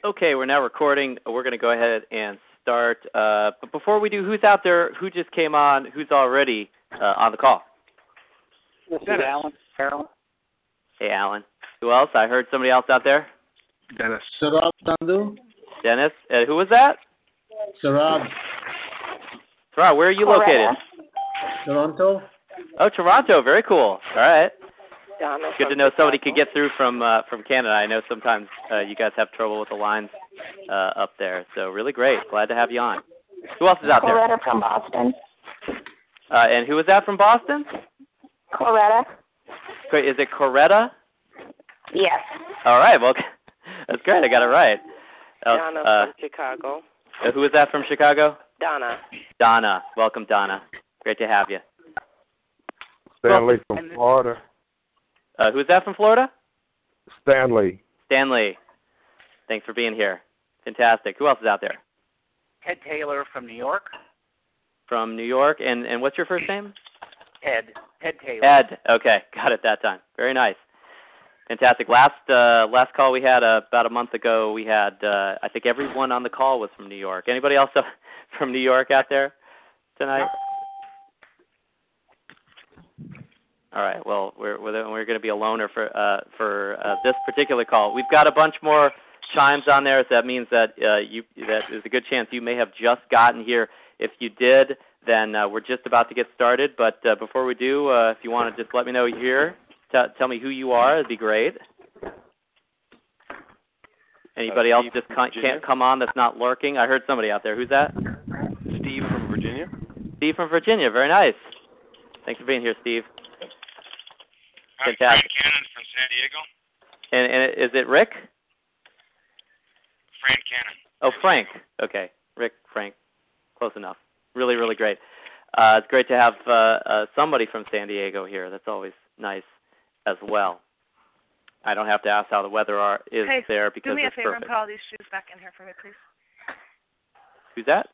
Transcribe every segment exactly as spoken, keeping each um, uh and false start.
Okay, we're now recording. We're going to go ahead and start. Uh, but before we do, who's out there? Who just came on? Who's already uh, on the call? This is Alan. Carol. Hey, Alan. Who else? I heard somebody else out there. Dennis. Sarab Sandhu. Dennis. Uh, who was that? Sarab. Sarab, where are you located? Toronto. Oh, Toronto. Very cool. All right. Donna Good to know somebody could get through from uh, from Canada. I know sometimes uh, you guys have trouble with the lines uh, up there. So really great. Glad to have you on. Who else is out there? Coretta from Boston. Uh, and who was that from Boston? Coretta. Is it Coretta? Yes. All right. Well, that's great. I got it right. Uh, Donna uh, from Chicago. uh, who was that from Chicago? Donna. Donna. Welcome, Donna. Great to have you. Stanley from Florida. Uh, who's that from Florida? Stanley. Stanley. Thanks for being here. Fantastic. Who else is out there? Ted Taylor from New York. From New York. And, and what's your first name? Ed. Ted Taylor. Ed. Okay. Got it that time. Very nice. Fantastic. Last uh, last call we had uh, about a month ago, we had, uh, I think everyone on the call was from New York. Anybody else from New York out there tonight? All right. Well, we're we're, we're going to be a loner for uh, for uh, this particular call. We've got a bunch more chimes on there, so that means that uh, you that there's a good chance you may have just gotten here. If you did, then uh, we're just about to get started. But uh, before we do, uh, if you want to just let me know you're here, t- tell me who you are. It'd be great. Anybody uh, else just can't, can't come on that's not lurking? I heard somebody out there. Who's that? Steve from Virginia. Steve from Virginia. Very nice. Thanks for being here, Steve. I'm Fantastic. Frank Cannon from San Diego. And, and is it Rick? Frank Cannon. Oh, Frank. Okay. Rick, Frank. Close enough. Really, really great. Uh, it's great to have uh, uh, somebody from San Diego here. That's always nice as well. I don't have to ask how the weather are, is hey, there because do me a it's favor perfect. and put all these shoes back in here for me, please. Who's that?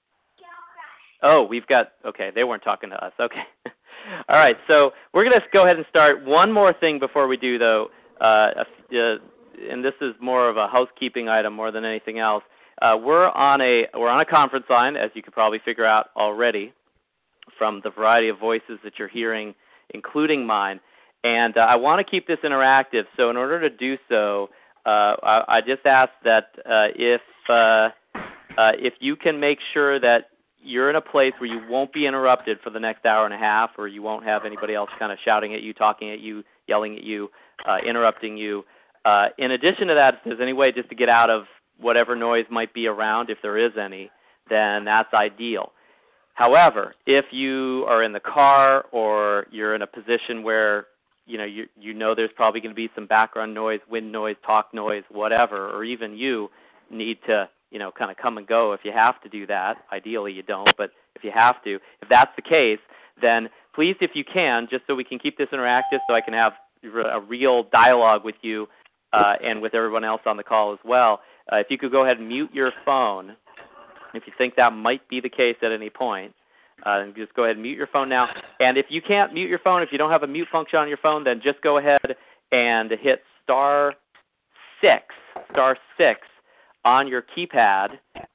Oh, we've got, okay, they weren't talking to us. Okay. All right, so we're going to go ahead and start. One more thing before we do, though, uh, uh, and this is more of a housekeeping item more than anything else. Uh, we're on a we're on a conference line, as you could probably figure out already from the variety of voices that you're hearing, including mine. And uh, I want to keep this interactive. So in order to do so, uh, I, I just ask that uh, if uh, uh, if you can make sure that you're in a place where you won't be interrupted for the next hour and a half, or you won't have anybody else kind of shouting at you, talking at you, yelling at you, uh, interrupting you. Uh, in addition to that, if there's any way just to get out of whatever noise might be around, if there is any, then that's ideal. However, if you are in the car or you're in a position where you know you, you know there's probably going to be some background noise, wind noise, talk noise, whatever, or even you need to you know, kind of come and go if you have to do that. Ideally you don't, but if you have to, if that's the case, then please, if you can, just so we can keep this interactive so I can have a real dialogue with you uh, and with everyone else on the call as well, uh, if you could go ahead and mute your phone, if you think that might be the case at any point, uh, just go ahead and mute your phone now. And if you can't mute your phone, if you don't have a mute function on your phone, then just go ahead and hit star six, star six, on your keypad,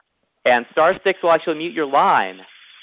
and star six will actually mute your line.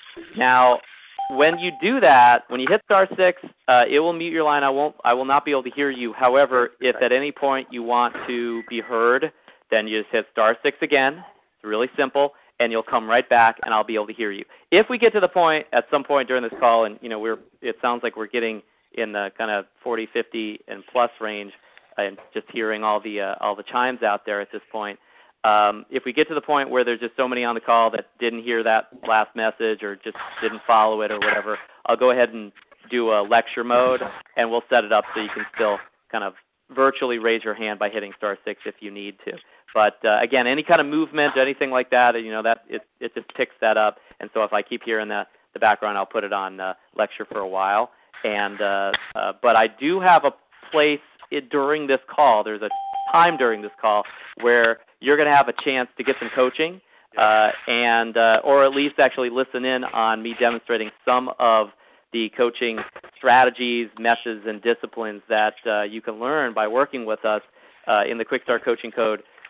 Now, when you do that, when you hit star six, uh, it will mute your line. I won't. I will not be able to hear you. However, if at any point you want to be heard, then you just hit star six again. It's really simple, and you'll come right back, and I'll be able to hear you. If we get to the point at some point during this call, and you know we're, it sounds like we're getting in the kind of forty, fifty, and plus range, and just hearing all the uh, all the chimes out there at this point. Um, if we get to the point where there's just so many on the call that didn't hear that last message or just didn't follow it or whatever, I'll go ahead and do a lecture mode, and we'll set it up so you can still kind of virtually raise your hand by hitting star six if you need to. But uh, again, any kind of movement, anything like that, you know, that it, it just picks that up. And so if I keep hearing the, the background, I'll put it on uh, lecture for a while. And uh, uh, but I do have a place it, during this call. There's a time during this call where you're going to have a chance to get some coaching uh, and uh, or at least actually listen in on me demonstrating some of the coaching strategies, methods, and disciplines that uh, you can learn by working with us uh, in the Quick Start Coaching Code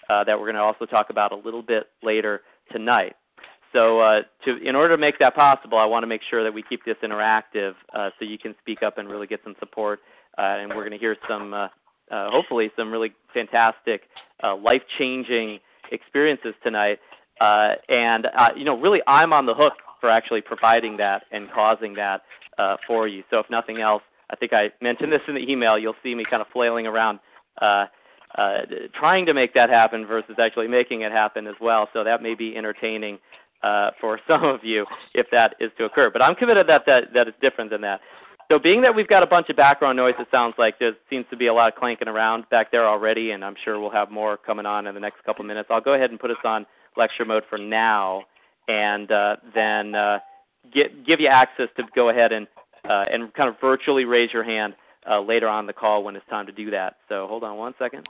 uh, that we're going to also talk about a little bit later tonight. So uh, to, in order to make that possible, I want to make sure that we keep this interactive uh, so you can speak up and really get some support. Uh, and we're going to hear some, uh, uh, hopefully, some really fantastic, uh, life-changing experiences tonight. Uh, and, uh, you know, really I'm on the hook for actually providing that and causing that uh, for you. So if nothing else, I think I mentioned this in the email, you'll see me kind of flailing around uh, uh, trying to make that happen versus actually making it happen as well. So that may be entertaining Uh, for some of you, if that is to occur. But I'm committed that, that that is different than that. So being that we've got a bunch of background noise, it sounds like there seems to be a lot of clanking around back there already, and I'm sure we'll have more coming on in the next couple minutes. I'll go ahead and put us on lecture mode for now, and uh, then uh, get, give you access to go ahead and, uh, and kind of virtually raise your hand uh, later on the call when it's time to do that. So hold on one second.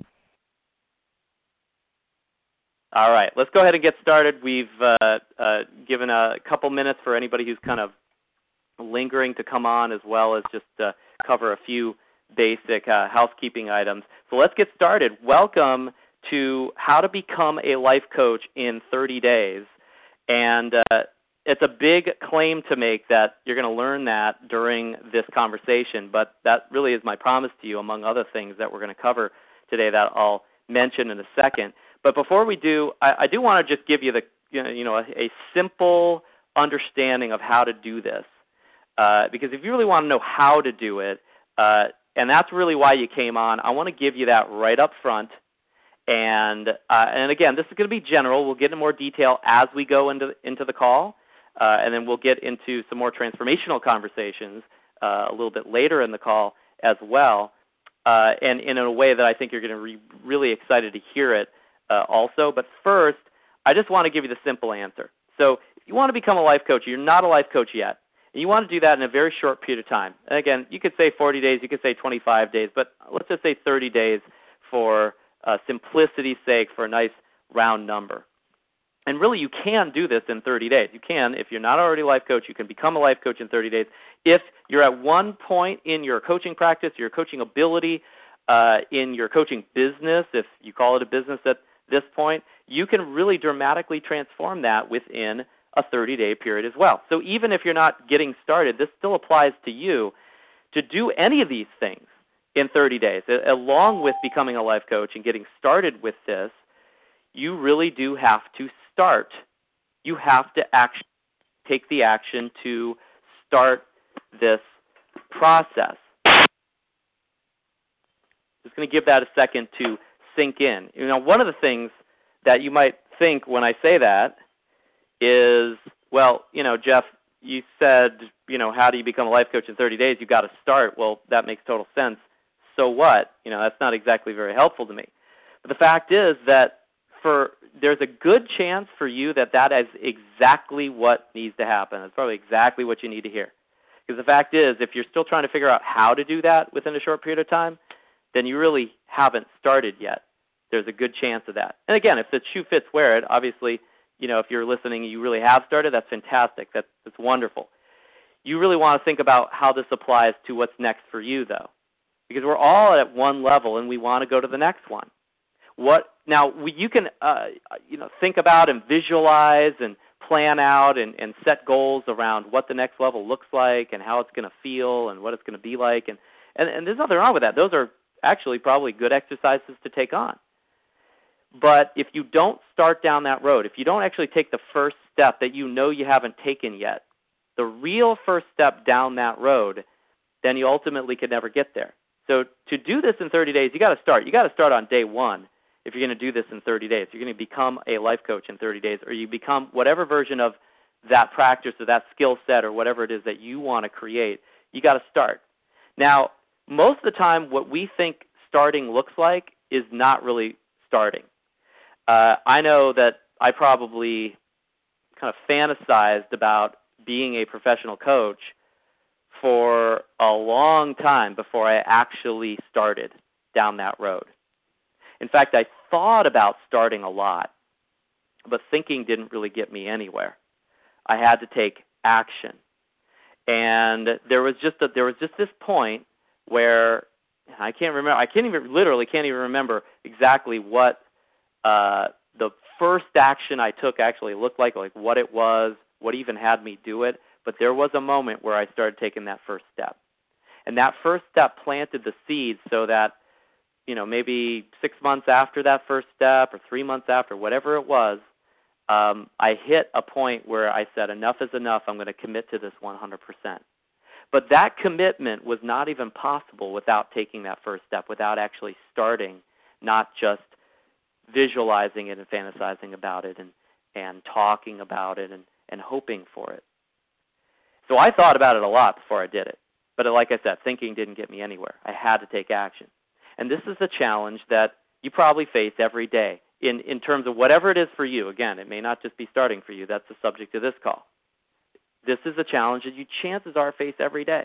All right, let's go ahead and get started. We've uh, uh, given a couple minutes for anybody who's kind of lingering to come on, as well as just uh, cover a few basic uh, housekeeping items. So let's get started. Welcome to How to Become a Life Coach in thirty days. And uh, it's a big claim to make that you're going to learn that during this conversation, but that really is my promise to you, among other things that we're going to cover today that I'll mention in a second. But before we do, I, I do want to just give you the you know, you know a, a simple understanding of how to do this, uh, because if you really want to know how to do it, uh, and that's really why you came on, I want to give you that right up front. And uh, and again, this is going to be general. We'll get into more detail as we go into into the call, uh, and then we'll get into some more transformational conversations uh, a little bit later in the call as well, uh, and, and in a way that I think you're going to be really excited to hear it. Uh, also, but first, I just want to give you the simple answer. So if you want to become a life coach, you're not a life coach yet, and you want to do that in a very short period of time. And again, you could say forty days, you could say twenty-five days, but let's just say thirty days for uh, simplicity's sake, for a nice round number. And really, you can do this in thirty days. You can, if you're not already a life coach, you can become a life coach in thirty days. If you're at one point in your coaching practice, your coaching ability, uh, in your coaching business, if you call it a business at this point, you can really dramatically transform that within a thirty-day period as well. So even if you're not getting started, this still applies to you to do any of these things in thirty days. Along with becoming a life coach and getting started with this, you really do have to start. You have to actually take the action to start this process. Just going to give that a second to sink in. You know, one of the things that you might think when I say that is, well, you know, Jeff, you said, you know, how do you become a life coach in thirty days? You've got to start. Well, that makes total sense. So what? You know, that's not exactly very helpful to me. But the fact is that for there's a good chance for you that that is exactly what needs to happen. It's probably exactly what you need to hear. Because the fact is, if you're still trying to figure out how to do that within a short period of time, then you really haven't started yet. There's a good chance of that. And again, if the shoe fits, wear it. Obviously, you know, if you're listening and you really have started, that's fantastic. That's, that's wonderful. You really want to think about how this applies to what's next for you, though, because we're all at one level and we want to go to the next one. What now? We, you can uh, you know think about and visualize and plan out and, and set goals around what the next level looks like and how it's going to feel and what it's going to be like. And, and and there's nothing wrong with that. Those are actually probably good exercises to take on. But if you don't start down that road, if you don't actually take the first step that you know you haven't taken yet, the real first step down that road, then you ultimately could never get there. So to do this in thirty days, you got to start. You got to start on day one if you're going to do this in thirty days. You're going to become a life coach in thirty days, or you become whatever version of that practice or that skill set or whatever it is that you want to create. You got to start. Now, most of the time, what we think starting looks like is not really starting. Uh, I know that I probably kind of fantasized about being a professional coach for a long time before I actually started down that road. In fact, I thought about starting a lot, but thinking didn't really get me anywhere. I had to take action. And there was just a, there was just this point where I can't remember, I can't even, literally can't even remember exactly what uh, the first action I took actually looked like, like what it was, what even had me do it. But there was a moment where I started taking that first step. And that first step planted the seed so that, you know, maybe six months after that first step or three months after, whatever it was, um, I hit a point where I said, enough is enough. I'm going to commit to this one hundred percent. But that commitment was not even possible without taking that first step, without actually starting, not just visualizing it and fantasizing about it and, and talking about it and, and hoping for it. So I thought about it a lot before I did it. But like I said, thinking didn't get me anywhere. I had to take action. And this is a challenge that you probably face every day in, in terms of whatever it is for you. Again, it may not just be starting for you. That's the subject of this call. This is a challenge that you chances are face every day.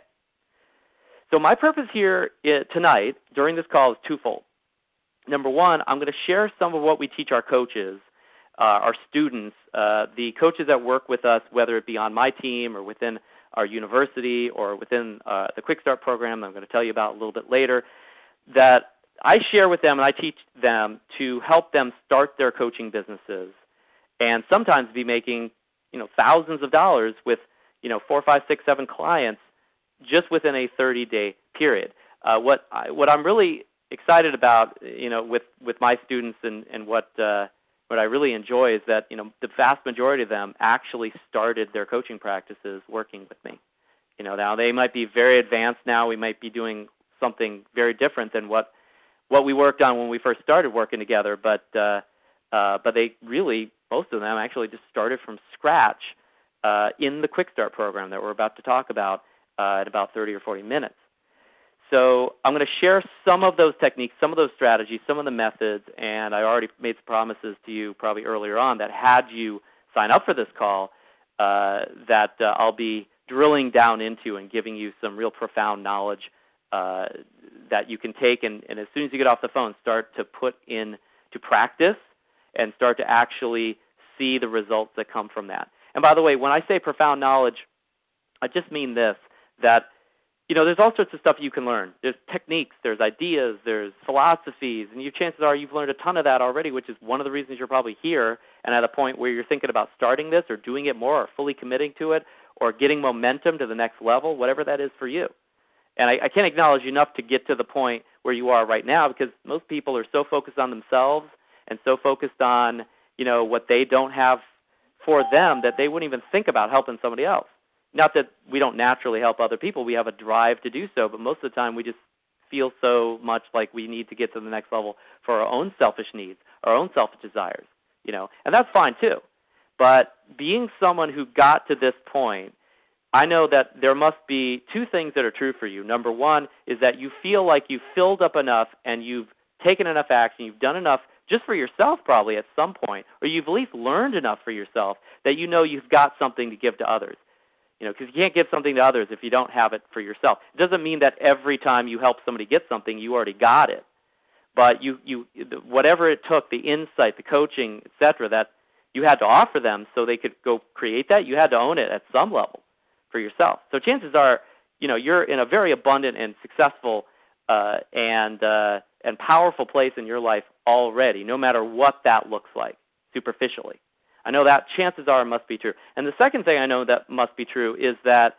So my purpose here is, tonight during this call is twofold. Number one, I'm going to share some of what we teach our coaches, uh, our students, uh, the coaches that work with us, whether it be on my team or within our university or within uh, the Quick Start program that I'm going to tell you about a little bit later, that I share with them and I teach them to help them start their coaching businesses and sometimes be making, you know, thousands of dollars with, you know, four, five, six, seven clients just within a thirty-day period. Uh, what I, what I'm really excited about, you know, with, with my students and, and what uh, what I really enjoy is that, you know, the vast majority of them actually started their coaching practices working with me. You know, now they might be very advanced now. We might be doing something very different than what what we worked on when we first started working together, but uh, uh, but they really, most of them actually just started from scratch uh, in the Quick Start program that we're about to talk about uh, in about thirty or forty minutes. So I'm going to share some of those techniques, some of those strategies, some of the methods, and I already made some promises to you probably earlier on that had you sign up for this call, uh, that uh, I'll be drilling down into and giving you some real profound knowledge uh, that you can take and, and as soon as you get off the phone, start to put into practice and start to actually see the results that come from that. And by the way, when I say profound knowledge, I just mean this, that you know, there's all sorts of stuff you can learn. There's techniques, there's ideas, there's philosophies, and your chances are you've learned a ton of that already, which is one of the reasons you're probably here and at a point where you're thinking about starting this or doing it more or fully committing to it or getting momentum to the next level, whatever that is for you. And I, I can't acknowledge enough to get to the point where you are right now because most people are so focused on themselves and so focused on, you know, what they don't have for them that they wouldn't even think about helping somebody else. Not that we don't naturally help other people. We have a drive to do so, but most of the time we just feel so much like we need to get to the next level for our own selfish needs, our own selfish desires, you know, and that's fine too. But being someone who got to this point, I know that there must be two things that are true for you. Number one is that you feel like you've filled up enough and you've taken enough action, you've done enough just for yourself probably at some point, or you've at least learned enough for yourself that you know you've got something to give to others. You know, because you can't give something to others if you don't have it for yourself. It doesn't mean that every time you help somebody get something, you already got it. But you, you, whatever it took, the insight, the coaching, et cetera, that you had to offer them so they could go create that, you had to own it at some level for yourself. So chances are, you know, you're in a very abundant and successful uh, and uh, and powerful place in your life already, no matter what that looks like superficially. I know that chances are it must be true. And the second thing I know that must be true is that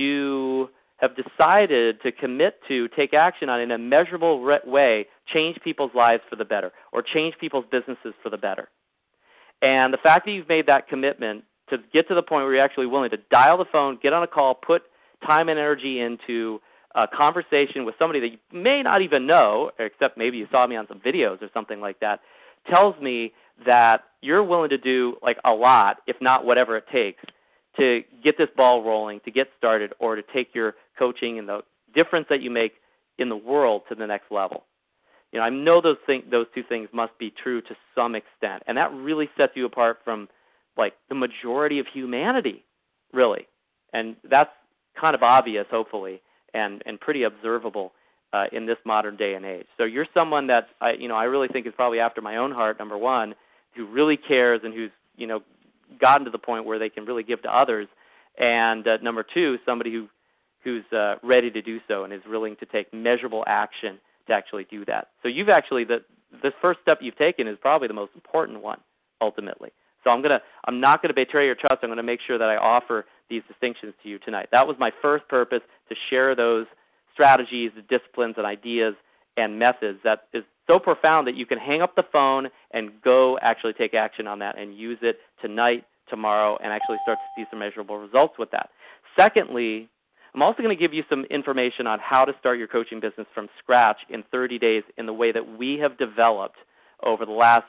you have decided to commit to take action on in a measurable way, change people's lives for the better or change people's businesses for the better. And the fact that you've made that commitment to get to the point where you're actually willing to dial the phone, get on a call, put time and energy into a conversation with somebody that you may not even know, except maybe you saw me on some videos or something like that, tells me that you're willing to do like a lot, if not whatever it takes, to get this ball rolling, to get started, or to take your coaching and the difference that you make in the world to the next level. You know, I know those thing, those two things must be true to some extent, and that really sets you apart from like the majority of humanity, really. And that's kind of obvious, hopefully, and, and pretty observable uh, in this modern day and age. So you're someone that I, you know, I really think is probably after my own heart, number one, who really cares and who's, you know, gotten to the point where they can really give to others. And uh, number two, somebody who who's uh, ready to do so and is willing to take measurable action to actually do that. So you've actually, the, this first step you've taken is probably the most important one, ultimately. So I'm gonna, I'm not going to betray your trust. I'm going to make sure that I offer these distinctions to you tonight. That was my first purpose, to share those strategies, disciplines, and ideas and methods that is so profound that you can hang up the phone and go actually take action on that and use it tonight, tomorrow, and actually start to see some measurable results with that. Secondly, I'm also going to give you some information on how to start your coaching business from scratch in thirty days in the way that we have developed over the last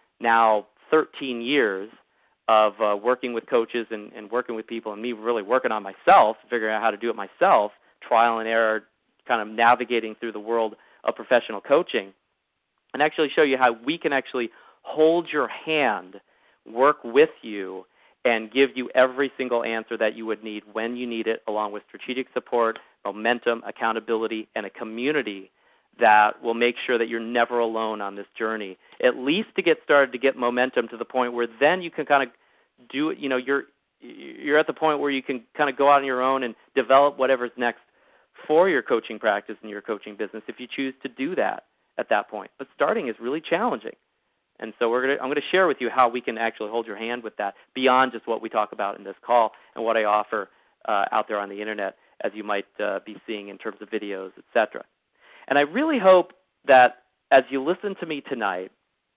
now thirteen years of uh, working with coaches and, and working with people, and me really working on myself, figuring out how to do it myself, trial and error, kind of navigating through the world of professional coaching, and actually show you how we can actually hold your hand, work with you, and give you every single answer that you would need when you need it, along with strategic support, momentum, accountability, and a community that will make sure that you're never alone on this journey, at least to get started, to get momentum to the point where then you can kind of do it. You know, you're, you're at the point where you can kind of go out on your own and develop whatever's next for your coaching practice and your coaching business if you choose to do that at that point. But starting is really challenging. And so we're gonna, I'm going to share with you how we can actually hold your hand with that beyond just what we talk about in this call and what I offer uh, out there on the Internet, as you might uh, be seeing in terms of videos, et cetera. And I really hope that as you listen to me tonight,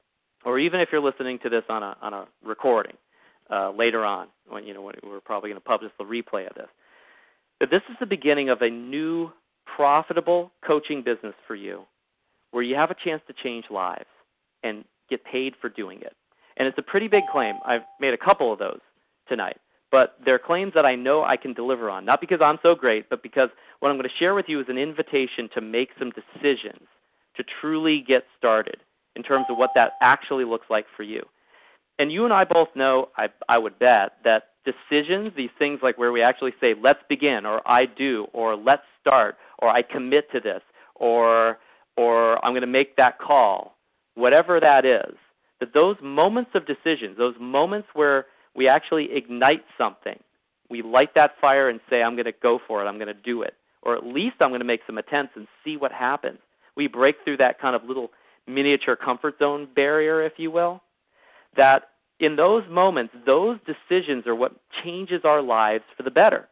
or even if you're listening to this on a, on a recording uh, later on, when, you know, when we're probably going to publish the replay of this, that this is the beginning of a new, profitable coaching business for you where you have a chance to change lives and get paid for doing it. And it's a pretty big claim. I've made a couple of those tonight. But they're claims that I know I can deliver on, not because I'm so great, but because what I'm going to share with you is an invitation to make some decisions, to truly get started in terms of what that actually looks like for you. And you and I both know, I, I would bet, that decisions, these things like where we actually say, let's begin, or I do, or let's start, or I commit to this, or, or I'm going to make that call, whatever that is, that those moments of decisions, those moments where we actually ignite something, we light that fire and say, I'm going to go for it, I'm going to do it, or at least I'm going to make some attempts and see what happens. We break through that kind of little miniature comfort zone barrier, if you will, that in those moments, those decisions are what changes our lives for the better.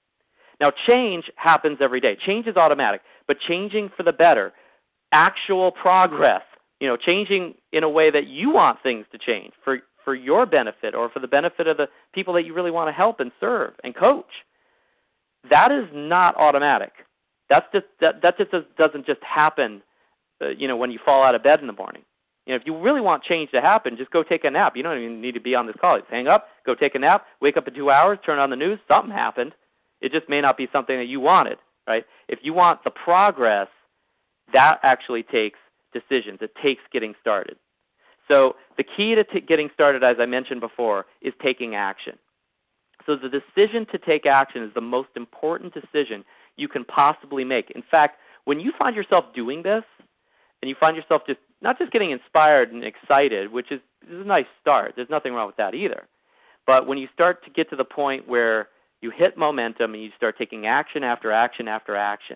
Now, change happens every day. Change is automatic, but changing for the better, actual progress, you know, changing in a way that you want things to change for, for your benefit or for the benefit of the people that you really want to help and serve and coach, that is not automatic. That's just, that, that just doesn't just happen, uh, you know, when you fall out of bed in the morning. You know, if you really want change to happen, just go take a nap. You don't even need to be on this call. Just hang up, go take a nap, wake up in two hours, turn on the news, something happened. It just may not be something that you wanted, right? If you want the progress, that actually takes decisions. It takes getting started. So the key to t- getting started, as I mentioned before, is taking action. So the decision to take action is the most important decision you can possibly make. In fact, when you find yourself doing this, and you find yourself just not just getting inspired and excited, which is, is a nice start. There's nothing wrong with that either. But when you start to get to the point where you hit momentum and you start taking action after action after action,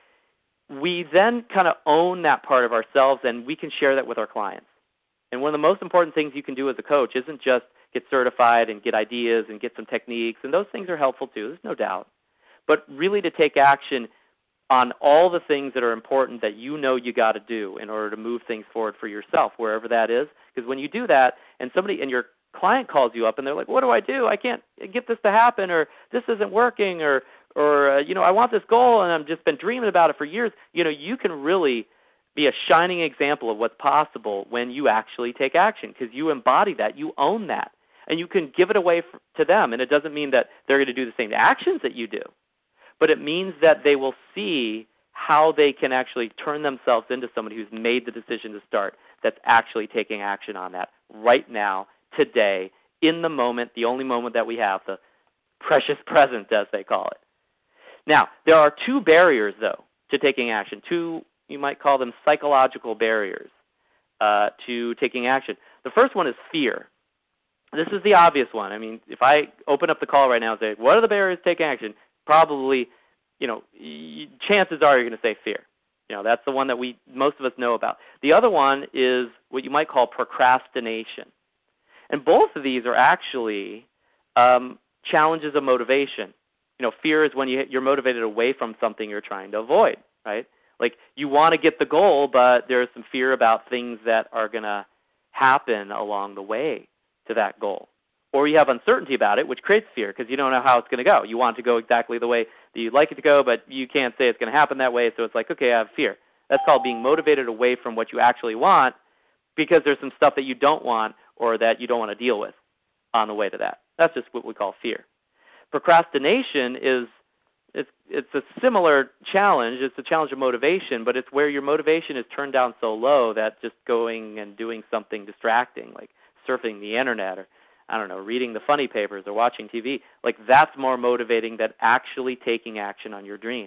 we then kind of own that part of ourselves, and we can share that with our clients. And one of the most important things you can do as a coach isn't just get certified and get ideas and get some techniques, and those things are helpful too, there's no doubt, but really to take action on all the things that are important that you know you got to do in order to move things forward for yourself, wherever that is. Because when you do that, and somebody and your client calls you up and they're like, "What do I do? I can't get this to happen," or "This isn't working," or or uh, you know, "I want this goal and I've just been dreaming about it for years." You know, you can really be a shining example of what's possible when you actually take action, because you embody that, you own that, and you can give it away for, to them. And it doesn't mean that they're going to do the same actions that you do, but it means that they will see how they can actually turn themselves into somebody who's made the decision to start, that's actually taking action on that right now, today, in the moment, the only moment that we have, the precious present, as they call it. Now, there are two barriers, though, to taking action, two, you might call them psychological barriers uh, to taking action. The first one is fear. This is the obvious one. I mean, if I open up the call right now and say, what are the barriers to taking action? Probably, you know, chances are you're going to say fear. You know, that's the one that we most of us know about. The other one is what you might call procrastination. And both of these are actually um, challenges of motivation. You know, fear is when you, you're motivated away from something you're trying to avoid, right? Like you want to get the goal, but there's some fear about things that are going to happen along the way to that goal. Or you have uncertainty about it, which creates fear because you don't know how it's going to go. You want it to go exactly the way that you'd like it to go, but you can't say it's going to happen that way, so it's like, okay, I have fear. That's called being motivated away from what you actually want because there's some stuff that you don't want or that you don't want to deal with on the way to that. That's just what we call fear. Procrastination is it's, it's a similar challenge. It's a challenge of motivation, but it's where your motivation is turned down so low that just going and doing something distracting, like surfing the internet or I don't know, reading the funny papers or watching T V, like that's more motivating than actually taking action on your dream.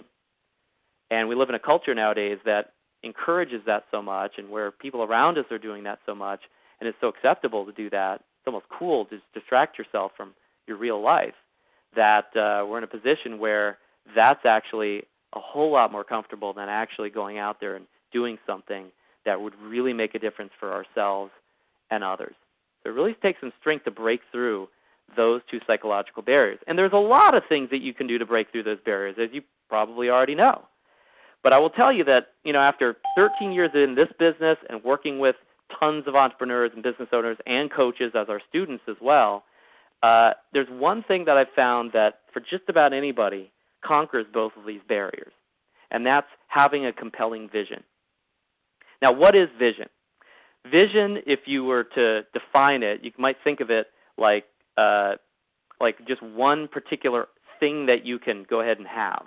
And we live in a culture nowadays that encourages that so much and where people around us are doing that so much, and it's so acceptable to do that. It's almost cool to just distract yourself from your real life that uh, we're in a position where that's actually a whole lot more comfortable than actually going out there and doing something that would really make a difference for ourselves and others. So it really takes some strength to break through those two psychological barriers. And there's a lot of things that you can do to break through those barriers, as you probably already know. But I will tell you that, you know, after thirteen years in this business and working with tons of entrepreneurs and business owners and coaches as our students as well, uh, there's one thing that I've found that for just about anybody conquers both of these barriers, and that's having a compelling vision. Now, what is vision? Vision, if you were to define it, you might think of it like uh, like just one particular thing that you can go ahead and have.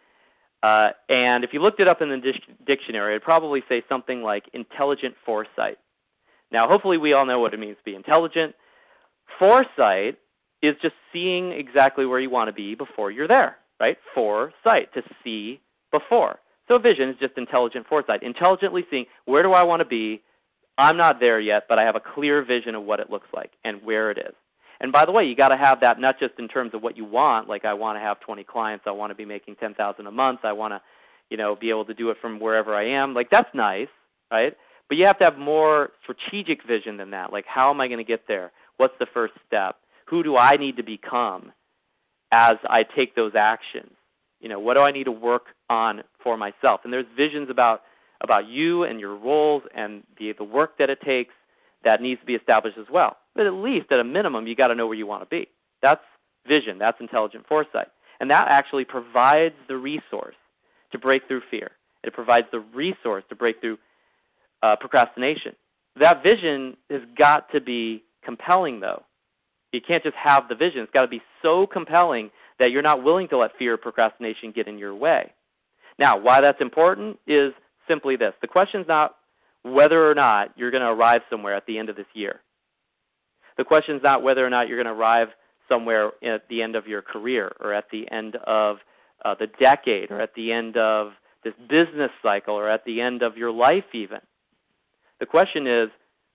Uh, and if you looked it up in the dic- dictionary, it would probably say something like intelligent foresight. Now, hopefully we all know what it means to be intelligent. Foresight is just seeing exactly where you want to be before you're there, right? Foresight, to see before. So vision is just intelligent foresight, intelligently seeing where do I want to be. I'm not there yet, but I have a clear vision of what it looks like and where it is. And by the way, you got to have that not just in terms of what you want, like I want to have twenty clients, I want to be making ten thousand dollars a month, I want to, you know, be able to do it from wherever I am. Like that's nice, right? But you have to have more strategic vision than that. Like how am I going to get there? What's the first step? Who do I need to become as I take those actions? You know, what do I need to work on for myself? And there's visions about about you and your roles and the, the work that it takes that needs to be established as well. But at least at a minimum, you got to know where you want to be. That's vision. That's intelligent foresight. And that actually provides the resource to break through fear. It provides the resource to break through uh, procrastination. That vision has got to be compelling, though. You can't just have the vision. It's got to be so compelling that you're not willing to let fear or procrastination get in your way. Now, why that's important is simply this. The question is not whether or not you're going to arrive somewhere at the end of this year. The question is not whether or not you're going to arrive somewhere at the end of your career or at the end of uh, the decade or at the end of this business cycle or at the end of your life even. The question is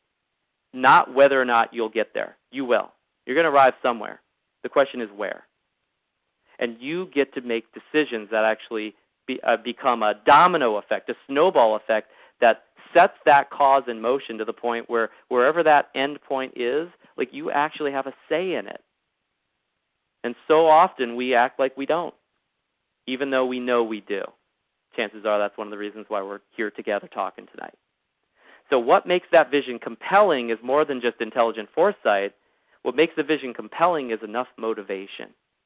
not whether or not you'll get there. You will. You're going to arrive somewhere. The question is where. And you get to make decisions that actually be, uh, become a domino effect, a snowball effect that sets that cause in motion to the point where wherever that end point is, like you actually have a say in it. And so often we act like we don't, even though we know we do. Chances are that's one of the reasons why we're here together talking tonight. So what makes that vision compelling is more than just intelligent foresight. What makes the vision compelling is enough motivation.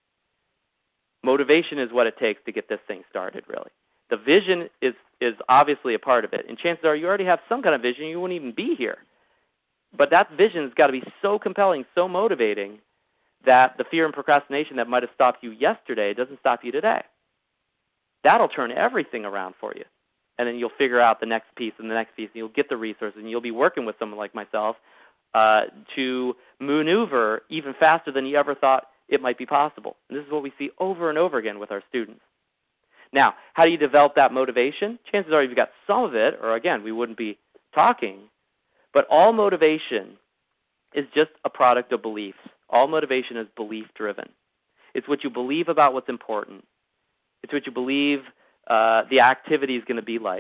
Motivation is what it takes to get this thing started, really. The vision is, is obviously a part of it. And chances are you already have some kind of vision. You wouldn't even be here. But that vision's got to be so compelling, so motivating, that the fear and procrastination that might have stopped you yesterday doesn't stop you today. That'll turn everything around for you. And then you'll figure out the next piece and the next piece, and you'll get the resources, and you'll be working with someone like myself uh, to maneuver even faster than you ever thought it might be possible. And this is what we see over and over again with our students. Now, how do you develop that motivation? Chances are you've got some of it, or again, we wouldn't be talking. But all motivation is just a product of beliefs. All motivation is belief-driven. It's what you believe about what's important. It's what you believe uh, the activity is going to be like.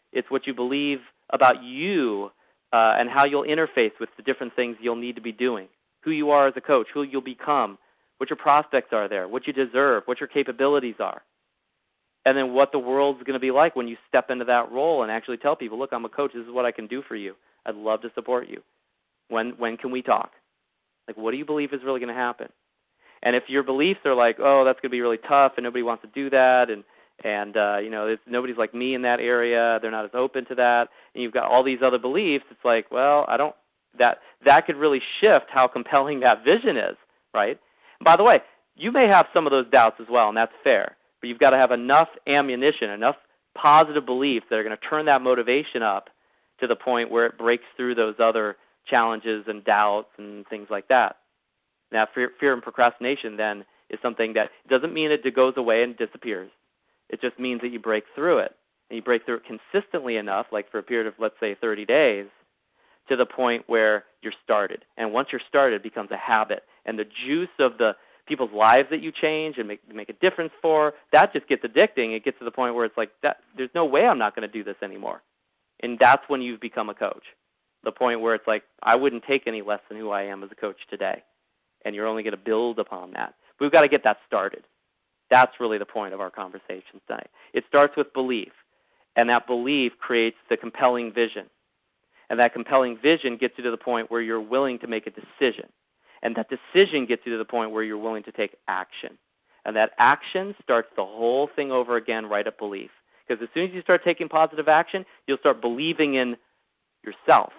It's what you believe about you uh, and how you'll interface with the different things you'll need to be doing, who you are as a coach, who you'll become, what your prospects are there, what you deserve, what your capabilities are, and then what the world's going to be like when you step into that role and actually tell people, look, I'm a coach. This is what I can do for you. I'd love to support you. When when can we talk? Like, what do you believe is really going to happen? And if your beliefs are like, oh, that's going to be really tough and nobody wants to do that, and, and uh, you know, it's, nobody's like me in that area, they're not as open to that, and you've got all these other beliefs, it's like, well, I don't, that, that could really shift how compelling that vision is, right? And by the way, you may have some of those doubts as well, and that's fair, but you've got to have enough ammunition, enough positive beliefs that are going to turn that motivation up to the point where it breaks through those other challenges and doubts and things like that. Now, fear, fear and procrastination then is something that doesn't mean it goes away and disappears. It just means that you break through it, and you break through it consistently enough, like for a period of, let's say, thirty days, to the point where you're started. And once you're started, it becomes a habit. And the juice of the people's lives that you change and make, make a difference for, that just gets addicting. It gets to the point where it's like, that, there's no way I'm not going to do this anymore. And that's when you've become a coach, the point where it's like, I wouldn't take any less than who I am as a coach today. And you're only going to build upon that. But we've got to get that started. That's really the point of our conversation tonight. It starts with belief, and that belief creates the compelling vision. And that compelling vision gets you to the point where you're willing to make a decision. And that decision gets you to the point where you're willing to take action. And that action starts the whole thing over again right at belief. Because as soon as you start taking positive action, you'll start believing in yourself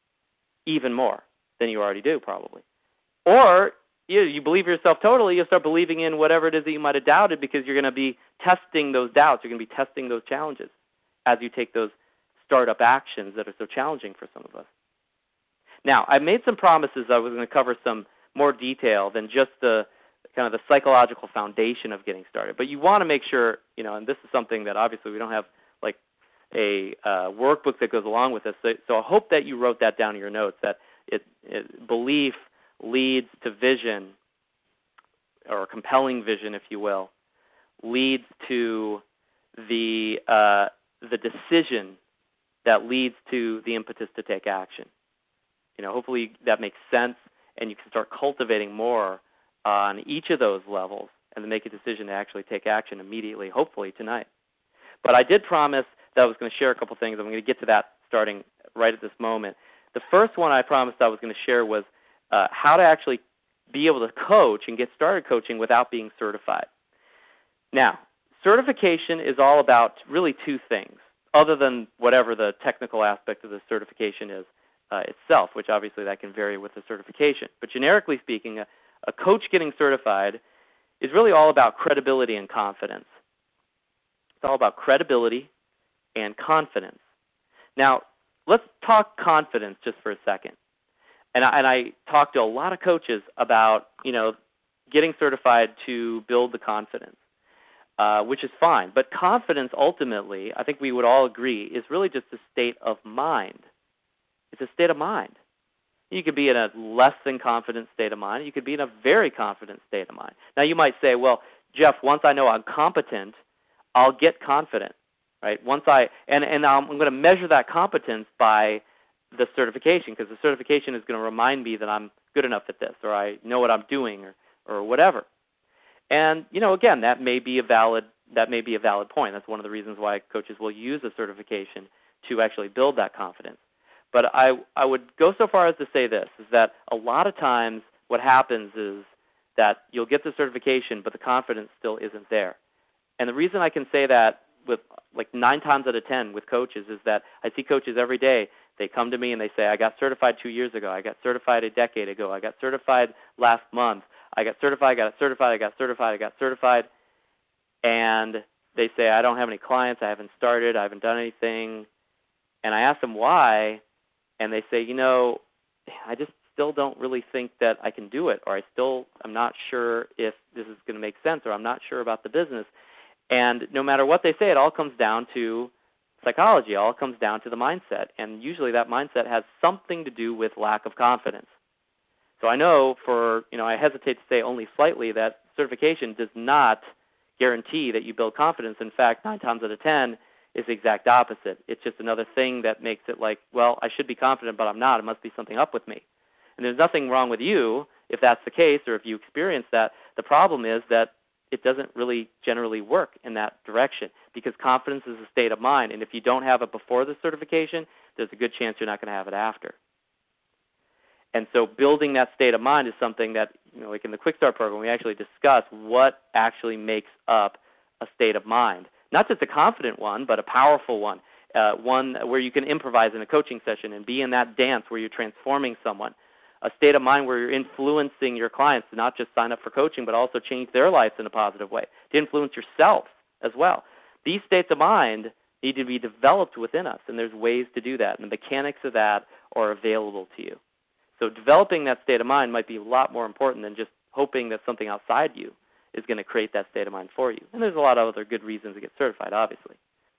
even more than you already do probably. Or you, you believe yourself totally, you'll start believing in whatever it is that you might have doubted, because you're going to be testing those doubts. You're going to be testing those challenges as you take those startup actions that are so challenging for some of us. Now, I made some promises I was going to cover some more detail than just the kind of the psychological foundation of getting started. But you want to make sure, you know, and this is something that obviously we don't have like a uh, workbook that goes along with this. So, so I hope that you wrote that down in your notes, that it, it belief leads to vision, or compelling vision, if you will, leads to the uh, the decision that leads to the impetus to take action. You know, hopefully that makes sense, and you can start cultivating more on each of those levels and then make a decision to actually take action immediately, hopefully tonight. But I did promise that I was going to share a couple things. I'm going to get to that starting right at this moment. The first one I promised I was going to share was uh, how to actually be able to coach and get started coaching without being certified. Now, certification is all about really two things, other than whatever the technical aspect of the certification is uh, itself, which obviously that can vary with the certification. But generically speaking, a, a coach getting certified is really all about credibility and confidence. It's all about credibility and confidence. Now, let's talk confidence just for a second. And I, and I talk to a lot of coaches about, you know, getting certified to build the confidence, uh, which is fine. But confidence ultimately, I think we would all agree, is really just a state of mind. It's a state of mind. You could be in a less than confident state of mind. You could be in a very confident state of mind. Now, you might say, well, Jeff, once I know I'm competent, I'll get confident, right? Once I and, and I'm going to measure that competence by the certification, because the certification is going to remind me that I'm good enough at this, or I know what I'm doing, or, or whatever. And, you know, again, that may be a valid that may be a valid point. That's one of the reasons why coaches will use a certification to actually build that confidence. But I, I would go so far as to say this, is that a lot of times what happens is that you'll get the certification, but the confidence still isn't there. And the reason I can say that with like nine times out of ten with coaches is that I see coaches every day. They come to me and they say, I got certified two years ago. I got certified a decade ago. I got certified last month. I got certified, I got certified, I got certified, I got certified. And they say, I don't have any clients. I haven't started. I haven't done anything. And I ask them why, and they say, you know, I just still don't really think that I can do it, or I still I'm not sure if this is going to make sense, or I'm not sure about the business. And no matter what they say, it all comes down to psychology. It all comes down to the mindset. And usually that mindset has something to do with lack of confidence. So I know for, you know, I hesitate to say only slightly that certification does not guarantee that you build confidence. In fact, nine times out of ten, is the exact opposite. It's just another thing that makes it like, well, I should be confident, but I'm not. It must be something up with me. And there's nothing wrong with you if that's the case or if you experience that. The problem is that it doesn't really generally work in that direction because confidence is a state of mind. And if you don't have it before the certification, there's a good chance you're not going to have it after. And so building that state of mind is something that, you know, like in the Quick Start program, we actually discuss what actually makes up a state of mind. Not just a confident one, but a powerful one, uh, one where you can improvise in a coaching session and be in that dance where you're transforming someone. A state of mind where you're influencing your clients to not just sign up for coaching, but also change their lives in a positive way, to influence yourself as well. These states of mind need to be developed within us, and there's ways to do that, and the mechanics of that are available to you. So developing that state of mind might be a lot more important than just hoping that something outside you is going to create that state of mind for you. And there's a lot of other good reasons to get certified, obviously.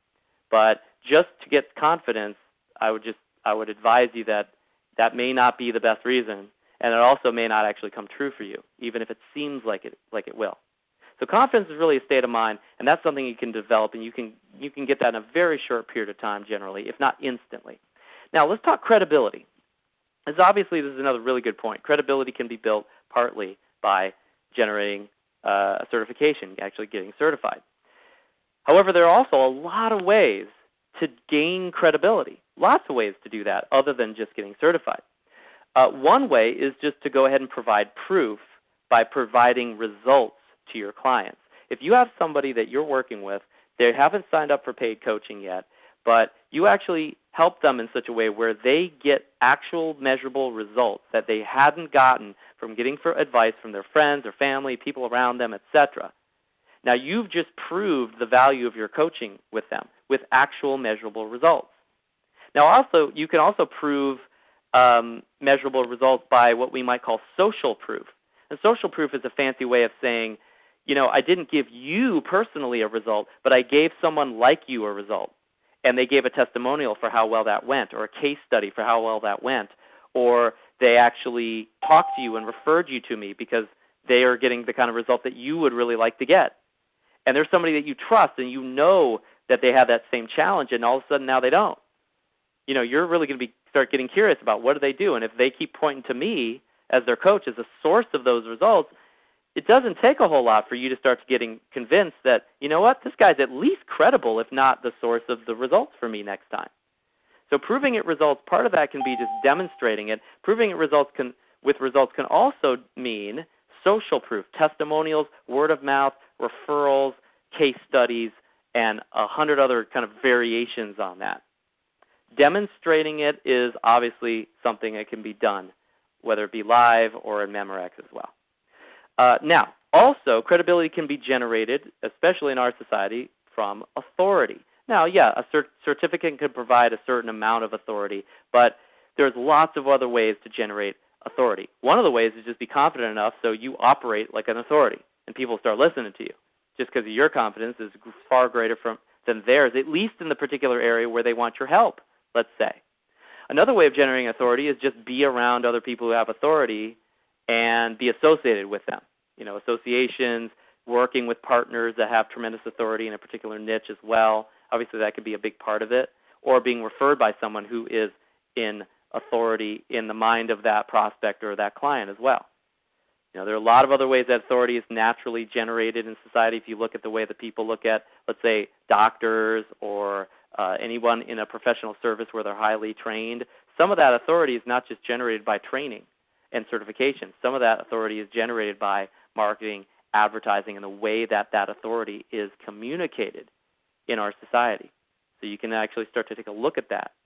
But just to get confidence, I would just I would advise you that that may not be the best reason, and it also may not actually come true for you, even if it seems like it like it will. So confidence is really a state of mind, and that's something you can develop, and you can you can get that in a very short period of time generally, if not instantly. Now let's talk credibility. As obviously this is another really good point. Credibility can be built partly by generating uh, a certification, actually getting certified. However, there are also a lot of ways to gain credibility. Lots of ways to do that other than just getting certified. Uh, one way is just to go ahead and provide proof by providing results to your clients. If you have somebody that you're working with, they haven't signed up for paid coaching yet, but you actually help them in such a way where they get actual measurable results that they hadn't gotten from getting for advice from their friends or family, people around them, et cetera. Now you've just proved the value of your coaching with them with actual measurable results. Now also, you can also prove um, measurable results by what we might call social proof. And social proof is a fancy way of saying, you know, I didn't give you personally a result, but I gave someone like you a result. And they gave a testimonial for how well that went, or a case study for how well that went, or they actually talked to you and referred you to me because they are getting the kind of result that you would really like to get. And there's somebody that you trust and you know that they have that same challenge, and all of a sudden now they don't. You know, you're really going to be start getting curious about what do they do. And if they keep pointing to me as their coach, as a source of those results, it doesn't take a whole lot for you to start getting convinced that, you know what, this guy's at least credible, if not the source of the results for me next time. So proving it results, part of that can be just demonstrating it. Proving it results can, with results can also mean social proof, testimonials, word of mouth, referrals, case studies, and a hundred other kind of variations on that. Demonstrating it is obviously something that can be done, whether it be live or in Memorex as well. Uh, now, also, credibility can be generated, especially in our society, from authority. Now, yeah, a cert- certificate can provide a certain amount of authority, but there's lots of other ways to generate authority. One of the ways is just be confident enough so you operate like an authority, and people start listening to you, just because your confidence is far greater from, than theirs, at least in the particular area where they want your help, let's say. Another way of generating authority is just be around other people who have authority and be associated with them. You know, associations, working with partners that have tremendous authority in a particular niche as well. Obviously, that could be a big part of it. Or being referred by someone who is in authority in the mind of that prospect or that client as well. You know, there are a lot of other ways that authority is naturally generated in society. If you look at the way that people look at, let's say, doctors or uh, anyone in a professional service where they're highly trained, some of that authority is not just generated by training and certification. Some of that authority is generated by marketing, advertising, and the way that that authority is communicated in our society. So you can actually start to take a look at that.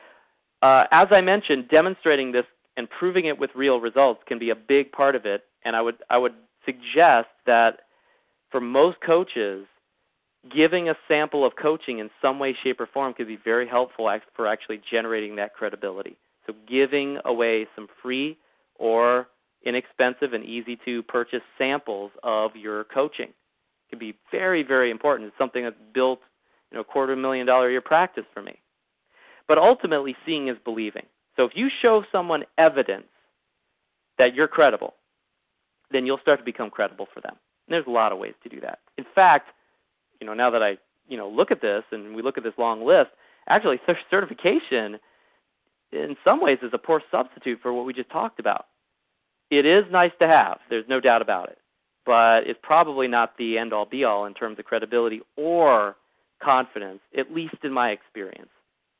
Uh, as I mentioned, demonstrating this and proving it with real results can be a big part of it, and I would I would suggest that for most coaches, giving a sample of coaching in some way, shape, or form could be very helpful for actually generating that credibility. So giving away some free or inexpensive and easy to purchase samples of your coaching can be very, very important. It's something that's built, you know, a quarter million dollar a year practice for me. But ultimately, seeing is believing. So if you show someone evidence that you're credible, then you'll start to become credible for them. And there's a lot of ways to do that. In fact, you know, now that I you know, look at this and we look at this long list, actually certification in some ways is a poor substitute for what we just talked about. It is nice to have. There's no doubt about it. But it's probably not the end-all, be-all in terms of credibility or confidence, at least in my experience.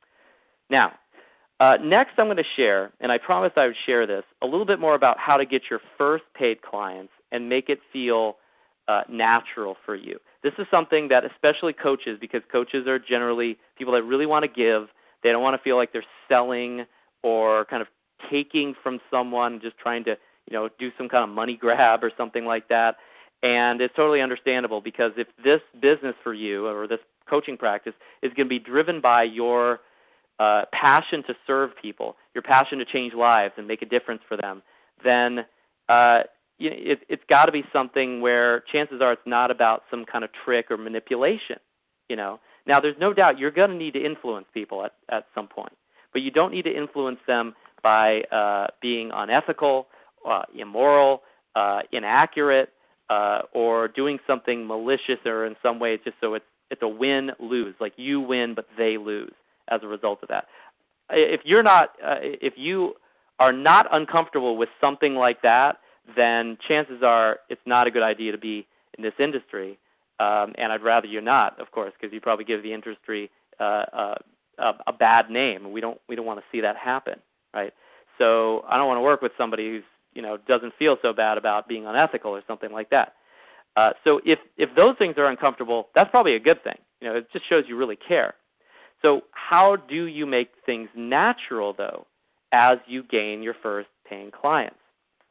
Now, uh, next I'm going to share, and I promised I would share this, a little bit more about how to get your first paid clients and make it feel uh, natural for you. This is something that especially coaches, because coaches are generally people that really want to give. They don't want to feel like they're selling or kind of taking from someone, just trying to, you know, do some kind of money grab or something like that. And it's totally understandable, because if this business for you or this coaching practice is going to be driven by your uh, passion to serve people, your passion to change lives and make a difference for them, then uh, you know, it, it's got to be something where chances are it's not about some kind of trick or manipulation. You know, now there's no doubt you're going to need to influence people at, at some point, but you don't need to influence them by uh, being unethical, uh, immoral, uh, inaccurate, uh, or doing something malicious, or in some ways just so it's it's a win-lose, like you win but they lose as a result of that. If you're not, uh, if you are not uncomfortable with something like that, then chances are it's not a good idea to be in this industry. Um, and I'd rather you not, of course, because you probably give the industry uh, uh, a, a bad name. We don't we don't want to see that happen, right? So I don't want to work with somebody who's, you know, doesn't feel so bad about being unethical or something like that. Uh, so if if those things are uncomfortable, that's probably a good thing. You know, it just shows you really care. So how do you make things natural, though, as you gain your first paying clients?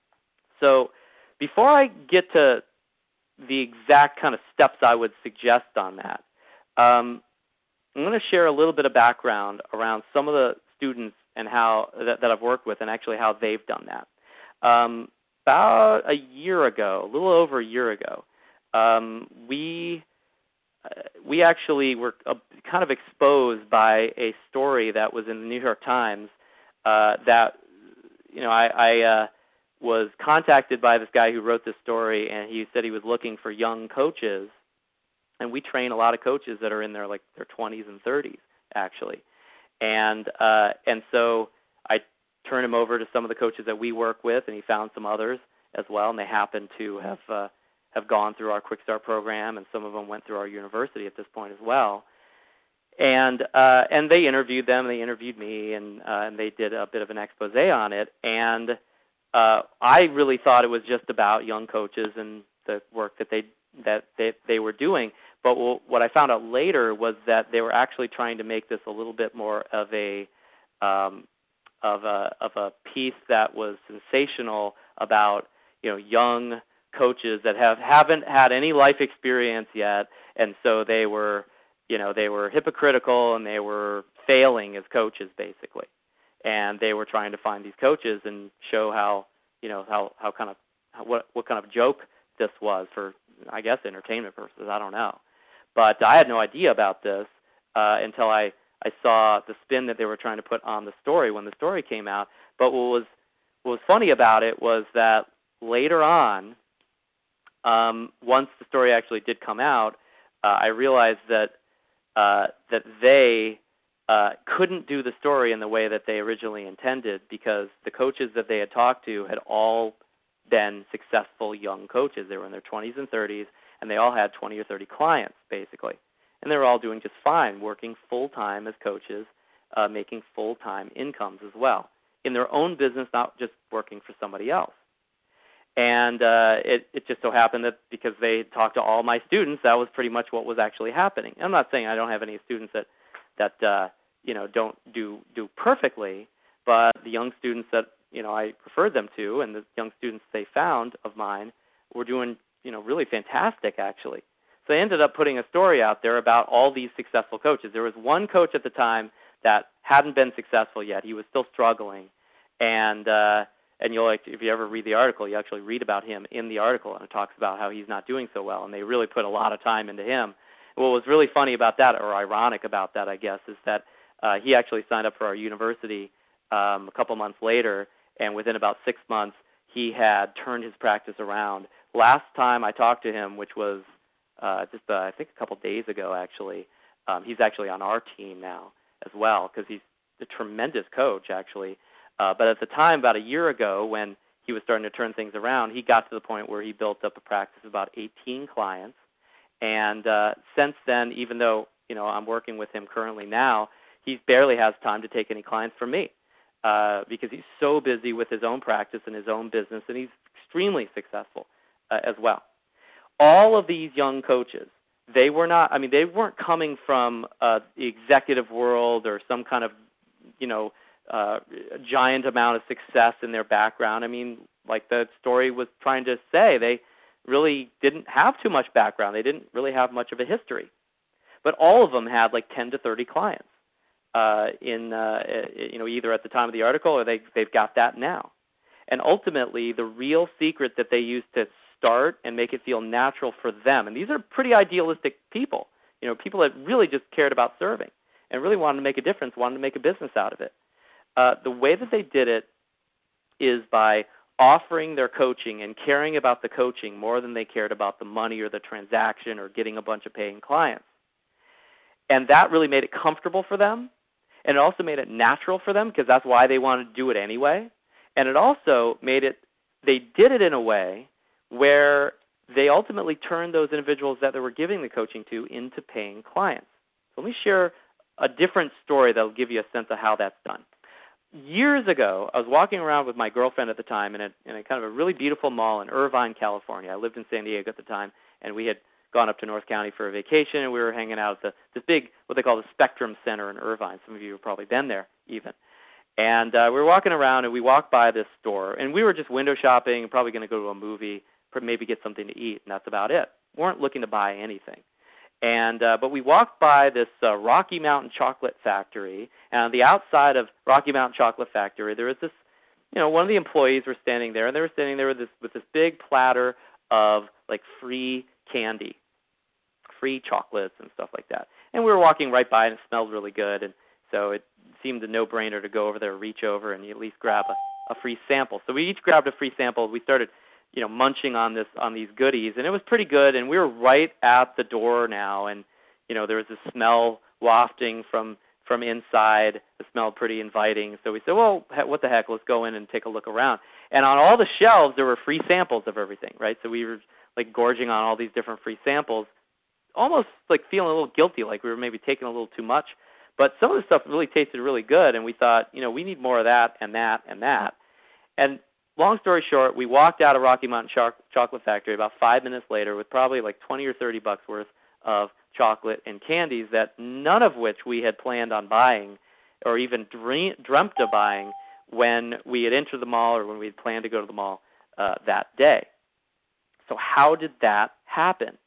So before I get to the exact kind of steps I would suggest on that, um, I'm going to share a little bit of background around some of the students and how that, that I've worked with, and actually how they've done that. Um, about a year ago, a little over a year ago, um, we uh, we actually were uh, kind of exposed by a story that was in the New York Times uh, that, you know, I, I uh, was contacted by this guy who wrote this story, and he said he was looking for young coaches, and we train a lot of coaches that are in their like their twenties and thirties actually, and uh, and so I turned him over to some of the coaches that we work with, and he found some others as well, and they happened to have uh, have gone through our Quick Start program, and some of them went through our university at this point as well. And uh, and they interviewed them, they interviewed me, and uh, and they did a bit of an expose on it. And uh, I really thought it was just about young coaches and the work that they that they, they were doing. But w- what I found out later was that they were actually trying to make this a little bit more of a um, of a of a piece that was sensational about, you know, young coaches that have haven't had any life experience yet, and so they were, you know, they were hypocritical and they were failing as coaches basically, and they were trying to find these coaches and show how, you know, how how kind of how, what what kind of joke this was for, I guess, entertainment purposes. I don't know, but I had no idea about this uh, until I. I saw the spin that they were trying to put on the story when the story came out. But what was what was funny about it was that later on, um, once the story actually did come out, uh, I realized that uh, that they uh, couldn't do the story in the way that they originally intended, because the coaches that they had talked to had all been successful young coaches. They were in their twenties and thirties, and they all had twenty or thirty clients, basically. And they were all doing just fine, working full-time as coaches, uh, making full-time incomes as well, in their own business, not just working for somebody else. And uh, it, it just so happened that because they talked to all my students, that was pretty much what was actually happening. I'm not saying I don't have any students that, that uh, you know, don't do, do perfectly, but the young students that, you know, I referred them to, and the young students they found of mine were doing, you know, really fantastic, actually. So they ended up putting a story out there about all these successful coaches. There was one coach at the time that hadn't been successful yet. He was still struggling. And uh, and you'll, if you ever read the article, you actually read about him in the article, and it talks about how he's not doing so well. And they really put a lot of time into him. What was really funny about that, or ironic about that, I guess, is that uh, he actually signed up for our university um, a couple months later, and within about six months, he had turned his practice around. Last time I talked to him, which was uh, just uh, I think a couple days ago actually. Um, he's actually on our team now as well because he's a tremendous coach actually. Uh, but at the time, about a year ago, when he was starting to turn things around, he got to the point where he built up a practice of about eighteen clients. And uh, since then, even though you know I'm working with him currently now, he barely has time to take any clients from me uh, because he's so busy with his own practice and his own business, and he's extremely successful uh, as well. All of these young coaches, they were not, I mean, they weren't coming from uh, the executive world or some kind of, you know, uh, giant amount of success in their background. I mean, like the story was trying to say, they really didn't have too much background. They didn't really have much of a history. But all of them had like ten to thirty clients uh, in, uh, you know, either at the time of the article or they, they've got that now. And ultimately, the real secret that they used to start and make it feel natural for them, and these are pretty idealistic people, you know, people that really just cared about serving and really wanted to make a difference, wanted to make a business out of it. Uh, the way that they did it is by offering their coaching and caring about the coaching more than they cared about the money or the transaction or getting a bunch of paying clients. And that really made it comfortable for them, and it also made it natural for them because that's why they wanted to do it anyway. And it also made it, they did it in a way where they ultimately turned those individuals that they were giving the coaching to into paying clients. So let me share a different story that will give you a sense of how that's done. Years ago, I was walking around with my girlfriend at the time in a, in a kind of a really beautiful mall in Irvine, California. I lived in San Diego at the time, and we had gone up to North County for a vacation, and we were hanging out at the, this big, what they call the Spectrum Center in Irvine. Some of you have probably been there even. And uh, we were walking around, and we walked by this store, and we were just window shopping, probably going to go to a movie, maybe get something to eat, and that's about it. We weren't looking to buy anything. And uh, but we walked by this uh, Rocky Mountain Chocolate Factory, and on the outside of Rocky Mountain Chocolate Factory, there was this, you know, one of the employees were standing there, and they were standing there with this with this big platter of like free candy, free chocolates and stuff like that. And we were walking right by, and it smelled really good, and so it seemed a no-brainer to go over there, reach over, and at least grab a, a free sample. So we each grabbed a free sample. We started, you know, munching on this on these goodies, and it was pretty good. And we were right at the door now, and you know, there was this smell wafting from from inside. It smelled pretty inviting. So we said, well, what the heck? Let's go in and take a look around. And on all the shelves, there were free samples of everything, right? So we were like gorging on all these different free samples, almost like feeling a little guilty, like we were maybe taking a little too much. But some of the stuff really tasted really good, and we thought, you know, we need more of that and that and that. And long story short, we walked out of Rocky Mountain Cho- Chocolate Factory about five minutes later with probably like twenty or thirty bucks worth of chocolate and candies that none of which we had planned on buying or even dream- dreamt of buying when we had entered the mall or when we had planned to go to the mall uh, that day. So how did that happen?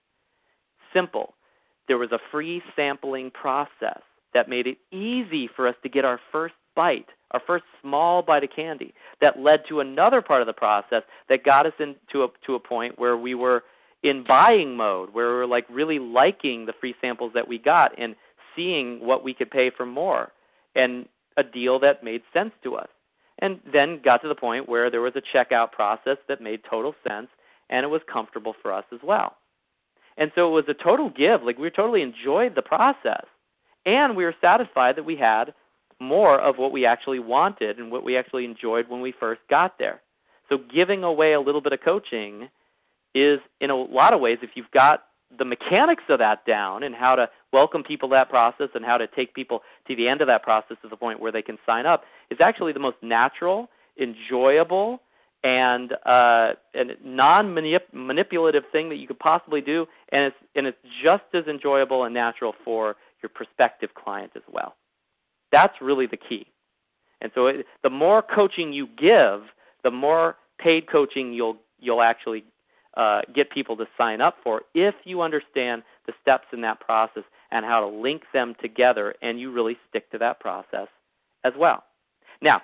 Simple. There was a free sampling process that made it easy for us to get our first bite, our first small bite of candy, that led to another part of the process that got us into a, to a point where we were in buying mode, where we were like really liking the free samples that we got and seeing what we could pay for more, and a deal that made sense to us. And then got to the point where there was a checkout process that made total sense, and it was comfortable for us as well. And so it was a total give. Like, we totally enjoyed the process. And we were satisfied that we had more of what we actually wanted and what we actually enjoyed when we first got there. So giving away a little bit of coaching is, in a lot of ways, if you've got the mechanics of that down and how to welcome people to that process and how to take people to the end of that process to the point where they can sign up, is actually the most natural, enjoyable, and uh, and non-manipulative thing that you could possibly do, and it's and it's just as enjoyable and natural for your prospective client as well. That's really the key. And so it, the more coaching you give, the more paid coaching you'll you'll actually uh, get people to sign up for if you understand the steps in that process and how to link them together, and you really stick to that process as well. Now,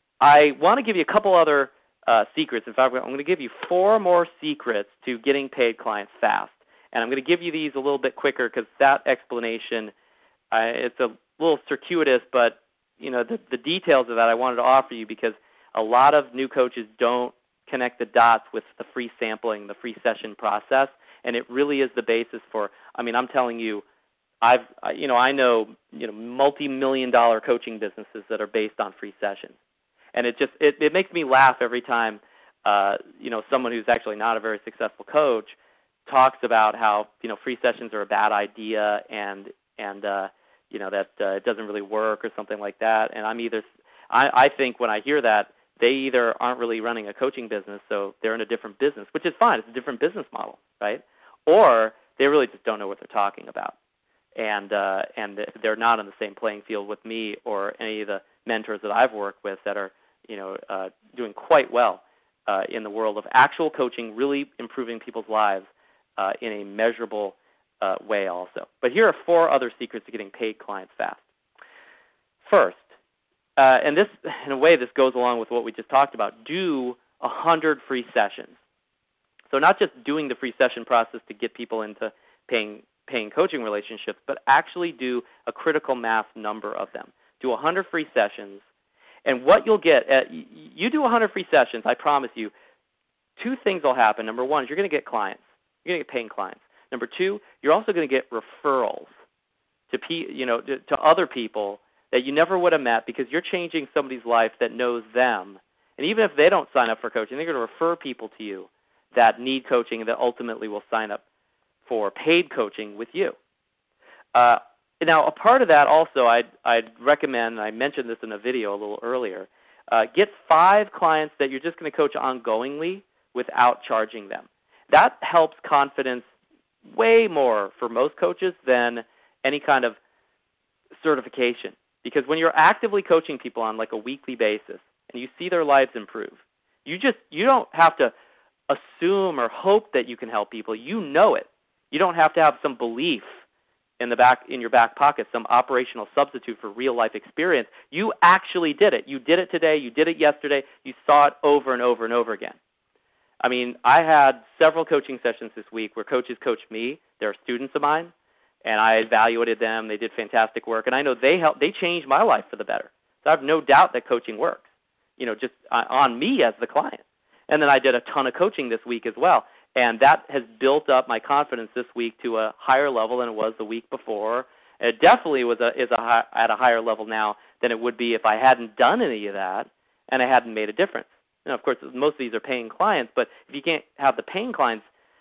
I want to give you a couple other uh, secrets. In fact, I'm going to give you four more secrets to getting paid clients fast. And I'm going to give you these a little bit quicker because that explanation, uh, it's a little circuitous, but you know the, the details of that I wanted to offer you because a lot of new coaches don't connect the dots with the free sampling, the free session process, And it really is the basis for, I mean, I'm telling you, I've, you know, I know, you know, multi-million dollar coaching businesses that are based on free sessions. And it just, it, it makes me laugh every time, uh, you know, someone who's actually not a very successful coach talks about how, you know, free sessions are a bad idea and, and uh, you know, that uh, it doesn't really work or something like that. And I'm either, I, I think when I hear that, they either aren't really running a coaching business, so they're in a different business, which is fine. It's a different business model, right? Or they really just don't know what they're talking about. And uh, and they're not on the same playing field with me or any of the mentors that I've worked with that are, you know, uh, doing quite well uh, in the world of actual coaching, really improving people's lives uh, in a measurable uh, way also. But here are four other secrets to getting paid clients fast. First, uh, and this, in a way, this goes along with what we just talked about, do one hundred free sessions. So not just doing the free session process to get people into paying paying coaching relationships, but actually do a critical mass number of them. Do one hundred free sessions, and what you'll get, at, you do one hundred free sessions, I promise you, two things will happen. Number one is you're going to get clients. You're going to get paying clients. Number two, you're also going to get referrals to, you know, to, to other people that you never would have met because you're changing somebody's life that knows them. And even if they don't sign up for coaching, they're going to refer people to you that need coaching and that ultimately will sign up for paid coaching with you. Uh, now, a part of that also I'd, I'd recommend, and I mentioned this in a video a little earlier, uh, get five clients that you're just going to coach ongoingly without charging them. That helps confidence way more for most coaches than any kind of certification. Because when you're actively coaching people on like a weekly basis and you see their lives improve, you just you don't have to assume or hope that you can help people. You know it. You don't have to have some belief in the back in your back pocket, some operational substitute for real life experience. You actually did it. You did it today. You did it yesterday. You saw it over and over and over again. I mean, I had several coaching sessions this week where coaches coached me. They're students of mine, and I evaluated them. They did fantastic work, and I know they helped. They changed my life for the better. So I have no doubt that coaching works, you know, just on me as the client. And then I did a ton of coaching this week as well, and that has built up my confidence this week to a higher level than it was the week before. It definitely was a, is a high, at a higher level now than it would be if I hadn't done any of that and I hadn't made a difference. Now, of course, most of these are paying clients, but if you can't have the paying clients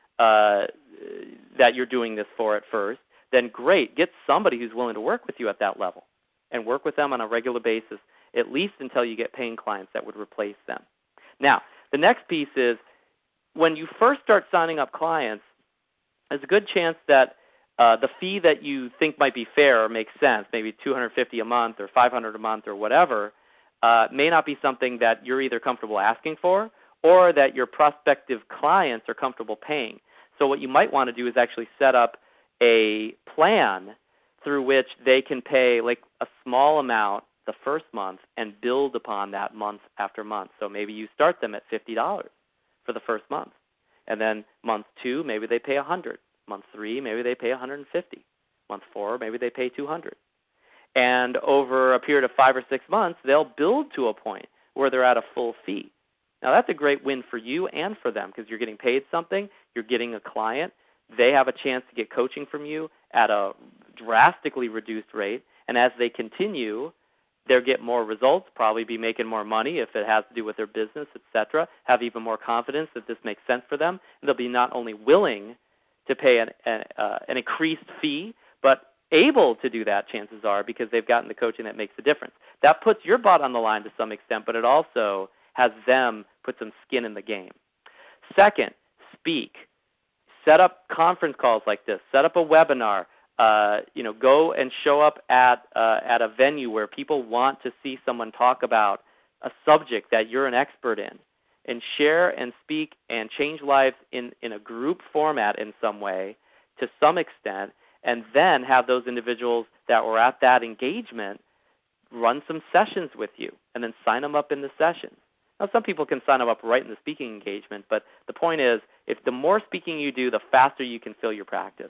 uh, that you're doing this for at first, then great. Get somebody who's willing to work with you at that level and work with them on a regular basis, at least until you get paying clients that would replace them. Now, the next piece is when you first start signing up clients, there's a good chance that uh, the fee that you think might be fair or makes sense, maybe two hundred fifty dollars a month or five hundred dollars a month or whatever, uh, may not be something that you're either comfortable asking for or that your prospective clients are comfortable paying. So what you might want to do is actually set up a plan through which they can pay like a small amount the first month and build upon that month after month. So maybe you start them at fifty dollars for the first month. And then month two, maybe they pay one hundred dollars. Month three, maybe they pay one hundred fifty dollars. Month four, maybe they pay two hundred dollars. And over a period of five or six months, they'll build to a point where they're at a full fee. Now, that's a great win for you and for them because you're getting paid something, you're getting a client, they have a chance to get coaching from you at a drastically reduced rate, and as they continue, they'll get more results, probably be making more money if it has to do with their business, et cetera, have even more confidence that this makes sense for them, and they'll be not only willing to pay an, an, uh, an increased fee, but able to do that, chances are, because they've gotten the coaching that makes a difference. That puts your butt on the line to some extent, but it also has them put some skin in the game. Second, speak. Set up conference calls like this. Set up a webinar. Uh, you know, go and show up at uh, at a venue where people want to see someone talk about a subject that you're an expert in, and share and speak and change lives in, in a group format in some way to some extent, and then have those individuals that were at that engagement run some sessions with you and then sign them up in the sessions. Now, some people can sign them up right in the speaking engagement, but the point is, if the more speaking you do, the faster you can fill your practice.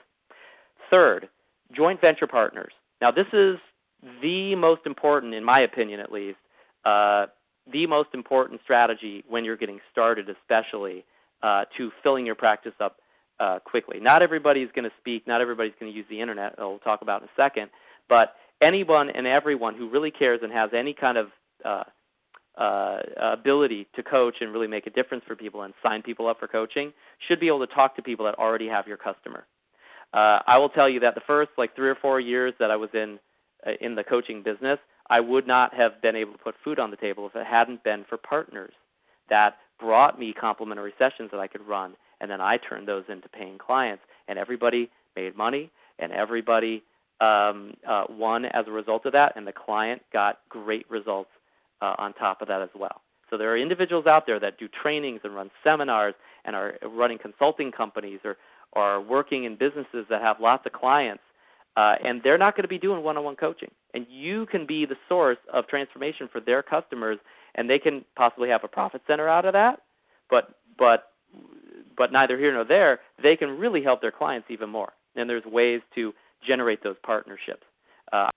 Third, joint venture partners. Now, this is the most important, in my opinion at least, uh, the most important strategy when you're getting started, especially uh, to filling your practice up uh, quickly. Not everybody is going to speak. Not everybody's going to use the internet. I'll talk about in a second. But anyone and everyone who really cares and has any kind of uh, uh, ability to coach and really make a difference for people and sign people up for coaching should be able to talk to people that already have your customer. Uh, I will tell you that the first like three or four years that I was in uh, in the coaching business, I would not have been able to put food on the table if it hadn't been for partners that brought me complimentary sessions that I could run, and then I turned those into paying clients, and everybody made money, and everybody um, uh, won as a result of that, and the client got great results uh, on top of that as well. So there are individuals out there that do trainings and run seminars and are running consulting companies or, or are working in businesses that have lots of clients, uh, and they're not going to be doing one-on-one coaching. And you can be the source of transformation for their customers, and they can possibly have a profit center out of that, but but but neither here nor there, they can really help their clients even more. And there's ways to generate those partnerships. Uh,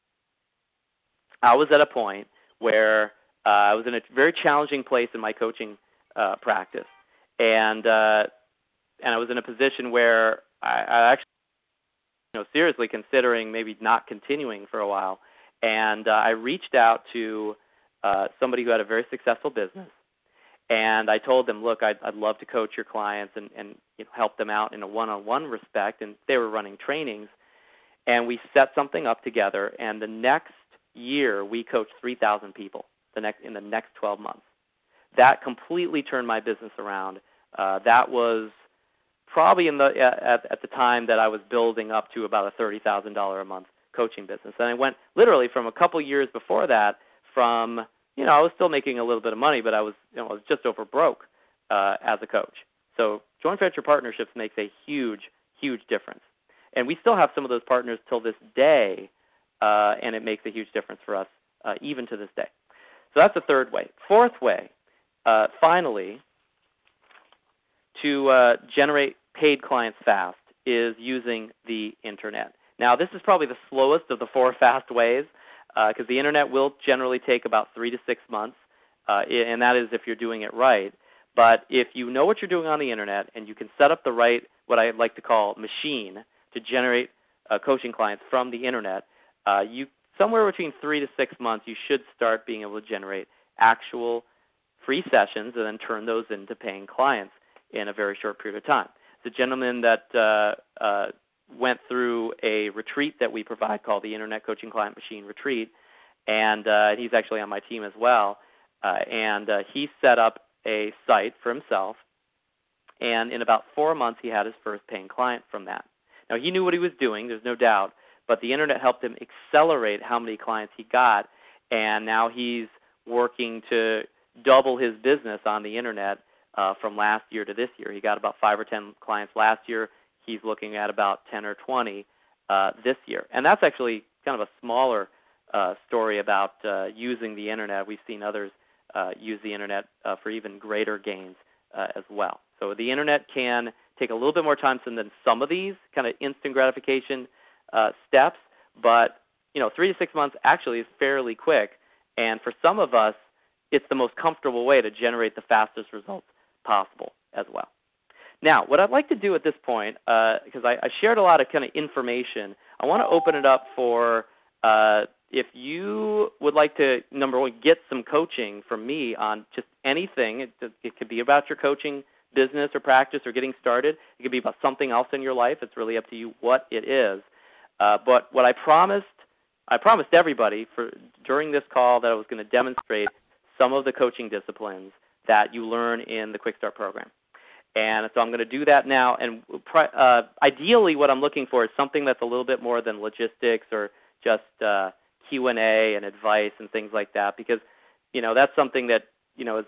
I was at a point where uh, I was in a very challenging place in my coaching uh, practice, and uh, and I was in a position where I, I actually, you know, seriously considering maybe not continuing for a while. And uh, I reached out to uh, somebody who had a very successful business, and I told them, look, I'd, I'd love to coach your clients and, and you know, help them out in a one-on-one respect, and they were running trainings. And we set something up together, and the next year we coached three thousand people the next, in the next twelve months. That completely turned my business around. Uh, that was probably in the at, at the time that I was building up to about a thirty thousand dollars a month coaching business. And I went literally from a couple years before that from, you know, I was still making a little bit of money, but I was, you know, I was just over broke uh, as a coach. So joint venture partnerships makes a huge, huge difference. And we still have some of those partners till this day, uh, and it makes a huge difference for us uh, even to this day. So that's the third way. Fourth way, uh, finally, to uh, generate paid clients fast is using the internet. Now, this is probably the slowest of the four fast ways because uh, the internet will generally take about three to six months, uh, and that is if you're doing it right. But if you know what you're doing on the internet and you can set up the right, what I like to call machine, to generate uh, coaching clients from the internet, uh, you somewhere between three to six months you should start being able to generate actual free sessions and then turn those into paying clients in a very short period of time. The gentleman that uh, uh, went through a retreat that we provide called the Internet Coaching Client Machine Retreat, and uh, he's actually on my team as well, uh, and uh, he set up a site for himself, and in about four months he had his first paying client from that. Now, he knew what he was doing, there's no doubt, but the internet helped him accelerate how many clients he got, and now he's working to double his business on the internet uh, from last year to this year. He got about five or ten clients last year. He's looking at about ten or twenty uh, this year. And that's actually kind of a smaller uh, story about uh, using the internet. We've seen others uh, use the internet uh, for even greater gains uh, as well. So the internet can take a little bit more time than some of these kind of instant gratification uh, steps, but you know, three to six months actually is fairly quick. And for some of us, it's the most comfortable way to generate the fastest results possible as well. Now, what I'd like to do at this point, uh, because I, I shared a lot of kind of information, I want to open it up for uh, if you would like to, number one, get some coaching from me on just anything. It, it could be about your coaching business or practice or getting started. It could be about something else in your life. It's really up to you what it is. Uh, but what I promised, I promised everybody for during this call that I was going to demonstrate some of the coaching disciplines that you learn in the Quick Start program. And so I'm going to do that now. And uh, ideally what I'm looking for is something that's a little bit more than logistics or just uh, Q and A and advice and things like that, because, you know, that's something that, you know, is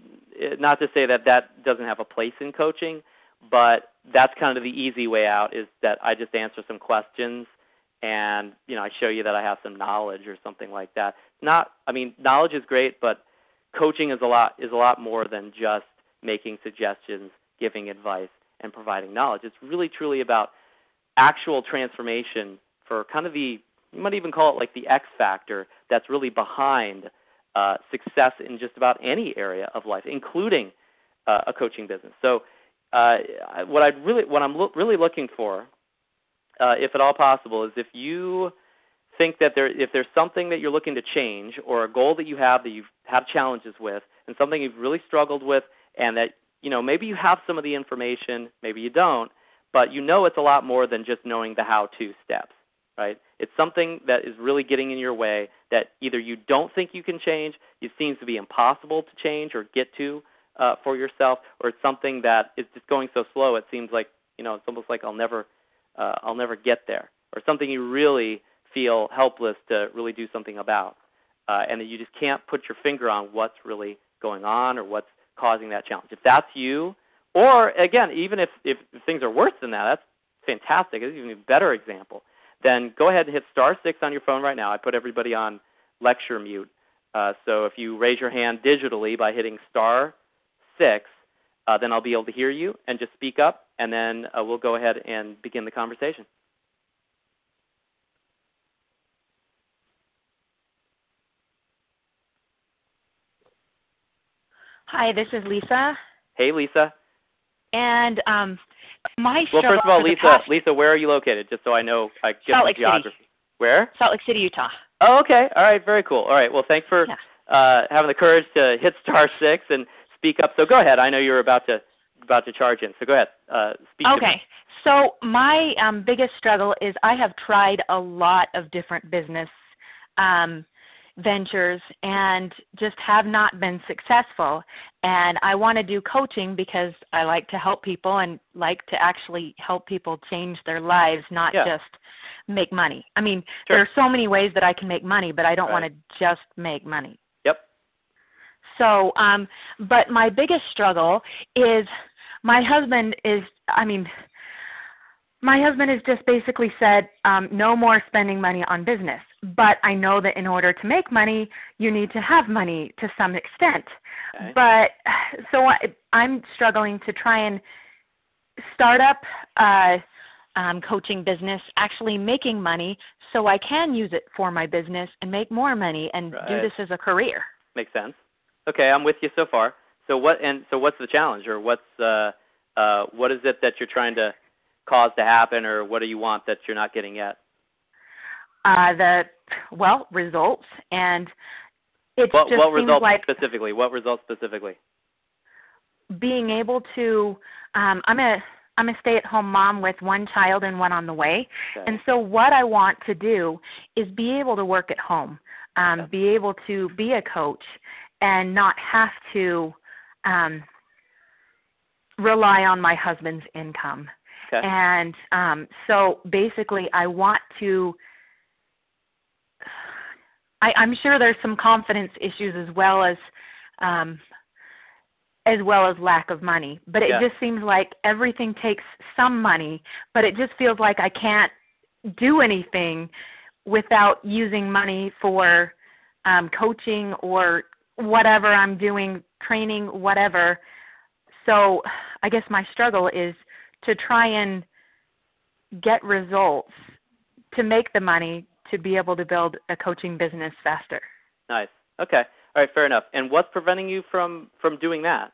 not to say that that doesn't have a place in coaching, but that's kind of the easy way out, is that I just answer some questions and, you know, I show you that I have some knowledge or something like that. Not, I mean, knowledge is great, but coaching is a lot is a lot more than just making suggestions, giving advice, and providing knowledge. It's really truly about actual transformation for kind of the, you might even call it like the X factor that's really behind uh, success in just about any area of life, including uh, a coaching business. So uh, what I'd really, what I'm lo- really looking for, uh, if at all possible, is if you think that there, if there's something that you're looking to change, or a goal that you have that you've had challenges with, and something you've really struggled with, and that, you know, maybe you have some of the information, maybe you don't, but you know it's a lot more than just knowing the how-to steps, right? It's something that is really getting in your way that either you don't think you can change, it seems to be impossible to change or get to uh, for yourself, or it's something that is just going so slow it seems like, you know, it's almost like I'll never, uh, I'll never get there, or something you really feel helpless to really do something about, uh, and that you just can't put your finger on what's really going on or what's causing that challenge. If that's you, or again, even if, if things are worse than that, that's fantastic. It's even a better example. Then go ahead and hit star six on your phone right now. I put everybody on lecture mute. Uh, so if you raise your hand digitally by hitting star six, uh, then I'll be able to hear you and just speak up, and then uh, we'll go ahead and begin the conversation. Hi, this is Lisa. Hey, Lisa. And um, my well, struggle first of all, for the Lisa, past... Lisa, where are you located? Just so I know, I get Salt the Lake geography. City. Where? Salt Lake City, Utah. Oh, okay. All right. Very cool. All right. Well, thanks for yeah. uh, having the courage to hit star six and speak up. So go ahead. I know you're about to about to charge in. So go ahead. Uh, speak okay. To me. So my um, biggest struggle is I have tried a lot of different business um, ventures and just have not been successful. And I want to do coaching because I like to help people and like to actually help people change their lives, not yeah. just make money. I mean, sure. there are so many ways that I can make money, but I don't right. want to just make money. Yep. So, um, but my biggest struggle is my husband is, I mean, my husband has just basically said um, no more spending money on business. But I know that in order to make money, you need to have money to some extent. Okay. But so I, I'm struggling to try and start up a um, coaching business, actually making money so I can use it for my business and make more money and right. do this as a career. Makes sense. Okay, I'm with you so far. So what? And so what's the challenge, or what's uh, uh, what is it that you're trying to cause to happen, or what do you want that you're not getting yet? Uh, the, well, results, and it what, just what seems results like specifically? What results specifically? Being able to, um, I'm a I'm a stay-at-home mom with one child and one on the way, okay. and so what I want to do is be able to work at home, um, okay. be able to be a coach, and not have to um, rely on my husband's income. Okay. And um, so basically, I want to. I, I'm sure there's some confidence issues as well as um, as well as lack of money. But it yeah. just seems like everything takes some money, but it just feels like I can't do anything without using money for um, coaching or whatever I'm doing, training, whatever. So I guess my struggle is to try and get results to make the money to be able to build a coaching business faster. Nice. Okay. All right, fair enough. And what's preventing you from, from doing that?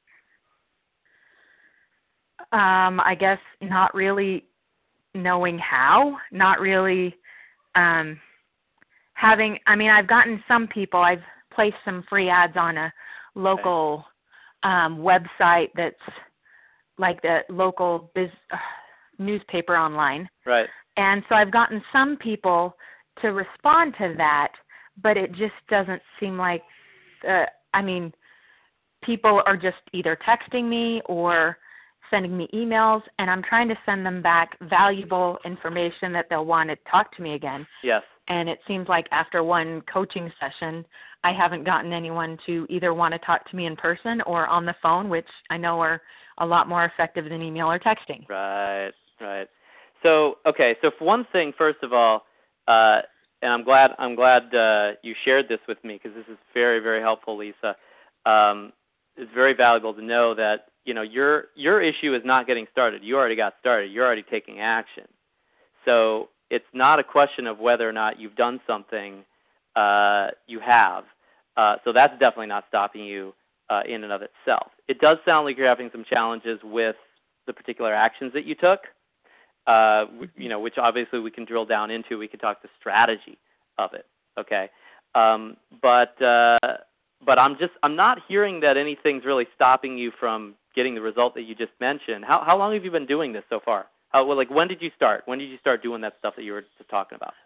Um, I guess not really knowing how, not really um, having, I mean, I've gotten some people, I've placed some free ads on a local okay. um, website that's like the local biz, uh, newspaper online. Right. And so I've gotten some people to respond to that, but it just doesn't seem like, uh, I mean, people are just either texting me or sending me emails, and I'm trying to send them back valuable information that they'll want to talk to me again. Yes. And it seems like after one coaching session, I haven't gotten anyone to either want to talk to me in person or on the phone, which I know are a lot more effective than email or texting. Right, right. So, okay, so for one thing, first of all, uh, and I'm glad I'm glad uh, you shared this with me because this is very, very helpful, Lisa. Um, it's very valuable to know that, you know, your your issue is not getting started. You already got started. You're already taking action. So it's not a question of whether or not you've done something. Uh, you have. Uh, so that's definitely not stopping you uh, in and of itself. It does sound like you're having some challenges with the particular actions that you took, uh, you know, which obviously we can drill down into. We can talk the strategy of it, okay? Um, but uh, but I'm just I'm not hearing that anything's really stopping you from getting the result that you just mentioned. How how long have you been doing this so far? How, well, like when did you start? When did you start doing that stuff that you were just talking about?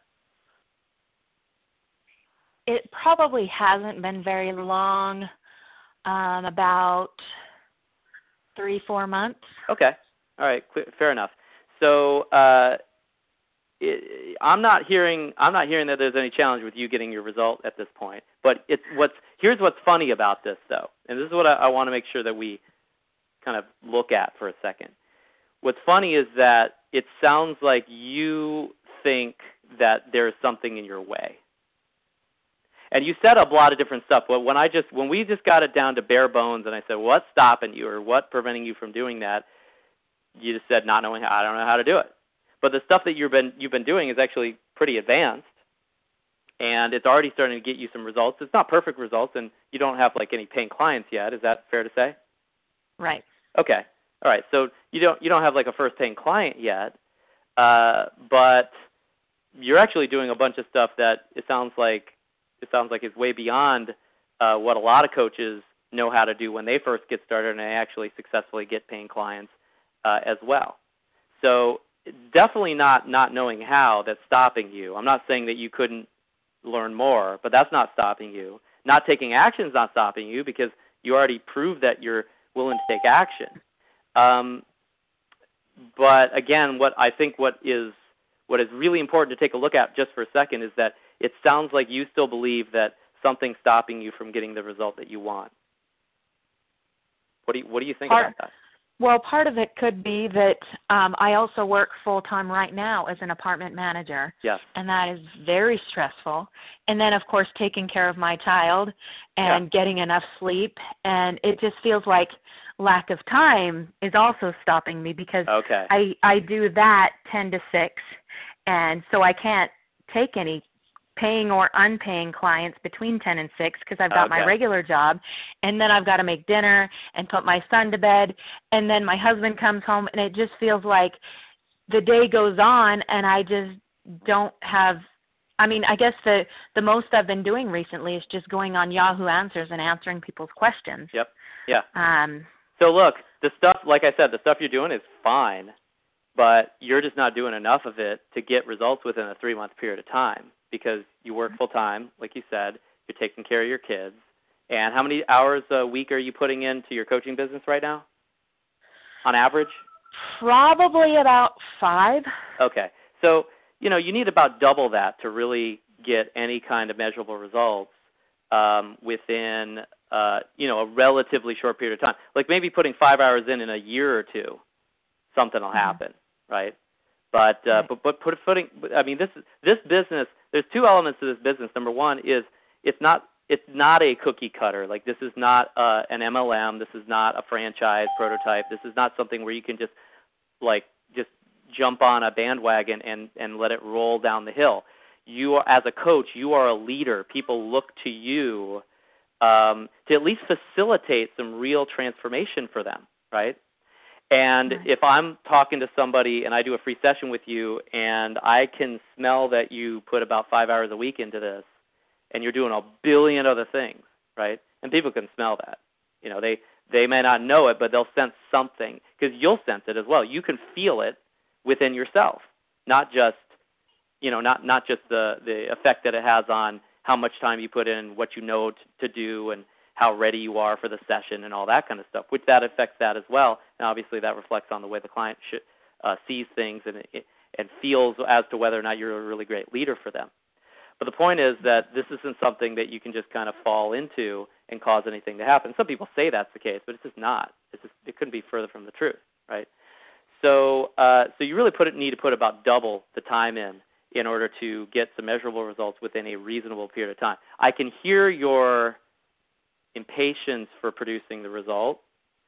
It probably hasn't been very long, um, about three, four months. Okay. All right. Fair enough. So uh, it, I'm not hearing I'm not hearing that there's any challenge with you getting your result at this point. But it's what's here's what's funny about this, though, and this is what I, I want to make sure that we kind of look at for a second. What's funny is that it sounds like you think that there's something in your way. And you set up a lot of different stuff. But when I just when we just got it down to bare bones, and I said, "What's stopping you, or what's preventing you from doing that?" You just said, "Not knowing how. I don't know how to do it." But the stuff that you've been you've been doing is actually pretty advanced, and it's already starting to get you some results. It's not perfect results, and you don't have like any paying clients yet. Is that fair to say? Right. Okay. All right. So you don't you don't have like a first paying client yet, uh, but you're actually doing a bunch of stuff that it sounds like. It sounds like it's way beyond uh, what a lot of coaches know how to do when they first get started, and they actually successfully get paying clients uh, as well. So definitely not not knowing how that's stopping you. I'm not saying that you couldn't learn more, but that's not stopping you. Not taking action is not stopping you because you already proved that you're willing to take action. Um, but again, what I think what is what is really important to take a look at just for a second is that it sounds like you still believe that something's stopping you from getting the result that you want. What do you, what do you think part, about that? Well, part of it could be that um, I also work full-time right now as an apartment manager. Yes. And that is very stressful. And then, of course, taking care of my child and yeah. getting enough sleep. And it just feels like lack of time is also stopping me because okay. I, I do that ten to six. And so I can't take any paying or unpaying clients between ten and six because I've got okay. my regular job, and then I've got to make dinner and put my son to bed, and then my husband comes home, and it just feels like the day goes on, and I just don't have – I mean, I guess the, the most I've been doing recently is just going on Yahoo Answers and answering people's questions. Yep, yeah. Um, so look, the stuff, like I said, the stuff you're doing is fine, but you're just not doing enough of it to get results within a three-month period of time. Because you work full-time, like you said, you're taking care of your kids. And how many hours a week are you putting into your coaching business right now, on average? Probably about five. Okay. So, you know, you need about double that to really get any kind of measurable results um, within, uh, you know, a relatively short period of time. Like maybe putting five hours in in a year or two, something will happen, mm-hmm. right? But, uh, right. but but put, putting, I mean, this this business, there's two elements to this business. Number one is it's not it's not a cookie cutter. Like this is not uh, an M L M. This is not a franchise prototype. This is not something where you can just like just jump on a bandwagon and, and let it roll down the hill. You are, as a coach, you are a leader. People look to you um, to at least facilitate some real transformation for them, right? And right. if I'm talking to somebody and I do a free session with you and I can smell that you put about five hours a week into this and you're doing a billion other things, right? And people can smell that. You know, they, they may not know it, but they'll sense something because you'll sense it as well. You can feel it within yourself, not just, you know, not, not just the, the effect that it has on how much time you put in, what you know t- to do, and how ready you are for the session and all that kind of stuff, which that affects that as well. And obviously that reflects on the way the client sh- uh, sees things and, and feels as to whether or not you're a really great leader for them. But the point is that this isn't something that you can just kind of fall into and cause anything to happen. Some people say that's the case, but it's just not. It's just, it couldn't be further from the truth, right? So uh, so you really put it, need to put about double the time in in order to get some measurable results within a reasonable period of time. I can hear your impatience for producing the result.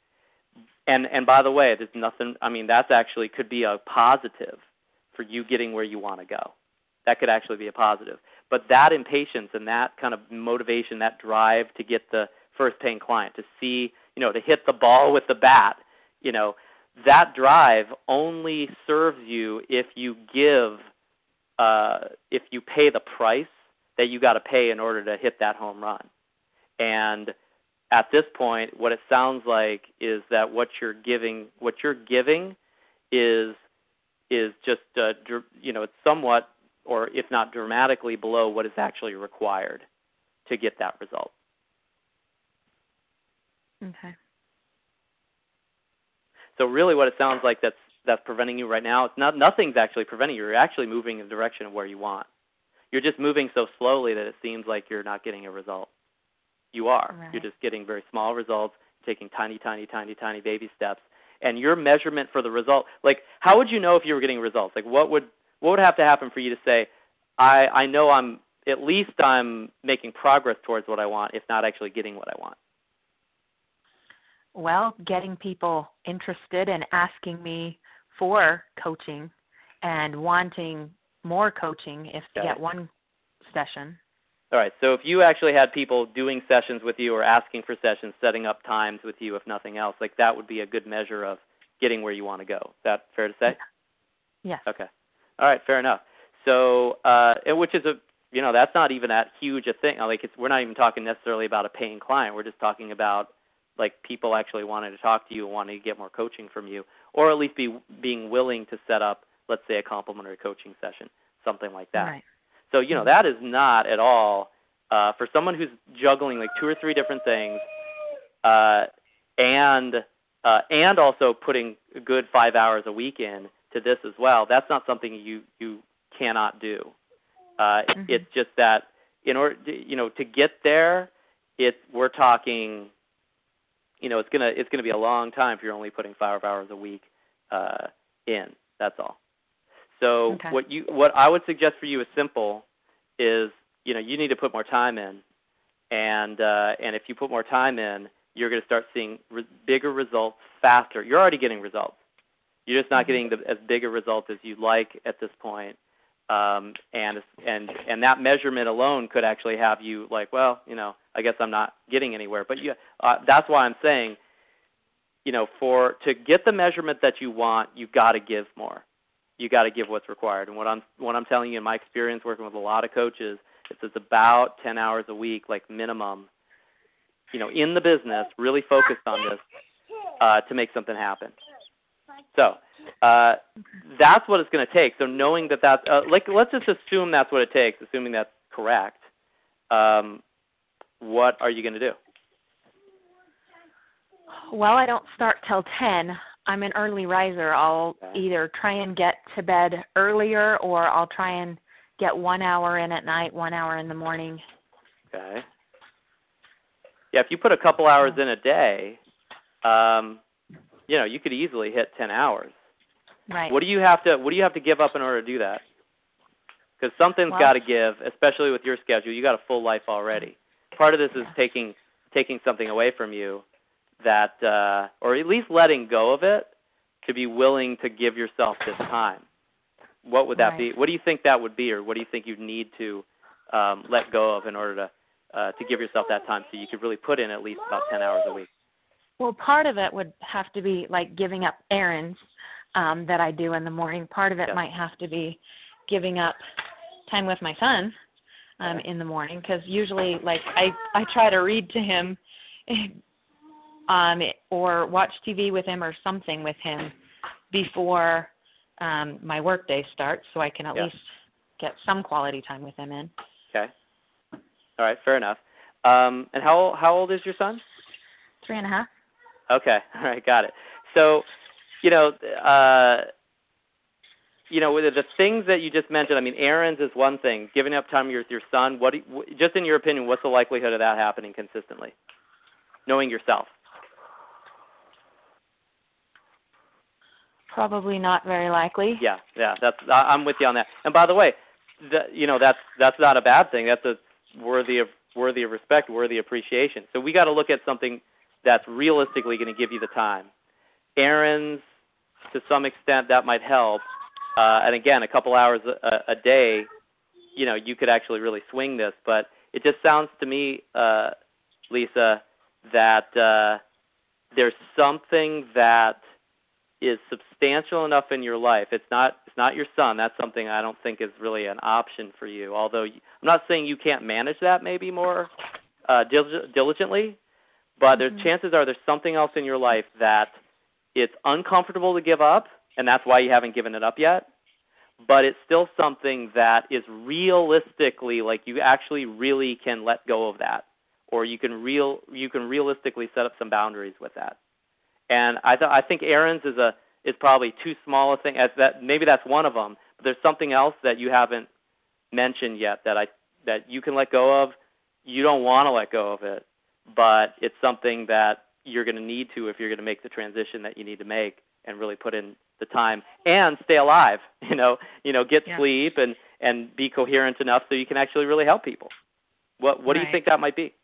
And and by the way, there's nothing, I mean, that's actually could be a positive for you getting where you want to go. That could actually be a positive. But that impatience and that kind of motivation, that drive to get the first paying client, to see, you know, to hit the ball with the bat. You know, that drive only serves you if you give, uh, if you pay the price that you got to pay in order to hit that home run. And at this point, what it sounds like is that what you're giving, what you're giving, is is just, uh, you know, it's somewhat, or if not dramatically below what is actually required to get that result. Okay. So really, what it sounds like that's that's preventing you right now, it's not nothing's actually preventing you. You're actually moving in the direction of where you want. You're just moving so slowly that it seems like you're not getting a result. You are. Right. You're just getting very small results, taking tiny, tiny, tiny, tiny baby steps. And your measurement for the result, like, how would you know if you were getting results? Like, what would what would have to happen for you to say, I, I know I'm, at least I'm making progress towards what I want, if not actually getting what I want? Well, getting people interested and asking me for coaching and wanting more coaching if they Okay. get one session. All right, so if you actually had people doing sessions with you or asking for sessions, setting up times with you, if nothing else, like that would be a good measure of getting where you want to go. Is that fair to say? Yes. Okay. All right, fair enough. So, uh, which is a, you know, that's not even that huge a thing. Like, it's, we're not even talking necessarily about a paying client. We're just talking about, like, people actually wanting to talk to you and wanting to get more coaching from you, or at least be being willing to set up, let's say, a complimentary coaching session, something like that. Right. So, you know, that is not at all, uh, for someone who's juggling like two or three different things, uh, and uh, and also putting a good five hours a week in to this as well. That's not something you you cannot do. Uh, Mm-hmm. It's just that in order, to, you know, to get there, it we're talking, you know, it's gonna it's gonna be a long time if you're only putting five hours a week uh, in. That's all. So Okay. what you what I would suggest for you is simple, is, you know, you need to put more time in, and uh, and if you put more time in, you're going to start seeing re- bigger results faster. You're already getting results. You're just not getting the, as big a result as you'd like at this point, um, and and and that measurement alone could actually have you like, well, you know, I guess I'm not getting anywhere. But you, uh, that's why I'm saying, you know, for to get the measurement that you want, you've got to give more. You got to give what's required. And what I'm what I'm telling you in my experience working with a lot of coaches, is it's about ten hours a week, like minimum, you know, in the business, really focused on this uh, to make something happen. So uh, that's what it's going to take. So knowing that that's, uh, like, let's just assume that's what it takes, assuming that's correct. Um, what are you going to do? Well, I don't start till ten. I'm an early riser. I'll either try and get to bed earlier, or I'll try and get one hour in at night, one hour in the morning. Okay. Yeah, if you put a couple hours in a day, um, you know, you could easily hit ten hours. Right. What do you have to What do you have to give up in order to do that? Because something's Well, got to give, especially with your schedule. You got a full life already. Part of this is taking taking something away from you, that, uh, or at least letting go of it, to be willing to give yourself this time. What would that Right. be? What do you think that would be, or what do you think you'd need to um, let go of in order to uh, to give yourself that time so you could really put in at least about ten hours a week? Well, part of it would have to be like giving up errands um, that I do in the morning. Part of it Yeah. might have to be giving up time with my son um, Okay. in the morning, because usually, like, I, I try to read to him um, or watch T V with him or something with him before um, my work day starts, so I can at Yeah. least get some quality time with him in. Okay. All right, fair enough. Um, and how how old is your son? Three and a half. Okay, all right, got it. So, you know, uh, you know, with the things that you just mentioned, I mean, errands is one thing. Giving up time with your son, what, do you, just in your opinion, what's the likelihood of that happening consistently? Knowing yourself. Probably not very likely. Yeah, yeah, that's I, I'm with you on that. And by the way, the, you know, that's that's not a bad thing. That's a worthy of worthy of respect, worthy of appreciation. So we got to look at something that's realistically going to give you the time. Errands, to some extent, that might help. Uh, and again, a couple hours a, a day, you know, you could actually really swing this. But it just sounds to me, uh, Lisa, that uh, there's something that is substantial enough in your life. It's not it's not your son. That's something I don't think is really an option for you. Although I'm not saying you can't manage that maybe more uh, dil- diligently, but Mm-hmm. there's chances are there's something else in your life that it's uncomfortable to give up, and that's why you haven't given it up yet. But it's still something that is realistically, like you actually really can let go of that, or you can real you can realistically set up some boundaries with that. And I th- I think Aaron's is a is probably too small a thing. As that maybe that's one of them. But there's something else that you haven't mentioned yet that I that you can let go of. You don't want to let go of it, but it's something that you're going to need to if you're going to make the transition that you need to make and really put in the time and stay alive. You know, you know, get Yeah. sleep and, and be coherent enough so you can actually really help people. What what do you Right. think that might be?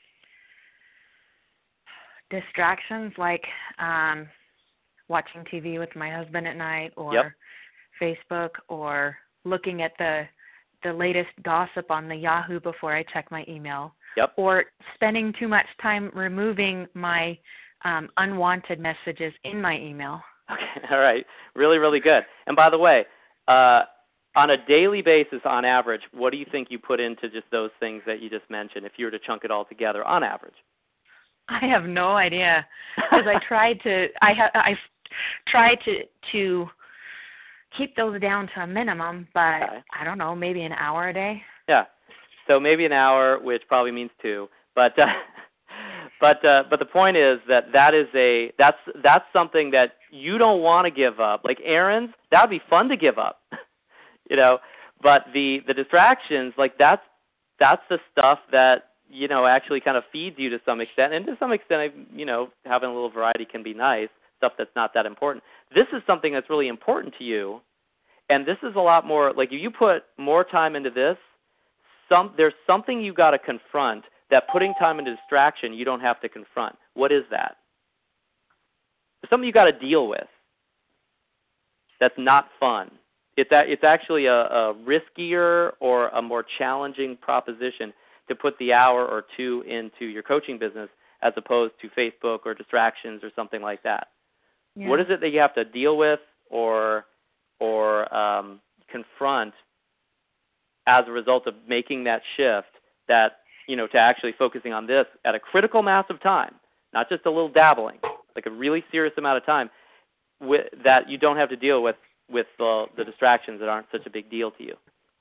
Distractions like um, watching T V with my husband at night, or Yep. Facebook, or looking at the the latest gossip on the Yahoo before I check my email, Yep. or spending too much time removing my um, unwanted messages in my email. Okay, all right. Really, really good. And by the way, uh, on a daily basis, on average, what do you think you put into just those things that you just mentioned, if you were to chunk it all together on average? I have no idea, because I tried to I ha- I tried to to keep those down to a minimum, but Okay. I don't know, maybe an hour a day. Yeah. So maybe an hour, which probably means two. But uh, but uh, but the point is that that is a that's that's something that you don't want to give up. Like Aaron's, that would be fun to give up, you know. But the the distractions, like that's that's the stuff that you know actually kind of feeds you to some extent, and to some extent, you know, having a little variety can be nice. Stuff that's not that important. This is something that's really important to you, and this is a lot more. Like if you put more time into this, some there's something you got to confront. That putting time into distraction, you don't have to confront. What is that? It's something you got to deal with. That's not fun. It's a, it's actually a, a riskier or a more challenging proposition to put the hour or two into your coaching business as opposed to Facebook or distractions or something like that. Yeah. What is it that you have to deal with or or um, confront as a result of making that shift? That you know, to actually focusing on this at a critical mass of time, not just a little dabbling, like a really serious amount of time, with, that you don't have to deal with with the, the distractions that aren't such a big deal to you.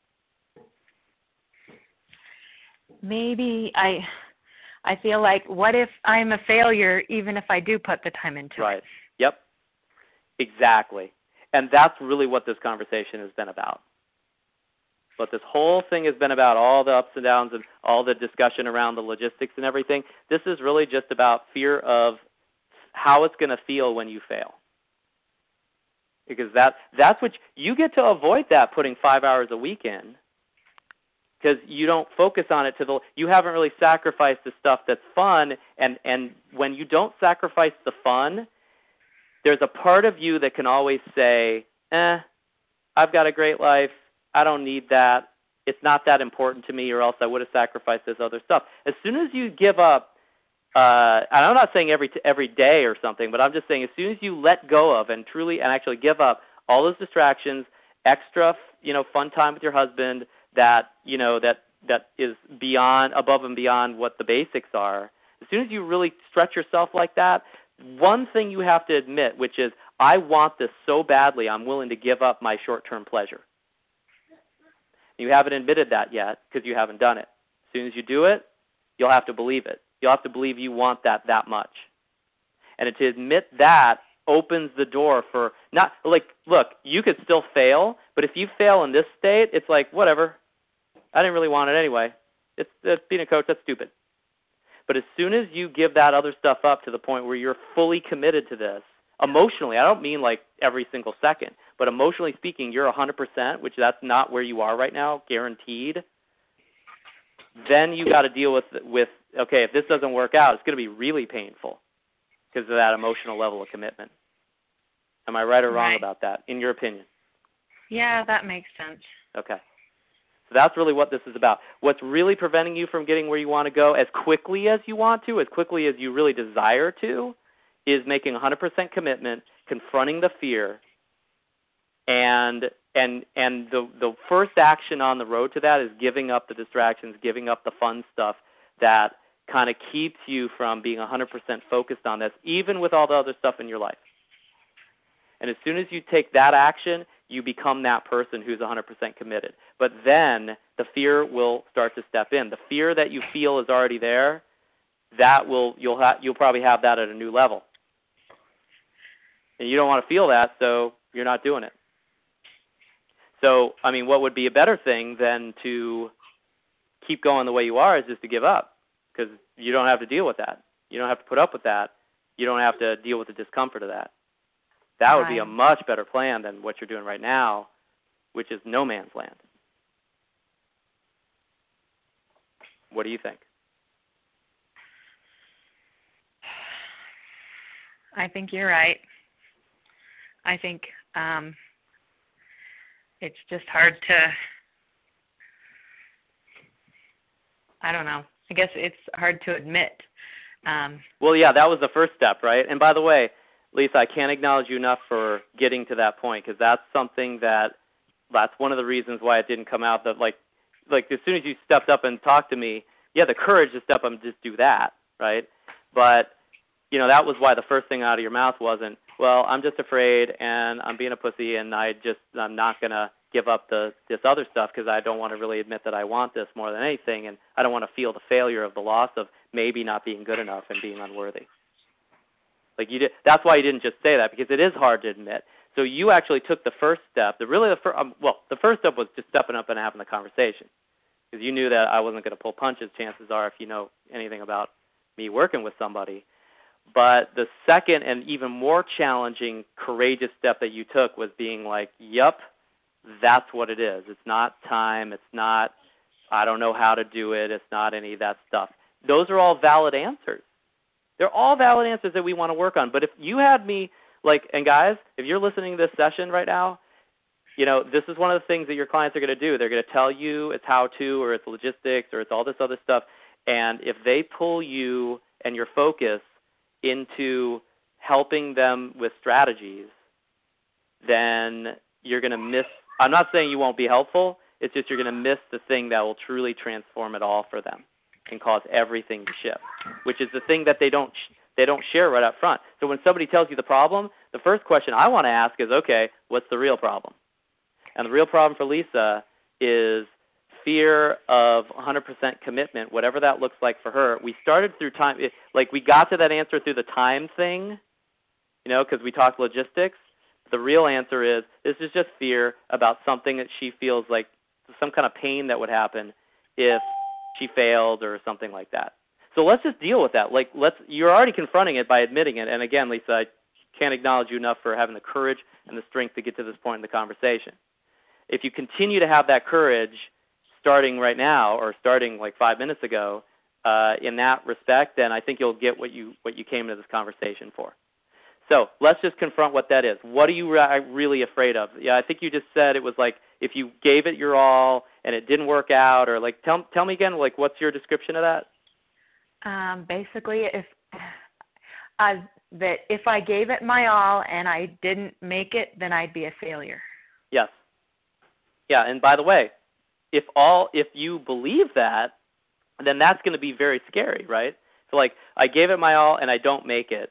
Maybe I I feel like, what if I'm a failure even if I do put the time into Right. it? Yep. Exactly. And that's really what this conversation has been about. But this whole thing has been about all the ups and downs and all the discussion around the logistics and everything. This is really just about fear of how it's going to feel when you fail. Because that, that's what you, you get to avoid that putting five hours a week in, because you don't focus on it to the, you haven't really sacrificed the stuff that's fun. And, and when you don't sacrifice the fun, there's a part of you that can always say, eh, I've got a great life. I don't need that. It's not that important to me, or else I would have sacrificed this other stuff. As soon as you give up, uh, and I'm not saying every t- every day or something, but I'm just saying as soon as you let go of and truly and actually give up all those distractions, extra, you know, fun time with your husband that, you know, that that is beyond, above and beyond what the basics are. As soon as you really stretch yourself like that, one thing you have to admit, which is, I want this so badly, I'm willing to give up my short-term pleasure. You haven't admitted that yet because you haven't done it. As soon as you do it, you'll have to believe it. You'll have to believe you want that that much. And to admit that opens the door for, not like, look, you could still fail, but if you fail in this state, it's like, whatever. I didn't really want it anyway. It's, it's being a coach, that's stupid. But as soon as you give that other stuff up to the point where you're fully committed to this, emotionally, I don't mean like every single second, but emotionally speaking, you're one hundred percent, which that's not where you are right now, guaranteed. Then you got to deal with, with, okay, if this doesn't work out, it's going to be really painful because of that emotional level of commitment. Am I right or wrong Right. about that, in your opinion? Yeah, that makes sense. Okay. So that's really what this is about. What's really preventing you from getting where you want to go as quickly as you want to, as quickly as you really desire to, is making one hundred percent commitment, confronting the fear, and and and the the first action on the road to that is giving up the distractions, giving up the fun stuff that kind of keeps you from being one hundred percent focused on this, even with all the other stuff in your life. And as soon as you take that action, you become that person who's one hundred percent committed. But then the fear will start to step in. The fear that you feel is already there, that will you'll ha- you'll probably have that at a new level. And you don't want to feel that, so you're not doing it. So, I mean, what would be a better thing than to keep going the way you are is just to give up, because you don't have to deal with that. You don't have to put up with that. You don't have to deal with the discomfort of that. That would be a much better plan than what you're doing right now, which is no man's land. What do you think? I think you're right. I think um, it's just hard to, I don't know. I guess it's hard to admit. Um, well, yeah, that was the first step, right? And by the way, Lisa, I can't acknowledge you enough for getting to that point, because that's something that, that's one of the reasons why it didn't come out. That like, like as soon as you stepped up and talked to me, you had the courage to step up and just do that, right? But, you know, that was why the first thing out of your mouth wasn't, well, I'm just afraid and I'm being a pussy and I just, I'm not going to give up the this other stuff because I don't want to really admit that I want this more than anything, and I don't want to feel the failure of the loss of maybe not being good enough and being unworthy. Like you did, that's why you didn't just say that, because it is hard to admit. So you actually took the first step. The really the first, um, well, the first step was just stepping up and having the conversation, because you knew that I wasn't going to pull punches. Chances are, if you know anything about me working with somebody. But the second and even more challenging, courageous step that you took was being like, "Yep, that's what it is. It's not time. It's not I don't know how to do it. It's not any of that stuff." Those are all valid answers. They're all valid answers that we want to work on. But if you had me, like, and guys, if you're listening to this session right now, you know, this is one of the things that your clients are going to do. They're going to tell you it's how-to or it's logistics or it's all this other stuff. And if they pull you and your focus into helping them with strategies, then you're going to miss – I'm not saying you won't be helpful. It's just you're going to miss the thing that will truly transform it all for them and cause everything to shift, which is the thing that they don't sh- they don't share right up front. So when somebody tells you the problem, the first question I want to ask is, okay, what's the real problem? And the real problem for Lisa is fear of one hundred percent commitment, whatever that looks like for her. We started through time, like we got to that answer through the time thing, you know, because we talked logistics. The real answer is this is just fear about something that she feels like some kind of pain that would happen if she failed or something like that. So let's just deal with that. Like, let's. You're already confronting it by admitting it. And again, Lisa, I can't acknowledge you enough for having the courage and the strength to get to this point in the conversation. If you continue to have that courage starting right now or starting like five minutes ago uh, in that respect, then I think you'll get what you what you came to this conversation for. So let's just confront what that is. What are you re- really afraid of? Yeah, I think you just said it was like if you gave it your all and it didn't work out, or like tell tell me again, like what's your description of that? Um, basically, if uh, that if I gave it my all and I didn't make it, then I'd be a failure. Yes. Yeah, and by the way, if all if you believe that, then that's going to be very scary, right? So like I gave it my all and I don't make it.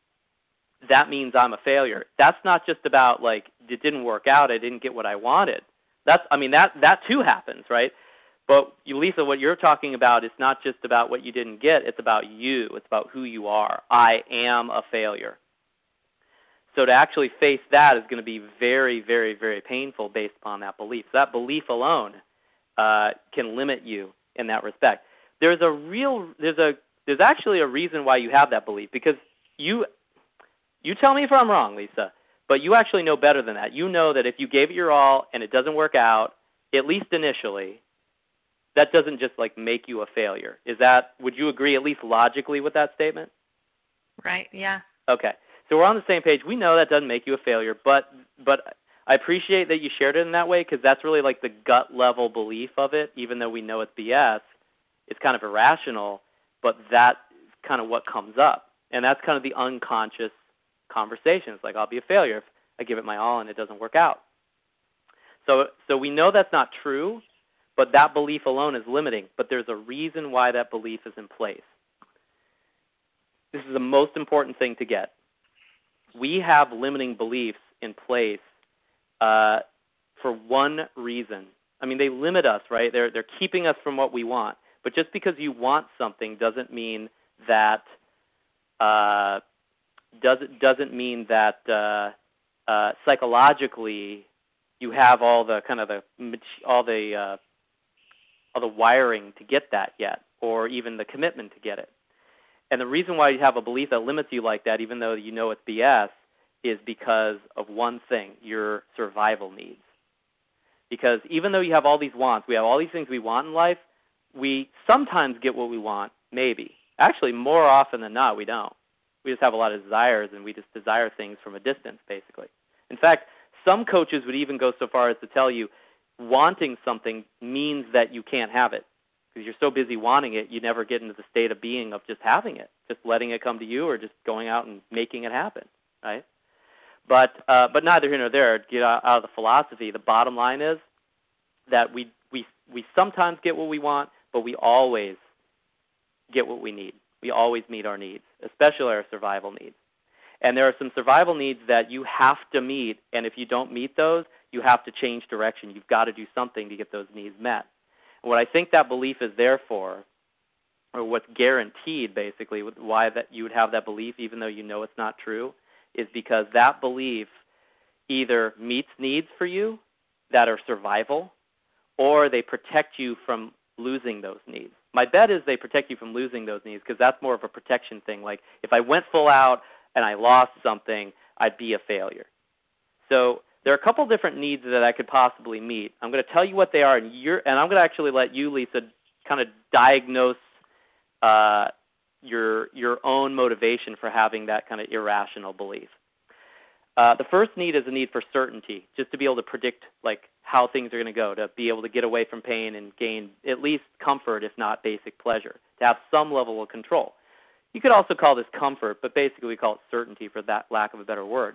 That means I'm a failure. That's not just about like it didn't work out, I didn't get what I wanted. That's I mean that that too happens, right? But you, Lisa, what you're talking about is not just about what you didn't get, it's about you. It's about who you are. I am a failure. So to actually face that is going to be very, very, very painful based upon that belief. So that belief alone uh, can limit you in that respect. There's a real there's a there's actually a reason why you have that belief, because you You tell me if I'm wrong, Lisa, but you actually know better than that. You know that if you gave it your all and it doesn't work out, at least initially, that doesn't just like make you a failure. Is that, would you agree at least logically with that statement? Right, yeah. Okay. So we're on the same page. We know that doesn't make you a failure, but but I appreciate that you shared it in that way because that's really like the gut level belief of it, even though we know it's B S. It's kind of irrational, but that's kind of what comes up. And that's kind of the unconscious conversation. It's like, I'll be a failure if I give it my all and it doesn't work out. So, so we know that's not true, but that belief alone is limiting. But there's a reason why that belief is in place. This is the most important thing to get. We have limiting beliefs in place uh, for one reason. I mean, they limit us, right? They're, they're keeping us from what we want. But just because you want something doesn't mean that uh, doesn't doesn't mean that uh, uh, psychologically you have all the kind of the all the uh, all the wiring to get that yet, or even the commitment to get it. And the reason why you have a belief that limits you like that, even though you know it's B S, is because of one thing: your survival needs. Because even though you have all these wants, we have all these things we want in life. We sometimes get what we want, maybe. Actually, more often than not, we don't. We just have a lot of desires, and we just desire things from a distance, basically. In fact, some coaches would even go so far as to tell you wanting something means that you can't have it. Because you're so busy wanting it, you never get into the state of being of just having it, just letting it come to you or just going out and making it happen, right? But, uh, but neither here nor there. Get out of the philosophy. The bottom line is that we, we, we sometimes get what we want, but we always get what we need. We always meet our needs, especially our survival needs. And there are some survival needs that you have to meet, and if you don't meet those, you have to change direction. You've got to do something to get those needs met. And what I think that belief is there for, or what's guaranteed basically, why that you would have that belief even though you know it's not true, is because that belief either meets needs for you that are survival, or they protect you from losing those needs. My bet is they protect you from losing those needs because that's more of a protection thing. Like if I went full out and I lost something, I'd be a failure. So there are a couple different needs that I could possibly meet. I'm going to tell you what they are, and, you're, and I'm going to actually let you, Lisa, kind of diagnose uh, your, your own motivation for having that kind of irrational belief. Uh, the first need is a need for certainty, just to be able to predict like how things are going to go, to be able to get away from pain and gain at least comfort, if not basic pleasure, to have some level of control. You could also call this comfort, but basically we call it certainty for that lack of a better word.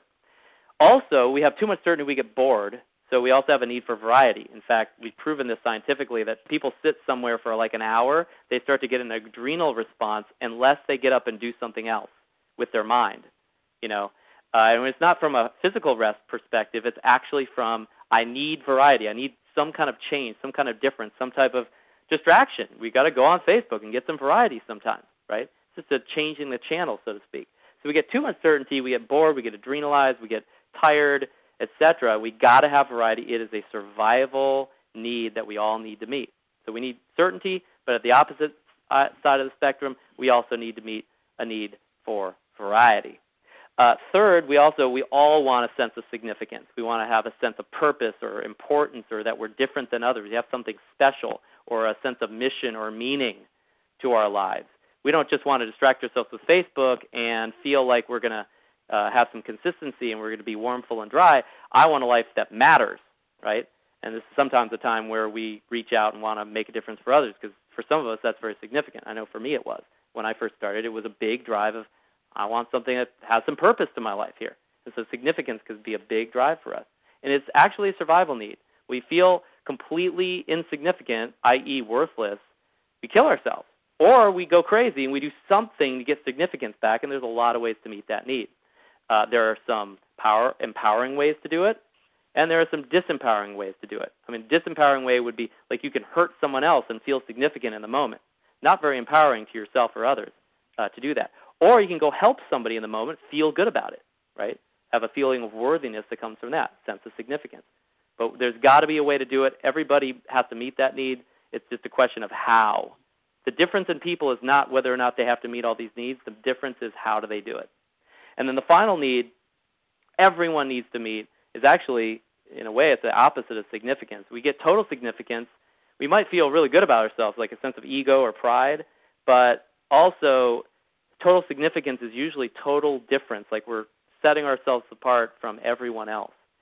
Also, we have too much certainty we get bored, so we also have a need for variety. In fact, we've proven this scientifically that people sit somewhere for like an hour, they start to get an adrenal response unless they get up and do something else with their mind, you know. Uh, and it's not from a physical rest perspective. It's actually from I need variety. I need some kind of change, some kind of difference, some type of distraction. We got to go on Facebook and get some variety sometimes, right? It's just a changing the channel, so to speak. So we get too much certainty. We get bored. We get adrenalized. We get tired, et cetera. We got to have variety. It is a survival need that we all need to meet. So we need certainty, but at the opposite uh, side of the spectrum, we also need to meet a need for variety. Uh, third, we also, we all want a sense of significance. We want to have a sense of purpose or importance, or that we're different than others. We have something special or a sense of mission or meaning to our lives. We don't just want to distract ourselves with Facebook and feel like we're going to uh, have some consistency and we're going to be warm, full, and dry. I want a life that matters, right? And this is sometimes a time where we reach out and want to make a difference for others, because for some of us that's very significant. I know for me it was. When I first started, it was a big drive of I want something that has some purpose to my life here. And so significance could be a big drive for us. And it's actually a survival need. We feel completely insignificant, that is worthless, we kill ourselves. Or we go crazy and we do something to get significance back, and there's a lot of ways to meet that need. Uh, there are some power, empowering ways to do it, and there are some disempowering ways to do it. I mean, disempowering way would be like you can hurt someone else and feel significant in the moment. Not very empowering to yourself or others uh, to do that. Or you can go help somebody in the moment, feel good about it, right? Have a feeling of worthiness that comes from that, sense of significance. But there's got to be a way to do it. Everybody has to meet that need. It's just a question of how. The difference in people is not whether or not they have to meet all these needs. The difference is how do they do it. And then the final need everyone needs to meet is actually, in a way, it's the opposite of significance. We get total significance. We might feel really good about ourselves, like a sense of ego or pride, but also total significance is usually total difference, like we're setting ourselves apart from everyone else.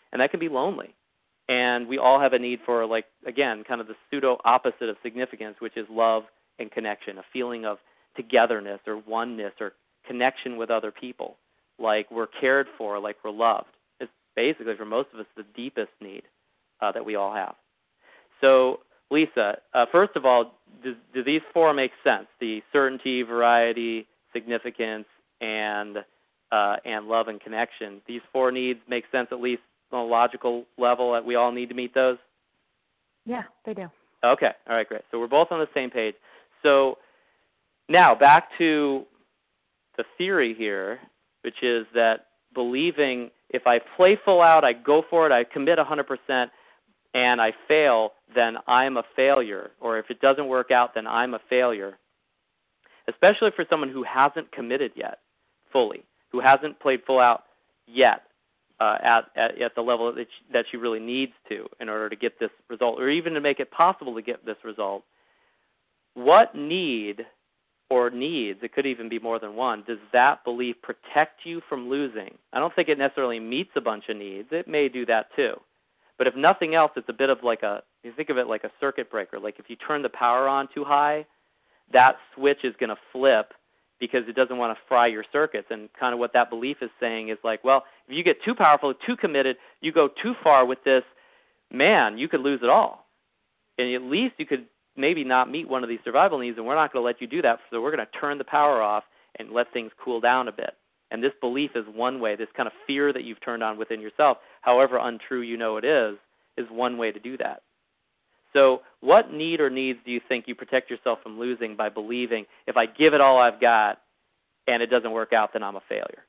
and that can be lonely. And we all have a need for, like, again, kind of the pseudo-opposite of significance, which is love and connection, a feeling of togetherness or oneness or connection with other people, like we're cared for, like we're loved. It's basically, for most of us, the deepest need uh, that we all have. So, Lisa, uh, first of all, do, do these four make sense? The certainty, variety, significance, and uh, and love and connection. These four needs make sense, at least on a logical level, that we all need to meet those? Yeah, they do. Okay. All right, great. So we're both on the same page. So now back to the theory here, which is that believing if I play full out, I go for it, I commit one hundred percent, and I fail, then I'm a failure. Or if it doesn't work out, then I'm a failure. Especially for someone who hasn't committed yet fully, who hasn't played full out yet. Uh, at, at at the level that she, that she really needs to in order to get this result, or even to make it possible to get this result. What need or needs, it could even be more than one, does that belief protect you from losing? I don't think it necessarily meets a bunch of needs. It may do that too. But if nothing else, it's a bit of like a, you think of it like a circuit breaker. Like if you turn the power on too high, that switch is going to flip because it doesn't want to fry your circuits. And kind of what that belief is saying is like, well, if you get too powerful, too committed, you go too far with this, man, you could lose it all. And at least you could maybe not meet one of these survival needs, and we're not going to let you do that, so we're going to turn the power off and let things cool down a bit. And this belief is one way, this kind of fear that you've turned on within yourself, however untrue you know it is, is one way to do that. So what need or needs do you think you protect yourself from losing by believing, if I give it all I've got and it doesn't work out, then I'm a failure?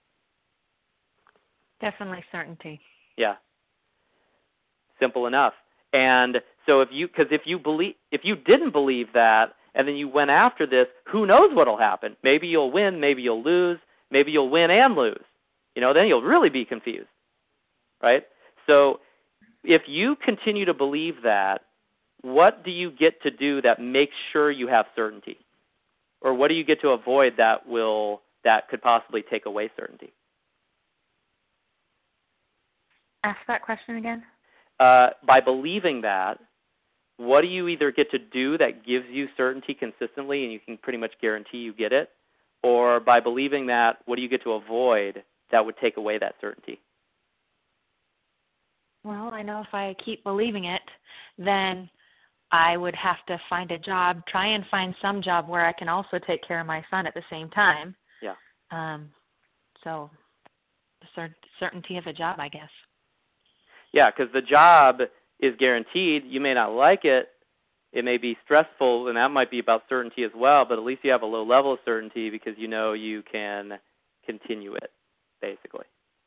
Definitely certainty. Yeah. Simple enough. And so if you, because if you believe, if you didn't believe that and then you went after this, who knows what will happen? Maybe you'll win, maybe you'll lose, maybe you'll win and lose. You know, then you'll really be confused, right? So if you continue to believe that, what do you get to do that makes sure you have certainty? Or what do you get to avoid that will that could possibly take away certainty? Ask that question again. Uh, by believing that, what do you either get to do that gives you certainty consistently and you can pretty much guarantee you get it? Or by believing that, what do you get to avoid that would take away that certainty? Well, I know if I keep believing it, then I would have to find a job, try and find some job where I can also take care of my son at the same time. Yeah. Um, so the cer- certainty of a job, I guess. Yeah, because the job is guaranteed. You may not like it. It may be stressful, and that might be about certainty as well, but at least you have a low level of certainty because you know you can continue it, basically.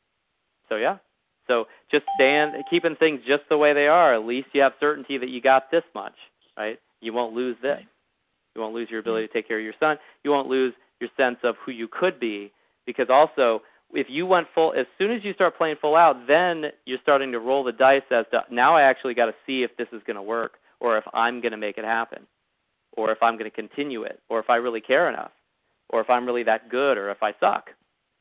So, yeah. So just stand, keeping things just the way they are, at least you have certainty that you got this much, right? You won't lose this. You won't lose your ability to take care of your son. You won't lose your sense of who you could be, because also if you went full, as soon as you start playing full out, then you're starting to roll the dice as to, now I actually got to see if this is going to work, or if I'm going to make it happen, or if I'm going to continue it, or if I really care enough, or if I'm really that good, or if I suck.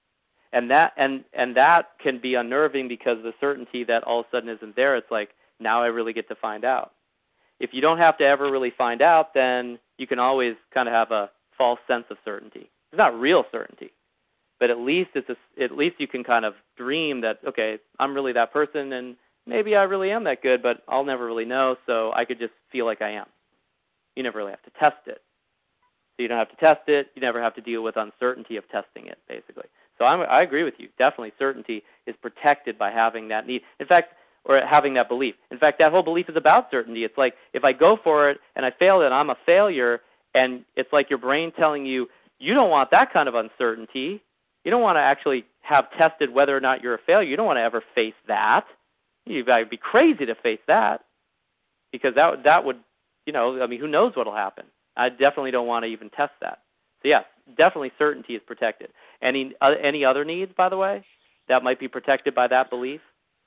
And that and, and that can be unnerving because the certainty that all of a sudden isn't there, it's like, now I really get to find out. If you don't have to ever really find out, then you can always kind of have a false sense of certainty. It's not real certainty, but at least it's a, at least you can kind of dream that, okay, I'm really that person, and maybe I really am that good, but I'll never really know, so I could just feel like I am. You never really have to test it. So you don't have to test it. You never have to deal with uncertainty of testing it, basically. So I'm, I agree with you. Definitely certainty is protected by having that need. In fact, or having that belief. In fact, that whole belief is about certainty. It's like if I go for it and I fail it, I'm a failure, and it's like your brain telling you, you don't want that kind of uncertainty. You don't want to actually have tested whether or not you're a failure. You don't want to ever face that. You'd be crazy to face that because that, that would, you know, I mean, who knows what will happen. I definitely don't want to even test that. So, yes, definitely certainty is protected. Any uh, any other needs, by the way, that might be protected by that belief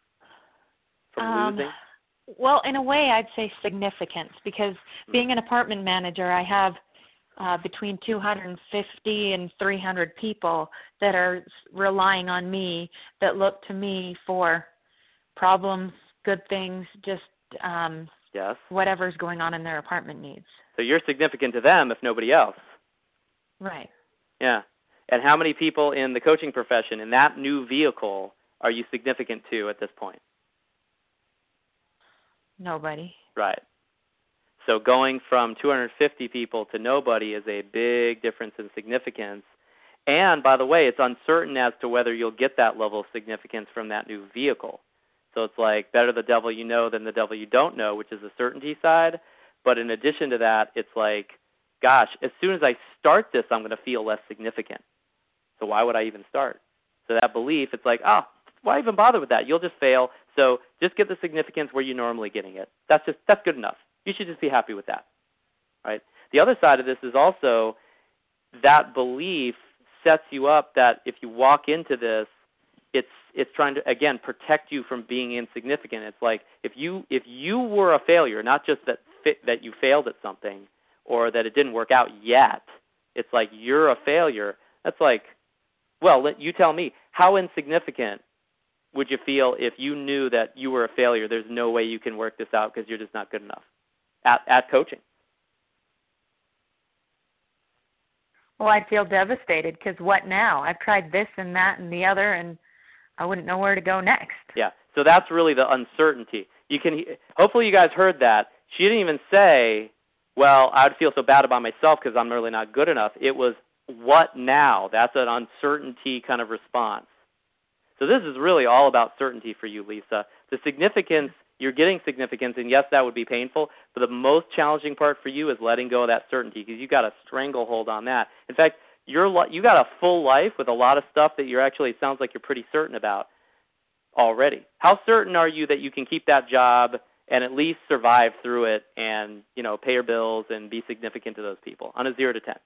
from um, losing? Well, in a way, I'd say significance, because being an apartment manager, I have uh, between two hundred fifty and three hundred people that are relying on me, that look to me for problems, good things, just um, yes. whatever's going on in their apartment needs. So you're significant to them if nobody else. Right. Yeah. And how many people in the coaching profession, in that new vehicle, are you significant to at this point? Nobody. Right. So going from two hundred fifty people to nobody is a big difference in significance. And, by the way, it's uncertain as to whether you'll get that level of significance from that new vehicle. So it's like better the devil you know than the devil you don't know, which is the certainty side. But in addition to that, it's like, gosh, as soon as I start this, I'm going to feel less significant. So why would I even start? So that belief, it's like, oh, why even bother with that? You'll just fail. So just get the significance where you're normally getting it. That's just that's good enough. You should just be happy with that, right? The other side of this is also that belief sets you up that if you walk into this, it's it's trying to, again, protect you from being insignificant. It's like if you if you were a failure, not just that fit, that you failed at something or that it didn't work out yet, it's like you're a failure. That's like, well, let, you tell me, how insignificant would you feel if you knew that you were a failure? There's no way you can work this out because you're just not good enough at, at coaching. Well, I'd feel devastated because what now? I've tried this and that and the other, and I wouldn't know where to go next. Yeah, so that's really the uncertainty. You can hopefully you guys heard that. She didn't even say, well, I would feel so bad about myself because I'm really not good enough. It was, what now? That's an uncertainty kind of response. So this is really all about certainty for you, Lisa. The significance, you're getting significance, and yes, that would be painful, but the most challenging part for you is letting go of that certainty because you've got a stranglehold on that. In fact, you're, you got a full life with a lot of stuff that you're actually, it sounds like you're pretty certain about already. How certain are you that you can keep that job and at least survive through it and, you know, pay your bills and be significant to those people on a zero to ten?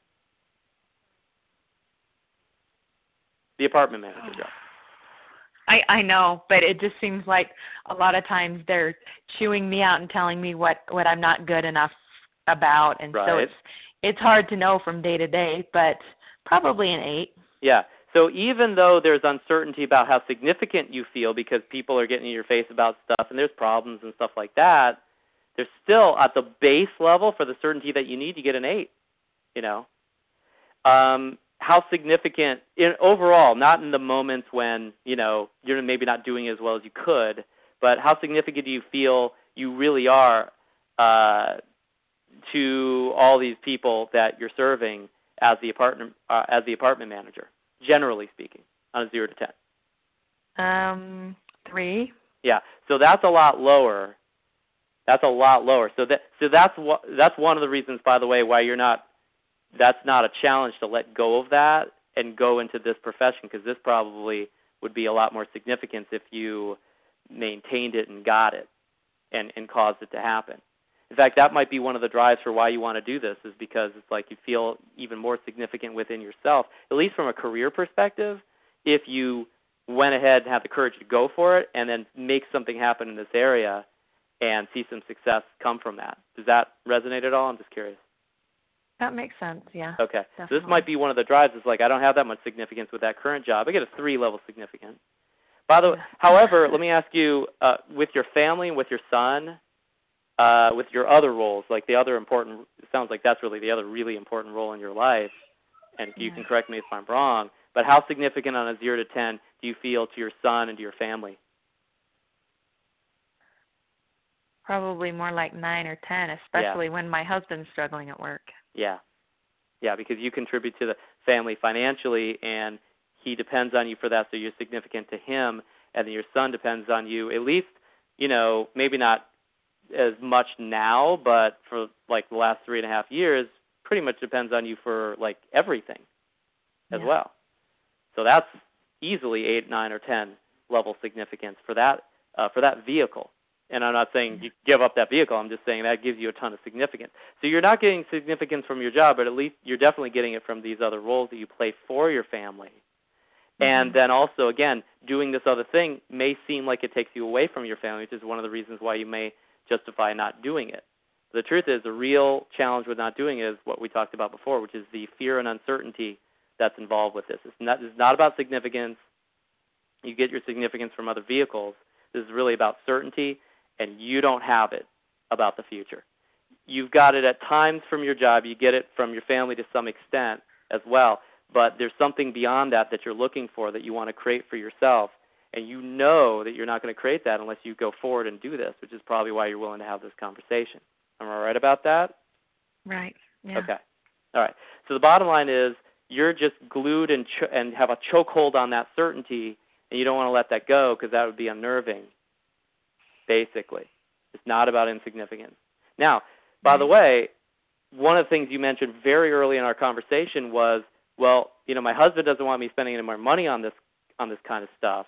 The apartment manager job. I, I know, but it just seems like a lot of times they're chewing me out and telling me what, what I'm not good enough about, and right. so it's it's hard to know from day to day, but probably an eight. Yeah. So even though there's uncertainty about how significant you feel because people are getting in your face about stuff and there's problems and stuff like that, there's still at the base level for the certainty that you need to get an eight, you know. Um, how significant in overall, not in the moments when, you know, you're maybe not doing as well as you could, but how significant do you feel you really are uh, to all these people that you're serving as the apartment uh, as the apartment manager, generally speaking, on a zero to ten? Um, three. Yeah, so that's a lot lower. That's a lot lower. So that so that's what that's one of the reasons, by the way, why you're not. That's not a challenge to let go of that and go into this profession, because this probably would be a lot more significant if you maintained it and got it and, and caused it to happen. In fact, that might be one of the drives for why you want to do this, is because it's like you feel even more significant within yourself, at least from a career perspective, if you went ahead and had the courage to go for it and then make something happen in this area and see some success come from that. Does that resonate at all? I'm just curious. That makes sense, yeah. Okay. Definitely. So this might be one of the drives. It's like, I don't have that much significance with that current job. I get a three-level significance. By the way, however, let me ask you, uh, with your family and with your son, uh, with your other roles, like the other important, it sounds like that's really the other really important role in your life, and you yeah. can correct me if I'm wrong, but how significant on a zero to ten do you feel to your son and to your family? Probably more like nine or ten, especially yeah. when my husband's struggling at work. Yeah. Yeah, because you contribute to the family financially, and he depends on you for that, so you're significant to him, and then your son depends on you, at least, you know, maybe not as much now, but for, like, the last three and a half years, pretty much depends on you for, like, everything as yeah. well. So that's easily eight, nine, or ten level significance for that uh, for that vehicle. And I'm not saying you give up that vehicle. I'm just saying that gives you a ton of significance. So you're not getting significance from your job, but at least you're definitely getting it from these other roles that you play for your family. Mm-hmm. And then also, again, doing this other thing may seem like it takes you away from your family, which is one of the reasons why you may justify not doing it. The truth is, the real challenge with not doing it is what we talked about before, which is the fear and uncertainty that's involved with this. It's not, it's not about significance. You get your significance from other vehicles. This is really about certainty, and you don't have it about the future. You've got it at times from your job. You get it from your family to some extent as well. But there's something beyond that that you're looking for that you want to create for yourself. And you know that you're not going to create that unless you go forward and do this, which is probably why you're willing to have this conversation. Am I right about that? Right. Yeah. Okay. All right. So the bottom line is you're just glued and, ch- and have a chokehold on that certainty, and you don't want to let that go because that would be unnerving, basically. It's not about insignificance. Now, by the way, one of the things you mentioned very early in our conversation was, well, you know, my husband doesn't want me spending any more money on this on this kind of stuff.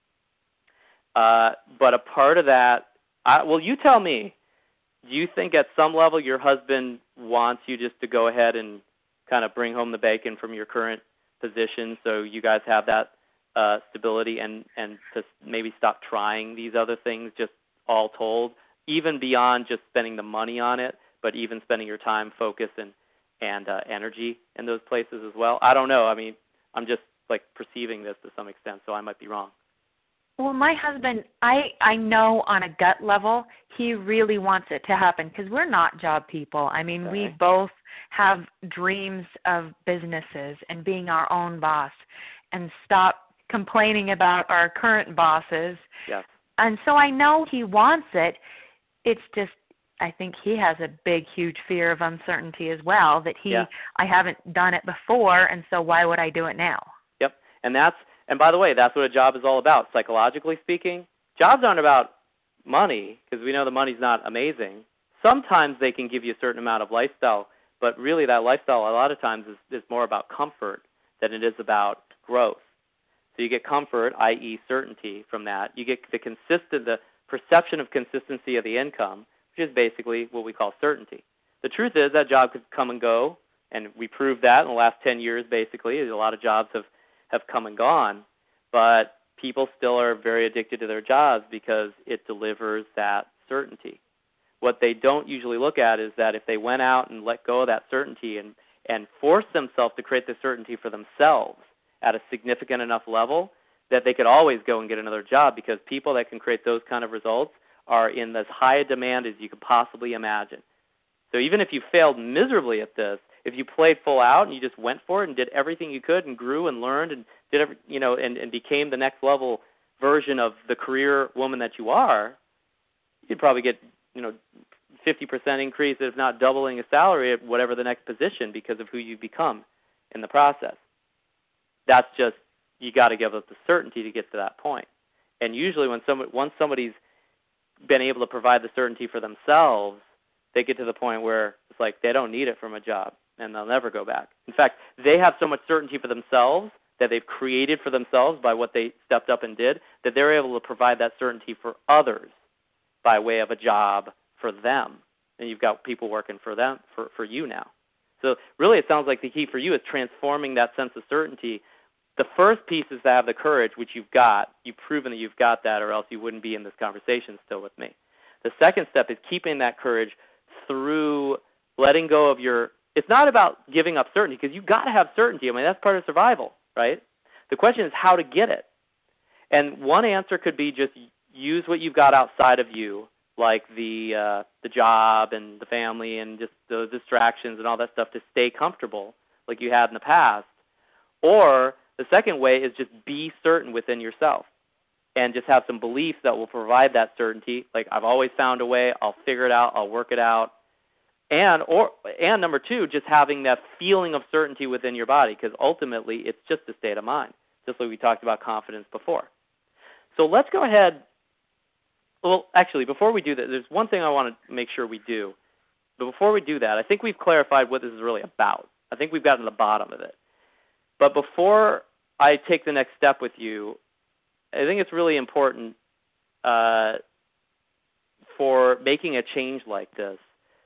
Uh, but a part of that, I, well, you tell me, do you think at some level your husband wants you just to go ahead and kind of bring home the bacon from your current position so you guys have that uh, stability and, and to maybe stop trying these other things just all told, even beyond just spending the money on it, but even spending your time, focus, and, and uh, energy in those places as well? I don't know. I mean, I'm just like perceiving this to some extent, so I might be wrong. Well, my husband, I, I know on a gut level he really wants it to happen because we're not job people. I mean, Okay. we both have dreams of businesses and being our own boss and stop complaining about our current bosses. Yes. And so I know he wants it. It's just I think he has a big, huge fear of uncertainty as well, that he Yeah. I haven't done it before, and so why would I do it now? Yep. And that's and by the way, that's what a job is all about, psychologically speaking. Jobs aren't about money, because we know the money's not amazing. Sometimes they can give you a certain amount of lifestyle, but really that lifestyle a lot of times is, is more about comfort than it is about growth. So you get comfort, that is certainty from that. You get the consistent, the perception of consistency of the income, which is basically what we call certainty. The truth is that job could come and go, and we proved that in the last ten years basically. A lot of jobs have, have come and gone, but people still are very addicted to their jobs because it delivers that certainty. What they don't usually look at is that if they went out and let go of that certainty and, and forced themselves to create the certainty for themselves at a significant enough level, that they could always go and get another job, because people that can create those kind of results are in as high a demand as you could possibly imagine. So even if you failed miserably at this, if you played full out and you just went for it and did everything you could and grew and learned and did every, you know, and, and became the next level version of the career woman that you are, you'd probably get, you know, fifty percent increase, if not doubling a salary at whatever the next position, because of who you become in the process. That's just, you got to give up the certainty to get to that point. And usually when somebody, once somebody's been able to provide the certainty for themselves, they get to the point where it's like they don't need it from a job, and they'll never go back. In fact, they have so much certainty for themselves that they've created for themselves by what they stepped up and did, that they're able to provide that certainty for others by way of a job for them. And you've got people working for them, for, for you now. So really it sounds like the key for you is transforming that sense of certainty. The first piece is to have the courage, which you've got. You've proven that you've got that, or else you wouldn't be in this conversation still with me. The second step is keeping that courage through letting go of your – it's not about giving up certainty, because you've got to have certainty. I mean, that's part of survival, right? The question is how to get it. And one answer could be just use what you've got outside of you, like the uh, the job and the family and just those distractions and all that stuff, to stay comfortable like you had in the past. Or the second way is just be certain within yourself and just have some beliefs that will provide that certainty. Like, I've always found a way, I'll figure it out, I'll work it out. And or and number two, just having that feeling of certainty within your body, because ultimately it's just a state of mind, just like we talked about confidence before. So let's go ahead. Well, actually, before we do that, there's one thing I want to make sure we do. But before we do that, I think we've clarified what this is really about. I think we've gotten to the bottom of it. But before I take the next step with you, I think it's really important uh, for making a change like this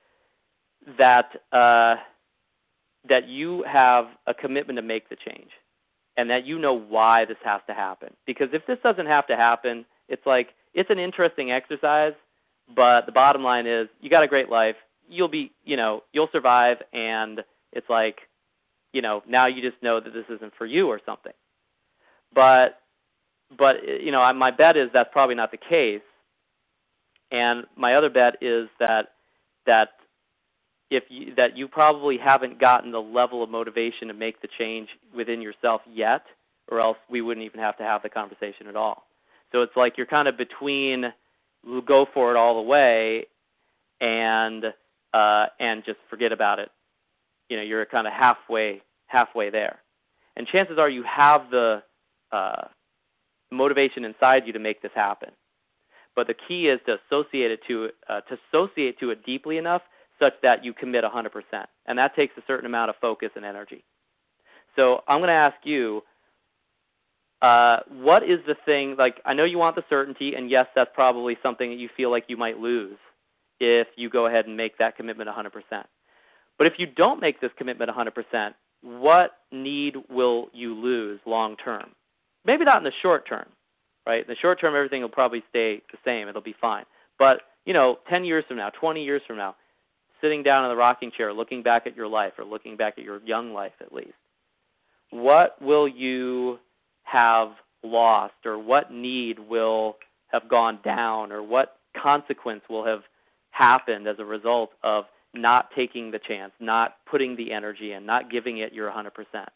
that uh, that you have a commitment to make the change, and that you know why this has to happen. Because if this doesn't have to happen, it's like, it's an interesting exercise, but the bottom line is you got a great life. You'll be, you know, you'll survive, and it's like, you know, now you just know that this isn't for you or something. But but you know, my bet is that's probably not the case. And my other bet is that that if you, that you probably haven't gotten the level of motivation to make the change within yourself yet, or else we wouldn't even have to have the conversation at all. So it's like you're kind of between go for it all the way and uh, and just forget about it. You know, you're kind of halfway halfway there. And chances are you have the uh, motivation inside you to make this happen. But the key is to associate it to uh, to associate to it deeply enough such that you commit one hundred percent. And that takes a certain amount of focus and energy. So I'm going to ask you, uh, what is the thing, like I know you want the certainty, and yes, that's probably something that you feel like you might lose if you go ahead and make that commitment one hundred percent. But if you don't make this commitment one hundred percent, what need will you lose long term? Maybe not in the short term, right? In the short term, everything will probably stay the same. It'll be fine. But, you know, ten years from now, twenty years from now, sitting down in the rocking chair, looking back at your life, or looking back at your young life at least, what will you have lost, or what need will have gone down, or what consequence will have happened as a result of not taking the chance, not putting the energy in, not giving it your one hundred percent?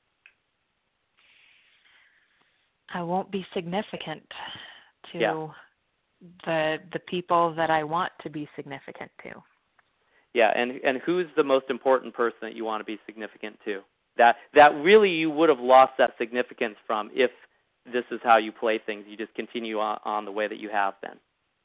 I won't be significant to yeah. the the people that I want to be significant to. Yeah, and, and who's the most important person that you want to be significant to? That that really you would have lost that significance from if this is how you play things. You just continue on, on the way that you have been.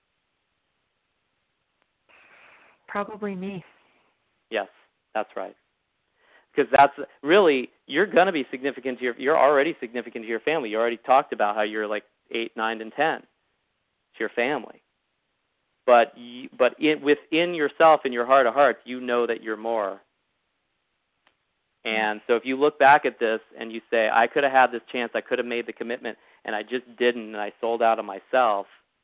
Probably me. Yes, that's right. Because that's really, you're going to be significant to your, you're already significant to your family. You already talked about how you're like eight, nine, and ten to your family. But you, but in, within yourself, in your heart of hearts, you know that you're more. And so if you look back at this and you say, I could have had this chance, I could have made the commitment, and I just didn't, and I sold out of myself,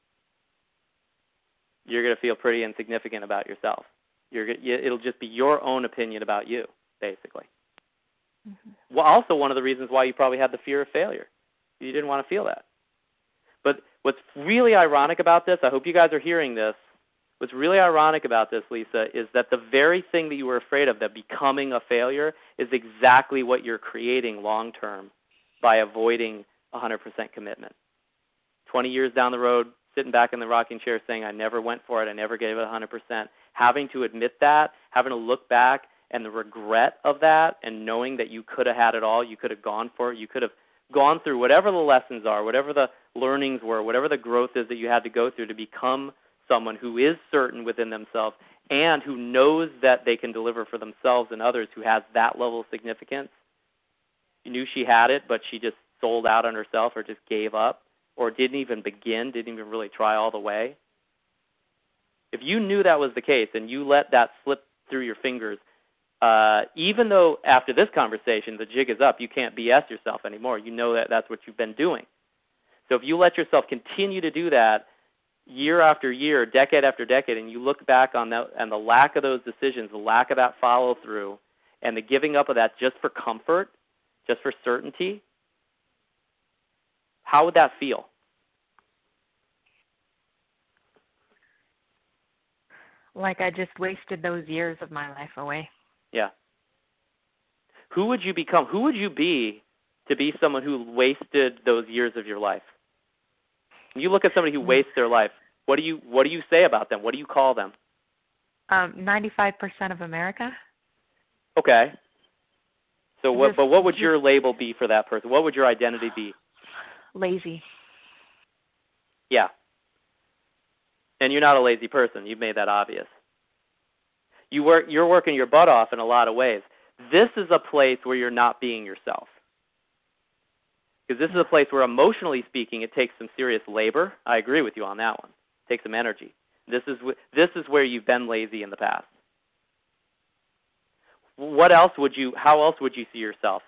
you're going to feel pretty insignificant about yourself. You're, it'll just be your own opinion about you, basically. Mm-hmm. Well, also one of the reasons why you probably had the fear of failure. You didn't want to feel that. But what's really ironic about this, I hope you guys are hearing this, what's really ironic about this, Lisa, is that the very thing that you were afraid of, that becoming a failure, is exactly what you're creating long-term by avoiding one hundred percent commitment. twenty years down the road, sitting back in the rocking chair saying, I never went for it, I never gave it one hundred percent, having to admit that, having to look back, and the regret of that, and knowing that you could have had it all, you could have gone for it, you could have gone through whatever the lessons are, whatever the learnings were, whatever the growth is that you had to go through to become someone who is certain within themselves and who knows that they can deliver for themselves and others, who has that level of significance. You knew she had it, but she just sold out on herself or just gave up or didn't even begin, didn't even really try all the way. If you knew that was the case and you let that slip through your fingers, uh, even though after this conversation the jig is up, you can't B S yourself anymore. You know that that's what you've been doing. So if you let yourself continue to do that year after year, decade after decade, and you look back on that and the lack of those decisions, the lack of that follow-through, and the giving up of that just for comfort, just for certainty, how would that feel? Like I just wasted those years of my life away. Yeah. Who would you become? Who would you be to be someone who wasted those years of your life? When you look at somebody who wastes their life, what do you what do you say about them? What do you call them? Um, ninety-five percent of America. Okay. So what? Just, but what would just, your label be for that person? What would your identity be? Lazy. Yeah. And you're not a lazy person. You've made that obvious. You work, you're working your butt off in a lot of ways. This is a place where you're not being yourself. Because this is a place where, emotionally speaking, it takes some serious labor. I agree with you on that one. It takes some energy. This is, this is where you've been lazy in the past. What else would you, how else would you see yourself?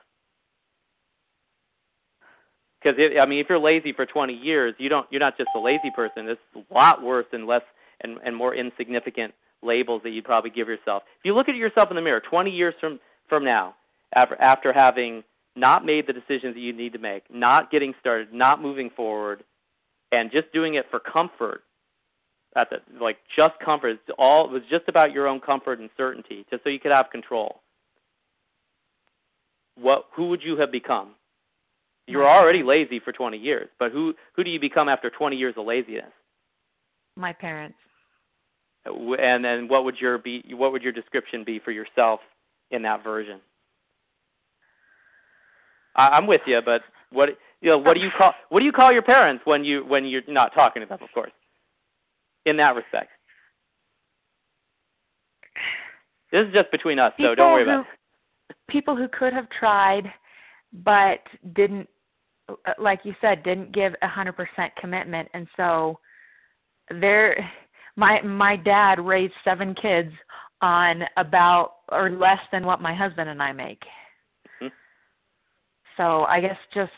Because, I mean, if you're lazy for twenty years, you don't, you're not just a lazy person. It's a lot worse and less and, and more insignificant labels that you'd probably give yourself. If you look at yourself in the mirror twenty years from, from now, after, after having not made the decisions that you need to make, not getting started, not moving forward, and just doing it for comfort, at the, like just comfort, it's all, it was just about your own comfort and certainty, just so you could have control, what, who would you have become? You were already lazy for twenty years, but who, who do you become after twenty years of laziness? My parents. And then what would your be? What would your description be for yourself in that version? I, I'm with you, but what you know? What do you call? What do you call your parents when you when you're not talking to them? Of course. In that respect, this is just between us, people so don't worry who, about it. People who could have tried, but didn't, like you said, didn't give a hundred percent commitment, and so they're. My my dad raised seven kids on about or less than what my husband and I make. Mm-hmm. So I guess just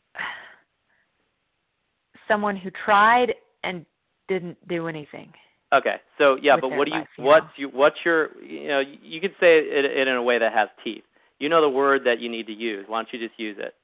someone who tried and didn't do anything. Okay, so yeah, but what do you, life, you what's know? you, what's your, you know, you could say it, it in a way that has teeth. You know the word that you need to use. Why don't you just use it?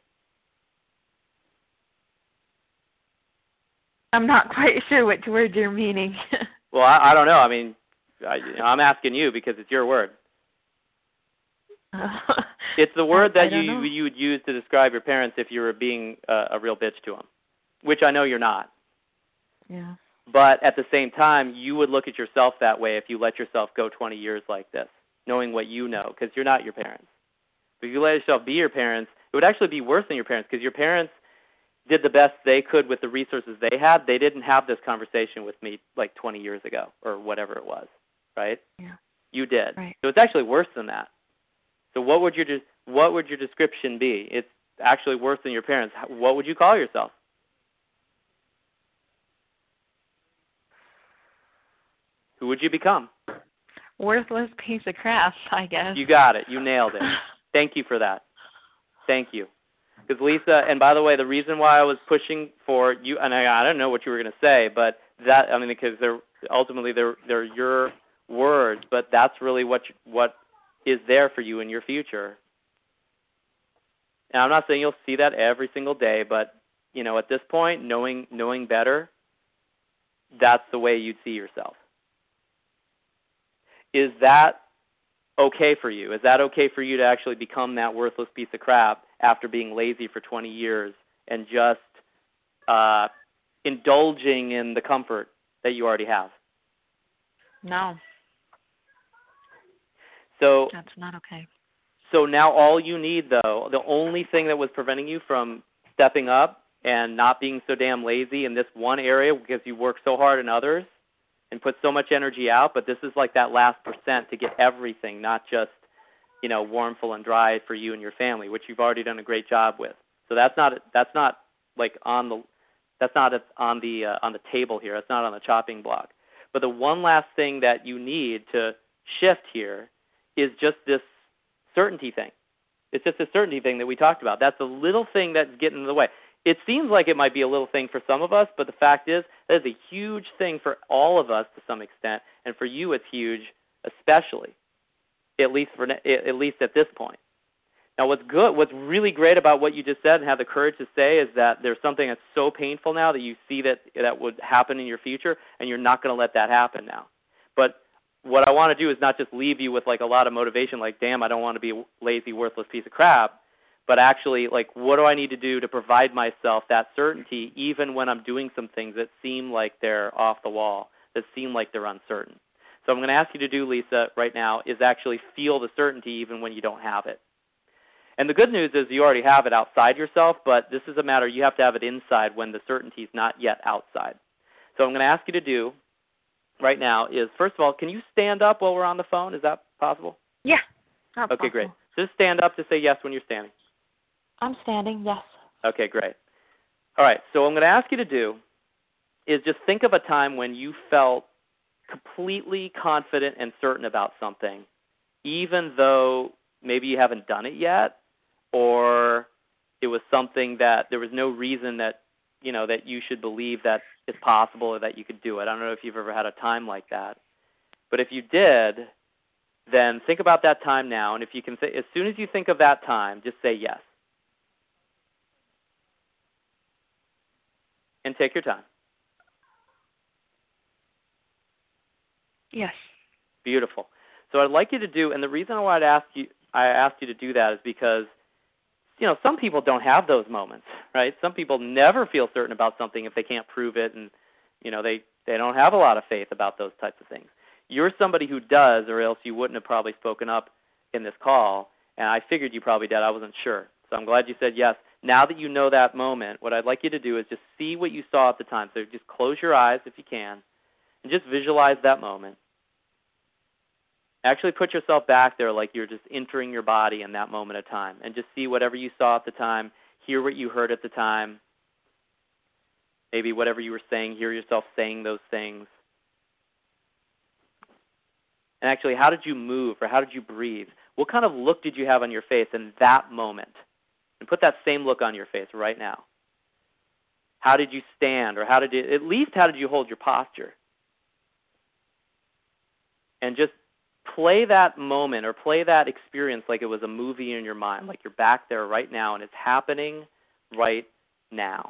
I'm not quite sure which word you're meaning. Well, I, I don't know. I mean, I, you know, I'm asking you because it's your word. Uh, it's the word I, that I you you would use to describe your parents if you were being a, a real bitch to them, which I know you're not. Yeah. But at the same time, you would look at yourself that way if you let yourself go twenty years like this, knowing what you know, because you're not your parents. But if you let yourself be your parents, it would actually be worse than your parents, because your parents did the best they could with the resources they had. They didn't have this conversation with me like twenty years ago or whatever it was, right? Yeah. You did. Right. So it's actually worse than that. So what would your what would your description be? It's actually worse than your parents. What would you call yourself? Who would you become? Worthless piece of crap, I guess. You got it. You nailed it. Thank you for that. Thank you. Because Lisa, and by the way, the reason why I was pushing for you, and I, I don't know what you were going to say, but that, I mean, because they're ultimately they're they're your words, but that's really what you, what is there for you in your future. And I'm not saying you'll see that every single day, but you know, at this point, knowing knowing better, that's the way you'd see yourself. Is that okay for you? Is that okay for you to actually become that worthless piece of crap after being lazy for twenty years and just uh, indulging in the comfort that you already have? No. So that's not okay. So now all you need, though, the only thing that was preventing you from stepping up and not being so damn lazy in this one area, because you work so hard in others and put so much energy out, but this is like that last percent to get everything, not just, you know, warmful and dry for you and your family, which you've already done a great job with. So that's not that's not like on the that's not on the uh, on the table here. That's not on the chopping block. But the one last thing that you need to shift here is just this certainty thing. It's just a certainty thing that we talked about. That's a little thing that's getting in the way. It seems like it might be a little thing for some of us, but the fact is that is a huge thing for all of us to some extent, and for you it's huge especially, at least for at least at this point. Now what's good, what's really great about what you just said and have the courage to say is that there's something that's so painful now that you see that that would happen in your future, and you're not going to let that happen now. But what I want to do is not just leave you with like a lot of motivation, like, damn, I don't want to be a lazy, worthless piece of crap, but actually, like, what do I need to do to provide myself that certainty even when I'm doing some things that seem like they're off the wall, that seem like they're uncertain? So I'm going to ask you to do, Lisa, right now, is actually feel the certainty even when you don't have it. And the good news is you already have it outside yourself, but this is a matter you have to have it inside when the certainty is not yet outside. So I'm going to ask you to do right now is, first of all, can you stand up while we're on the phone? Is that possible? Yeah. Okay, possible. great. Just stand up to say yes when you're standing. I'm standing, yes. Okay, great. All right, so what I'm going to ask you to do is just think of a time when you felt completely confident and certain about something, even though maybe you haven't done it yet, or it was something that there was no reason that, you know, that you should believe that it's possible or that you could do it. I don't know if you've ever had a time like that. But if you did, then think about that time now, and if you can say, as soon as you think of that time, just say yes. And take your time. Yes. Beautiful. So what I'd like you to do, and the reason why I'd ask you, I asked you to do that is because, you know, some people don't have those moments, right? Some people never feel certain about something if they can't prove it, and, you know, they, they don't have a lot of faith about those types of things. You're somebody who does, or else you wouldn't have probably spoken up in this call, and I figured you probably did. I wasn't sure. So I'm glad you said yes. Now that you know that moment, what I'd like you to do is just see what you saw at the time. So just close your eyes if you can, and just visualize that moment. Actually put yourself back there like you're just entering your body in that moment of time, and just see whatever you saw at the time, hear what you heard at the time, maybe whatever you were saying, hear yourself saying those things. And actually, how did you move, or how did you breathe? What kind of look did you have on your face in that moment? And put that same look on your face right now. How did you stand, or how did you, at least how did you hold your posture? And just play that moment, or play that experience like it was a movie in your mind, like you're back there right now and it's happening right now.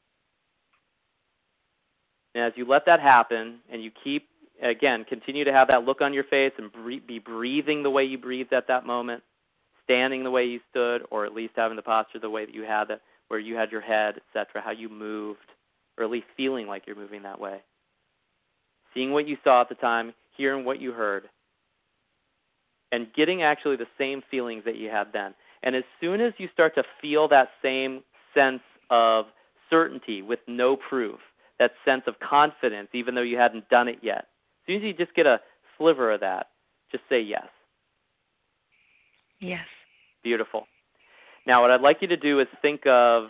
And as you let that happen, and you keep, again, continue to have that look on your face and be breathing the way you breathed at that moment, standing the way you stood, or at least having the posture the way that you had, that, where you had your head, et cetera, how you moved, or at least feeling like you're moving that way. Seeing what you saw at the time, hearing what you heard, and getting actually the same feelings that you had then. And as soon as you start to feel that same sense of certainty with no proof, that sense of confidence even though you hadn't done it yet, as soon as you just get a sliver of that, just say yes. Yes. Beautiful. Now what I'd like you to do is think of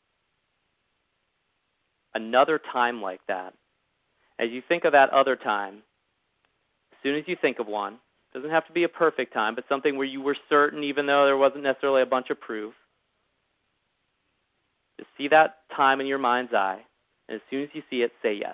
another time like that. As you think of that other time, as soon as you think of one, it doesn't have to be a perfect time, but something where you were certain even though there wasn't necessarily a bunch of proof. Just see that time in your mind's eye, and as soon as you see it, say yes.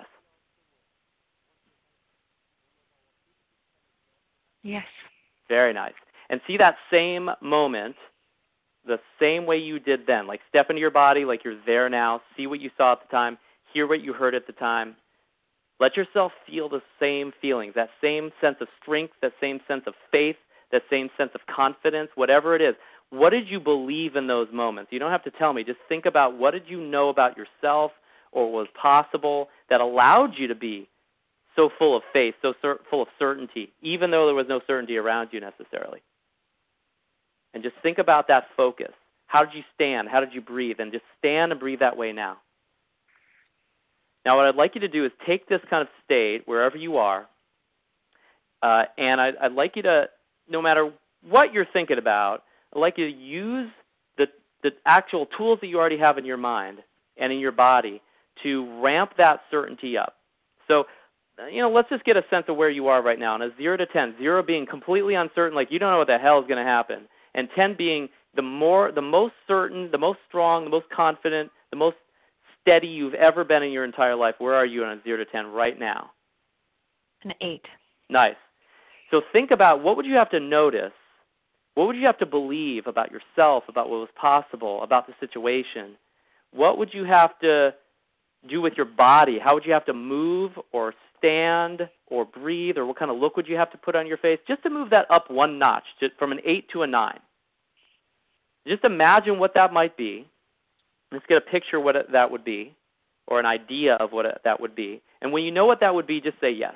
Yes. Very nice. And see that same moment the same way you did then. Like step into your body like you're there now. See what you saw at the time. Hear what you heard at the time. Let yourself feel the same feelings, that same sense of strength, that same sense of faith, that same sense of confidence, whatever it is. What did you believe in those moments? You don't have to tell me. Just think about what did you know about yourself or was possible that allowed you to be so full of faith, so cer- full of certainty, even though there was no certainty around you necessarily. And just think about that focus. How did you stand? How did you breathe? And just stand and breathe that way now. Now what I'd like you to do is take this kind of state, wherever you are, uh, and I'd, I'd like you to, no matter what you're thinking about, I'd like you to use the, the actual tools that you already have in your mind and in your body to ramp that certainty up. So, you know, let's just get a sense of where you are right now. On a zero to ten, zero being completely uncertain, like you don't know what the hell is going to happen, and ten being the more, the most certain, the most strong, the most confident, the most steady you've ever been in your entire life. Where are you on a zero to ten right now? An eight. Nice. So think about what would you have to notice, what would you have to believe about yourself, about what was possible, about the situation. What would you have to do with your body? How would you have to move or stand or breathe, or what kind of look would you have to put on your face just to move that up one notch, just from an eight to a nine? Just imagine what that might be. Let's get a picture of what it, that would be, or an idea of what it, that would be. And when you know what that would be, just say yes.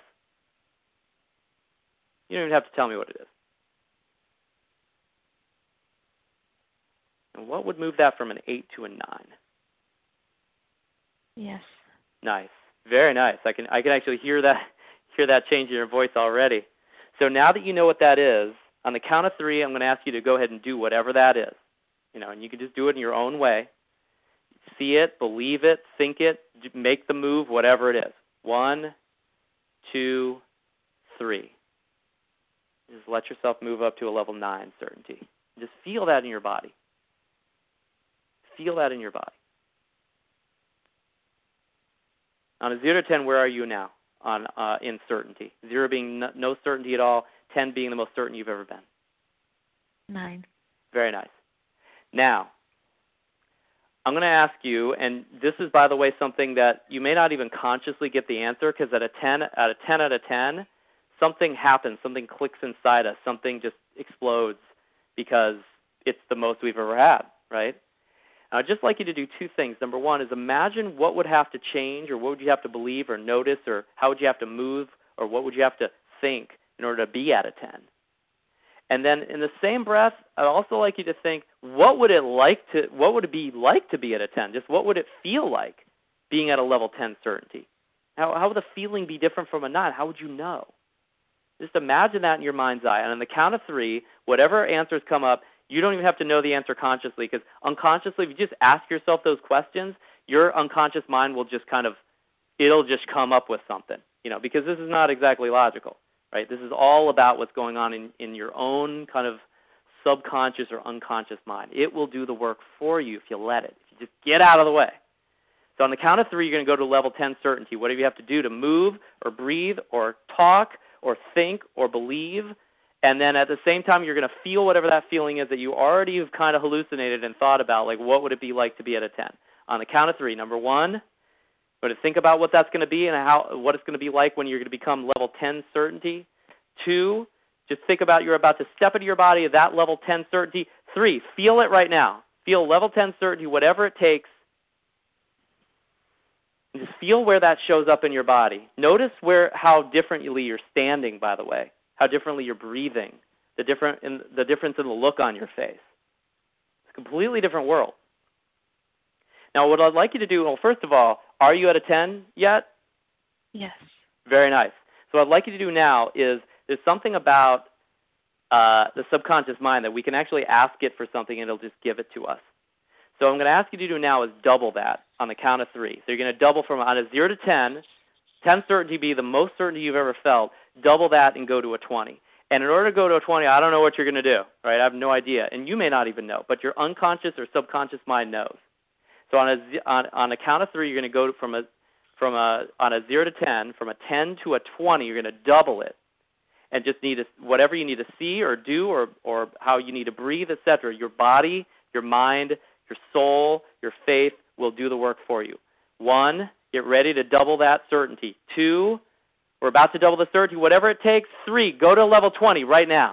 You don't even have to tell me what it is. And what would move that from an eight to a nine? Yes. Nice. Very nice. I can I can actually hear that hear that change in your voice already. So now that you know what that is, on the count of three, I'm going to ask you to go ahead and do whatever that is. You know, and you can just do it in your own way. See it, believe it, think it, make the move, whatever it is. One, two, three. Just let yourself move up to a level nine certainty. Just feel that in your body. Feel that in your body. On a zero to ten, where are you now on uh, in certainty? Zero being no, no certainty at all, ten being the most certain you've ever been. Nine. Very nice. Now, I'm going to ask you, and this is, by the way, something that you may not even consciously get the answer, because at a ten, at a ten out of ten, something happens, something clicks inside us, something just explodes because it's the most we've ever had, right? I'd just like you to do two things. Number one is imagine what would have to change, or what would you have to believe or notice, or how would you have to move, or what would you have to think in order to be at a ten. And then in the same breath, I'd also like you to think, what would it like to, what would it be like to be at a ten? Just what would it feel like being at a level ten certainty? How, how would the feeling be different from a nine? How would you know? Just imagine that in your mind's eye. And on the count of three, whatever answers come up, you don't even have to know the answer consciously, because unconsciously, if you just ask yourself those questions, your unconscious mind will just kind of, it'll just come up with something, you know, because this is not exactly logical, right? This is all about what's going on in, in your own kind of subconscious or unconscious mind. It will do the work for you if you let it. If you just get out of the way. So on the count of three, you're going to go to level ten certainty. Whatever you have to do to move or breathe or talk or think or believe, and then at the same time, you're going to feel whatever that feeling is that you already have kind of hallucinated and thought about, like what would it be like to be at a ten. On the count of three, number one, we're going to think about what that's going to be and how what it's going to be like when you're going to become level ten certainty. Two, just think about you're about to step into your body at that level ten certainty. Three, feel it right now. Feel level ten certainty, whatever it takes. And just feel where that shows up in your body. Notice where how differently you're standing, by the way. How differently you're breathing, the different in, the difference in the look on your face. It's a completely different world. Now, what I'd like you to do, well, first of all, are you at a ten yet? Yes. Very nice. So what I'd like you to do now is there's something about uh, the subconscious mind that we can actually ask it for something and it'll just give it to us. So what I'm going to ask you to do now is double that on the count of three. So you're going to double from on a zero to ten, ten certainty be the most certainty you've ever felt, double that and go to a twenty. And in order to go to a twenty, I don't know what you're going to do, right? I have no idea. And you may not even know, but your unconscious or subconscious mind knows. So on a, on, on a count of three, you're going to go from a, from a, on a zero to ten, from a ten to a twenty, you're going to double it. And just need to, whatever you need to see or do or, or how you need to breathe, et cetera, your body, your mind, your soul, your faith will do the work for you. One, get ready to double that certainty. Two, we're about to double the certainty, whatever it takes. Three, go to level twenty right now.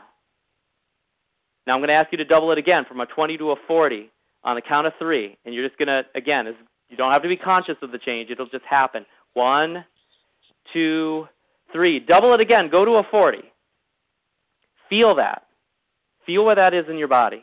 Now I'm going to ask you to double it again from a twenty to a forty on the count of three. And you're just going to, again, you don't have to be conscious of the change. It'll just happen. One, two, three. Double it again. Go to a forty. Feel that. Feel where that is in your body.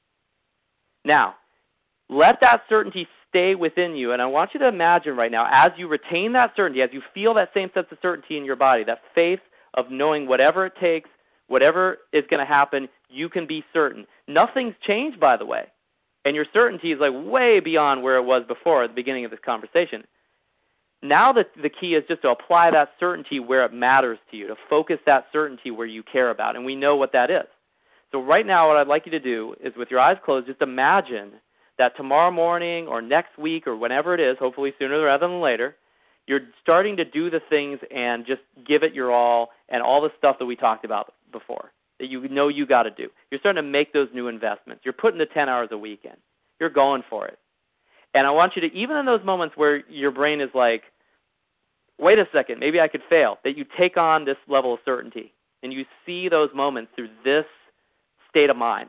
Now, let that certainty stay within you, and I want you to imagine right now, as you retain that certainty, as you feel that same sense of certainty in your body, that faith of knowing whatever it takes, whatever is going to happen, you can be certain. Nothing's changed, by the way, and your certainty is like way beyond where it was before at the beginning of this conversation. Now the, the key is just to apply that certainty where it matters to you, to focus that certainty where you care about, and we know what that is. So right now what I'd like you to do is, with your eyes closed, just imagine that tomorrow morning or next week or whenever it is, hopefully sooner rather than later, you're starting to do the things and just give it your all and all the stuff that we talked about before that you know you got to do. You're starting to make those new investments. You're putting the ten hours a week in. You're going for it. And I want you to, even in those moments where your brain is like, wait a second, maybe I could fail, that you take on this level of certainty and you see those moments through this state of mind.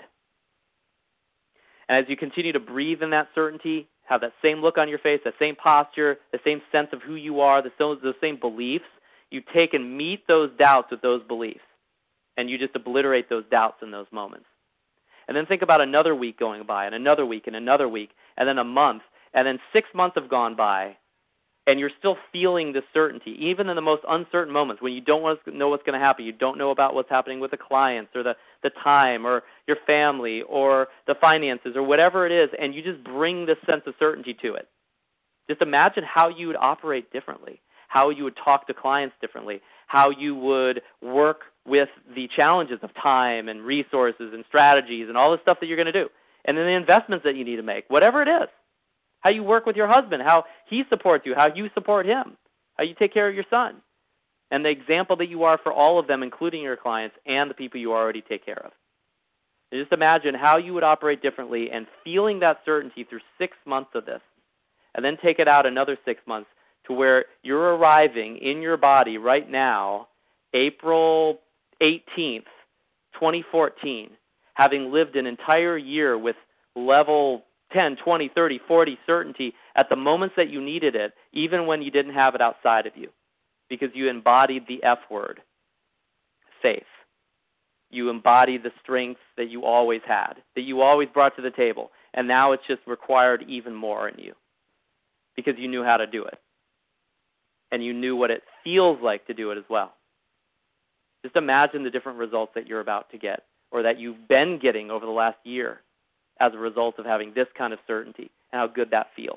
And as you continue to breathe in that certainty, have that same look on your face, that same posture, the same sense of who you are, the, those same beliefs, you take and meet those doubts with those beliefs. And you just obliterate those doubts in those moments. And then think about another week going by, and another week, and another week, and then a month, and then six months have gone by, and you're still feeling this certainty, even in the most uncertain moments when you don't want to know what's going to happen. You don't know about what's happening with the clients or the, the time or your family or the finances or whatever it is, and you just bring this sense of certainty to it. Just imagine how you would operate differently, how you would talk to clients differently, how you would work with the challenges of time and resources and strategies and all the stuff that you're going to do, and then the investments that you need to make, whatever it is. How you work with your husband, how he supports you, how you support him, how you take care of your son, and the example that you are for all of them, including your clients and the people you already take care of. And just imagine how you would operate differently and feeling that certainty through six months of this. And then take it out another six months to where you're arriving in your body right now, April eighteenth, twenty fourteen, having lived an entire year with level ten, twenty, thirty, forty certainty at the moments that you needed it, even when you didn't have it outside of you, because you embodied the F word, faith. You embodied the strength that you always had, that you always brought to the table, and now it's just required even more in you because you knew how to do it, and you knew what it feels like to do it as well. Just imagine the different results that you're about to get or that you've been getting over the last year as a result of having this kind of certainty and how good that feels.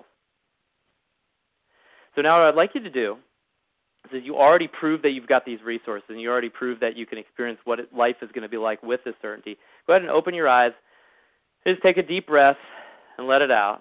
So now what I'd like you to do is you already proved that you've got these resources and you already proved that you can experience what it, life is going to be like with this certainty. Go ahead and open your eyes. Just take a deep breath and let it out.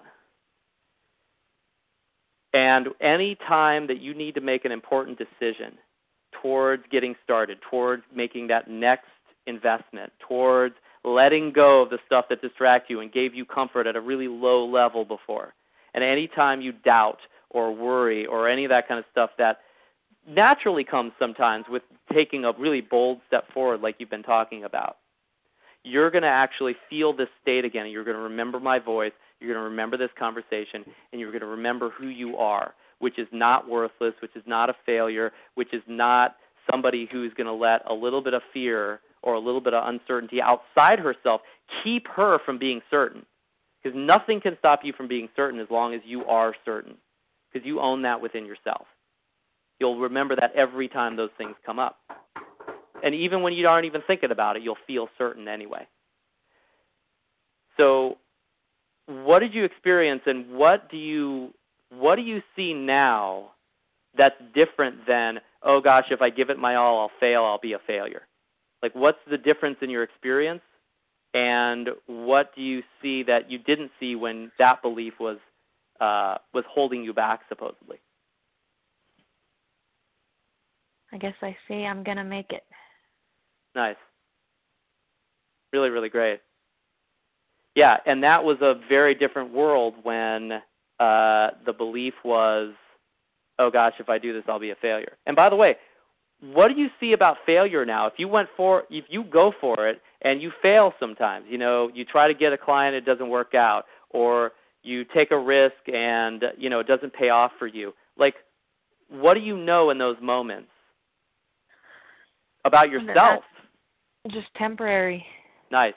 And any time that you need to make an important decision towards getting started, towards making that next investment, towards letting go of the stuff that distracts you and gave you comfort at a really low level before, and any time you doubt or worry or any of that kind of stuff that naturally comes sometimes with taking a really bold step forward like you've been talking about, you're going to actually feel this state again. You're going to remember my voice. You're going to remember this conversation, and you're going to remember who you are, which is not worthless, which is not a failure, which is not somebody who's going to let a little bit of fear or a little bit of uncertainty outside herself keep her from being certain. Because nothing can stop you from being certain as long as you are certain, because you own that within yourself. You'll remember that every time those things come up. And even when you aren't even thinking about it, you'll feel certain anyway. So what did you experience, and what do you what do you see now that's different than, oh gosh, if I give it my all, I'll fail, I'll be a failure? Like, what's the difference in your experience, and what do you see that you didn't see when that belief was uh, was holding you back, supposedly? I guess I see I'm going to make it. Nice. Really, really great. Yeah, and that was a very different world when uh, the belief was, oh gosh, if I do this, I'll be a failure. And by the way, what do you see about failure now? If you went for, if you go for it and you fail sometimes, you know, you try to get a client, it doesn't work out, or you take a risk and, you know, it doesn't pay off for you. Like, what do you know in those moments about yourself? That's just temporary. Nice.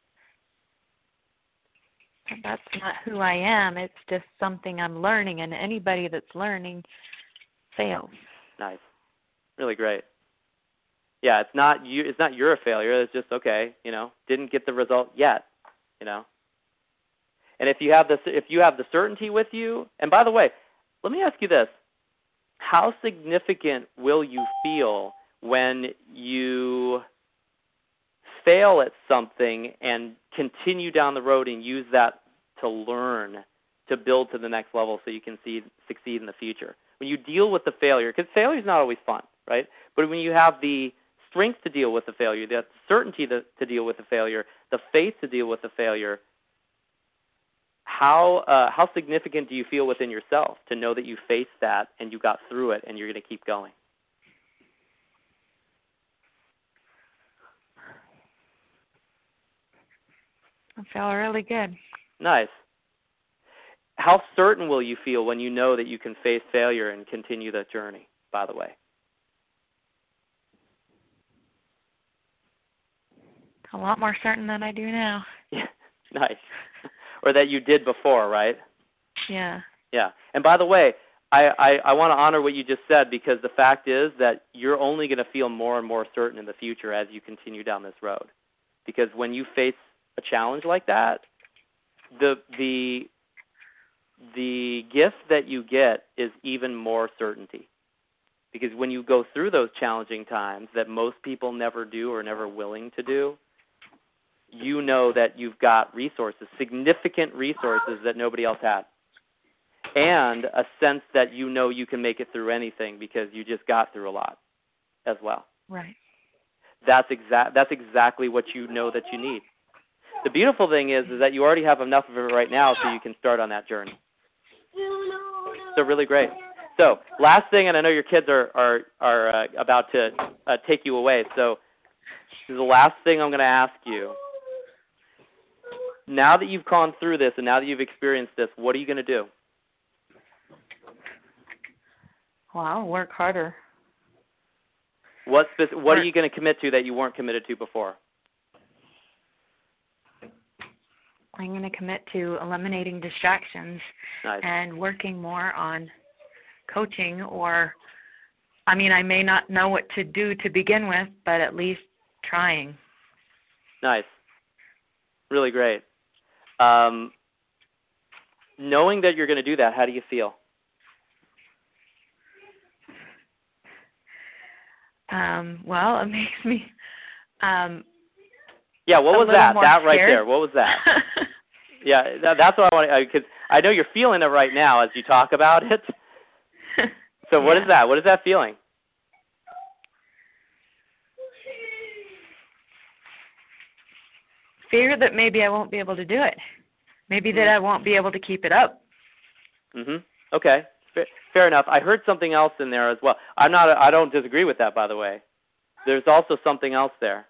That's not who I am. It's just something I'm learning, and anybody that's learning fails. Nice. Really great. Yeah, it's not you. It's not you're a failure. It's just, okay, you know, didn't get the result yet, you know. And if you have this, if you have the certainty with you, and by the way, let me ask you this: how significant will you feel when you fail at something and continue down the road and use that to learn, to build to the next level so you can see, succeed in the future? When you deal with the failure, because failure is not always fun, right? But when you have the strength to deal with the failure, the certainty to, to deal with the failure, the faith to deal with the failure, how uh, how significant do you feel within yourself to know that you faced that and you got through it and you're going to keep going? I feel really good. Nice. How certain will you feel when you know that you can face failure and continue the journey, by the way? A lot more certain than I do now. Yeah, nice. Or that you did before, right? Yeah. Yeah. And by the way, I, I, I want to honor what you just said, because the fact is that you're only going to feel more and more certain in the future as you continue down this road. Because when you face a challenge like that, the the the gift that you get is even more certainty. Because when you go through those challenging times that most people never do or never willing to do, you know that you've got resources, significant resources that nobody else had. And a sense that you know you can make it through anything because you just got through a lot as well. Right. That's exact. That's exactly what you know that you need. The beautiful thing is, is that you already have enough of it right now so you can start on that journey. So really great. So last thing, and I know your kids are, are, are uh, about to uh, take you away, so this is the last thing I'm going to ask you. Now that you've gone through this and now that you've experienced this, what are you going to do? Wow, work harder. What, spec- what are you going to commit to that you weren't committed to before? I'm going to commit to eliminating distractions Nice. and working more on coaching, or, I mean, I may not know what to do to begin with, but at least trying. Nice. Really great. Um, knowing that you're going to do that, how do you feel? Um, well, it makes me... Um, yeah, what a was little that? more That right scared. there. What was that? Yeah, that, that's what I want, because I know you're feeling it right now as you talk about it. So what Yeah. is that? What is that feeling? Fear that maybe I won't be able to do it. Maybe that I won't be able to keep it up. Mm-hmm. Okay. Fair, fair enough. I heard something else in there as well. I'm not. I don't disagree with that, by the way. There's also something else there.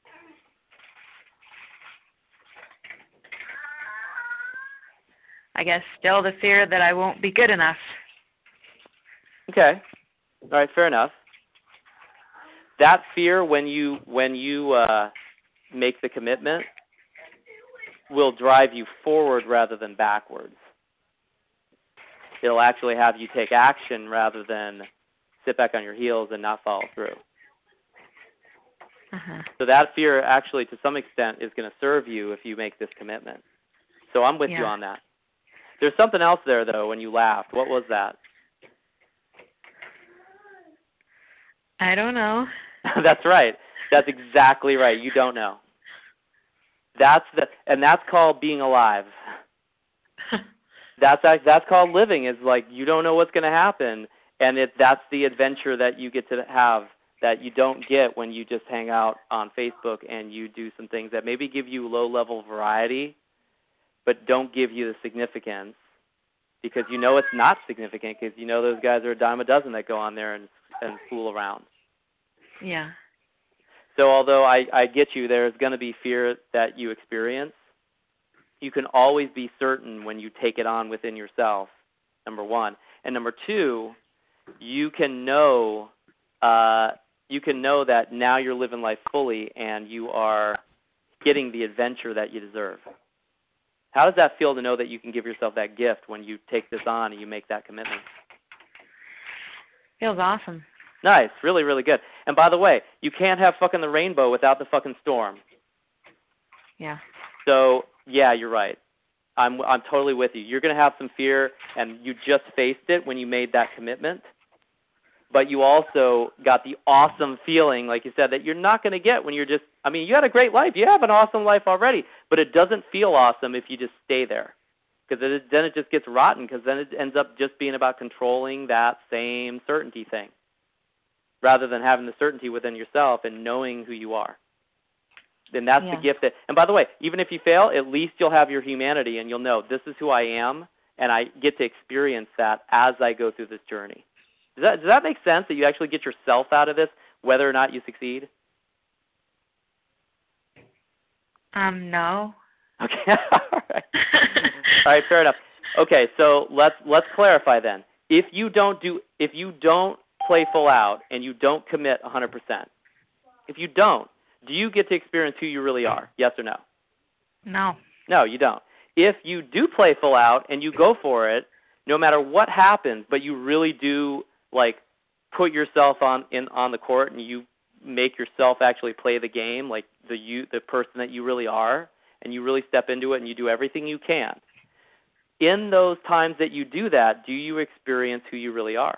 I guess still the fear that I won't be good enough. Okay. All right. Fair enough. That fear, when you when you uh, make the commitment, will drive you forward rather than backwards. It'll actually have you take action rather than sit back on your heels and not follow through. Uh-huh. So that fear actually, to some extent, is going to serve you if you make this commitment. So I'm with Yeah. you on that. There's something else there, though, when you laughed. What was that? I don't know. That's right. That's exactly right. You don't know. That's the, and that's called being alive. That's that's called living. Is like you don't know what's going to happen, and it that's the adventure that you get to have that you don't get when you just hang out on Facebook and you do some things that maybe give you low-level variety, but don't give you the significance because you know it's not significant because you know those guys are a dime a dozen that go on there and and fool around. Yeah. So although I, I get you, there's going to be fear that you experience, you can always be certain when you take it on within yourself, number one. And number two, you can know uh, you can know that now you're living life fully and you are getting the adventure that you deserve. How does that feel to know that you can give yourself that gift when you take this on and you make that commitment? Feels awesome. Nice. Really, really good. And by the way, you can't have fucking the rainbow without the fucking storm. Yeah. So, yeah, you're right. I'm I'm totally with you. You're going to have some fear, and you just faced it when you made that commitment. But you also got the awesome feeling, like you said, that you're not going to get when you're just, I mean, you had a great life. You have an awesome life already, but it doesn't feel awesome if you just stay there. Because then it just gets rotten, because then it ends up just being about controlling that same certainty thing, rather than having the certainty within yourself and knowing who you are. Then that's Yeah. the gift that, and by the way, even if you fail, at least you'll have your humanity and you'll know this is who I am, and I get to experience that as I go through this journey. Does that, does that make sense, that you actually get yourself out of this, whether or not you succeed? Um, no. Okay. All right. All right, fair enough. Okay, so let's let's clarify then. If you don't do if you don't play full out and you don't commit one hundred percent, if you don't, do you get to experience who you really are? Yes or no? No. No, you don't. If you do play full out and you go for it, no matter what happens, but you really do like put yourself on in on the court and you make yourself actually play the game, like the you the person that you really are, and you really step into it and you do everything you can. In those times that you do that, do you experience who you really are?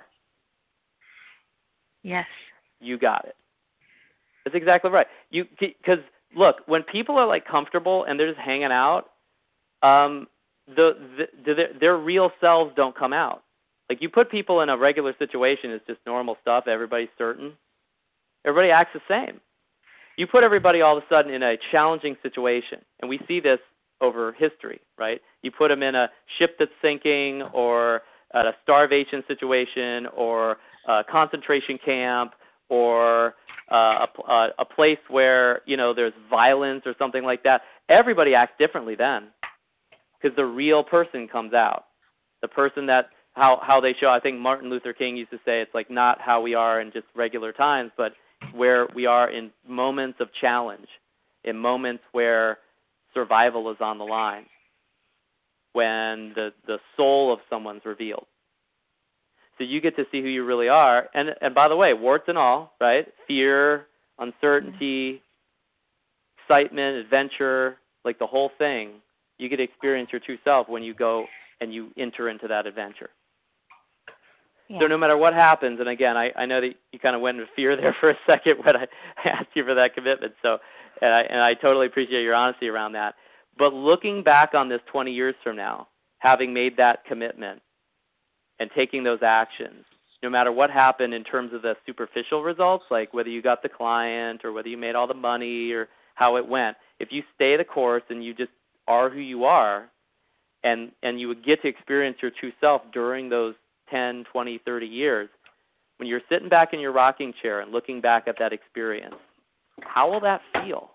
Yes. You got it. That's exactly right. You because look, when people are like comfortable and they're just hanging out, um, the, the, the their real selves don't come out. Like you put people in a regular situation, it's just normal stuff. Everybody's certain. Everybody acts the same. You put everybody all of a sudden in a challenging situation, and we see this over history, right? You put them in a ship that's sinking or at a starvation situation or a concentration camp or uh, a, a place where, you know, there's violence or something like that. Everybody acts differently then because the real person comes out. The person that, how, how they show, I think Martin Luther King used to say it's like not how we are in just regular times, but where we are in moments of challenge, in moments where survival is on the line, when the, the soul of someone's revealed. So you get to see who you really are. And, and by the way, warts and all, right? Fear, uncertainty, excitement, adventure, like the whole thing, you get to experience your true self when you go and you enter into that adventure. Yeah. So no matter what happens, and again, I, I know that you kind of went into fear there for a second when I asked you for that commitment, so and I, and I totally appreciate your honesty around that. But looking back on this twenty years from now, having made that commitment and taking those actions, no matter what happened in terms of the superficial results, like whether you got the client or whether you made all the money or how it went, if you stay the course and you just are who you are, and, and you would get to experience your true self during those ten, twenty, thirty years, when you're sitting back in your rocking chair and looking back at that experience, how will that feel?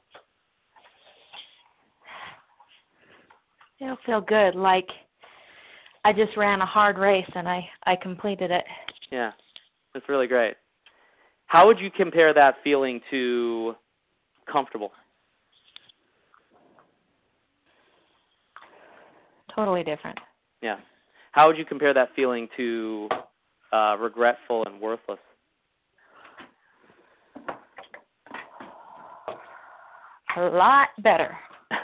It'll feel good, like I just ran a hard race and I, I completed it. Yeah, that's really great. How would you compare that feeling to comfortable? Totally different. Yeah. How would you compare that feeling to uh, regretful and worthless? A lot better.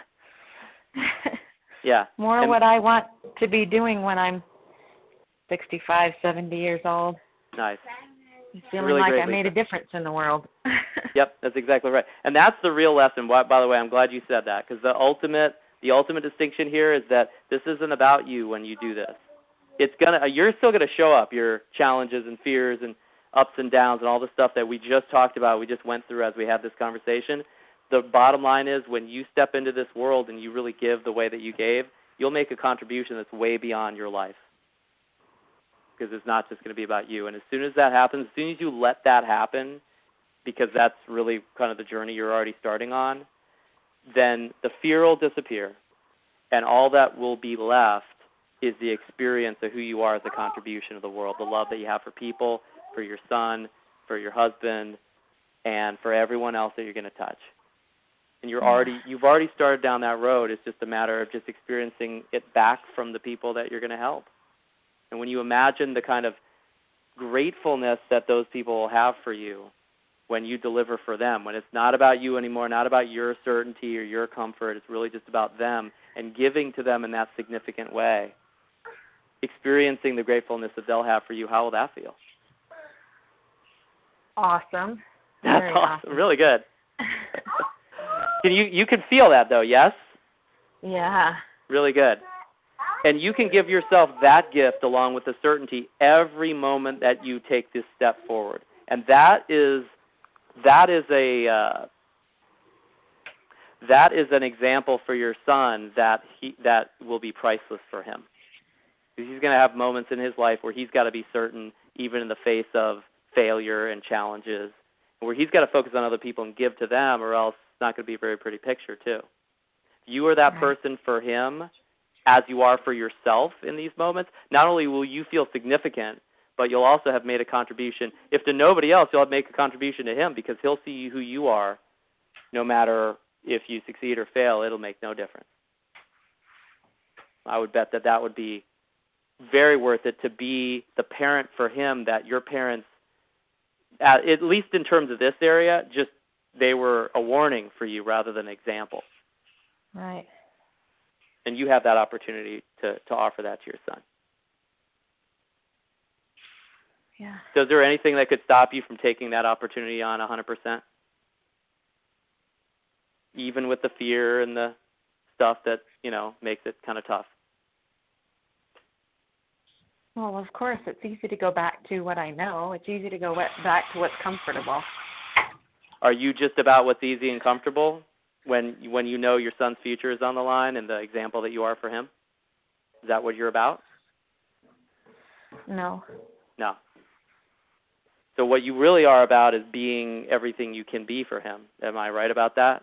Yeah. More and what I want to be doing when I'm sixty-five, seventy years old. Nice. Feeling really like great, I made Lisa. a difference in the world. Yep, that's exactly right. And that's the real lesson. By the way, I'm glad you said that, because the ultimate the ultimate distinction here is that this isn't about you when you do this. It's gonna you're still gonna show up your challenges and fears and ups and downs and all the stuff that we just talked about, we just went through as we had this conversation. The bottom line is when you step into this world and you really give the way that you gave, you'll make a contribution that's way beyond your life, because it's not just going to be about you. And as soon as that happens, as soon as you let that happen, because that's really kind of the journey you're already starting on, then the fear will disappear, and all that will be left is the experience of who you are as a contribution to the world, the love that you have for people, for your son, for your husband, and for everyone else that you're going to touch. And you're already, you've already started down that road. It's just a matter of just experiencing it back from the people that you're going to help. And when you imagine the kind of gratefulness that those people will have for you when you deliver for them, when it's not about you anymore, not about your certainty or your comfort, it's really just about them and giving to them in that significant way, experiencing the gratefulness that they'll have for you, how will that feel? Awesome. That's Very awesome. awesome. Really good. Can you you can feel that though, yes? Yeah. Really good. And you can give yourself that gift along with the certainty every moment that you take this step forward. And that is that is a uh, that is an example for your son that he that will be priceless for him. Because he's going to have moments in his life where he's got to be certain, even in the face of failure and challenges, where he's got to focus on other people and give to them, or else it's not going to be a very pretty picture too. You are that Right. person for him as you are for yourself in these moments. Not only will you feel significant, but you'll also have made a contribution. If to nobody else, you'll have make a contribution to him, because he'll see who you are. No matter if you succeed or fail, it'll make no difference. I would bet that that would be very worth it to be the parent for him that your parents, at least in terms of this area, just they were a warning for you rather than an example. Right. And you have that opportunity to, to offer that to your son. Yeah. So is there anything that could stop you from taking that opportunity on one hundred percent? Even with the fear and the stuff that, you know, makes it kind of tough. Well, of course, it's easy to go back to what I know. It's easy to go back to what's comfortable. Are you just about what's easy and comfortable when when you know your son's future is on the line and the example that you are for him? Is that what you're about? No. No. So what you really are about is being everything you can be for him. Am I right about that?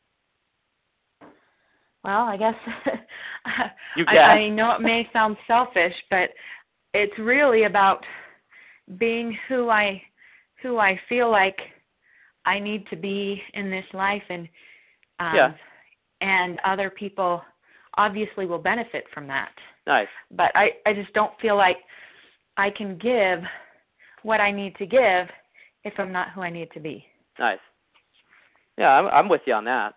Well, I guess you I, I know it may sound selfish, but it's really about being who I who I feel like I need to be in this life, and um, yeah. and other people obviously will benefit from that. Nice. But I, I just don't feel like I can give what I need to give if I'm not who I need to be. Nice. Yeah, I'm, I'm with you on that.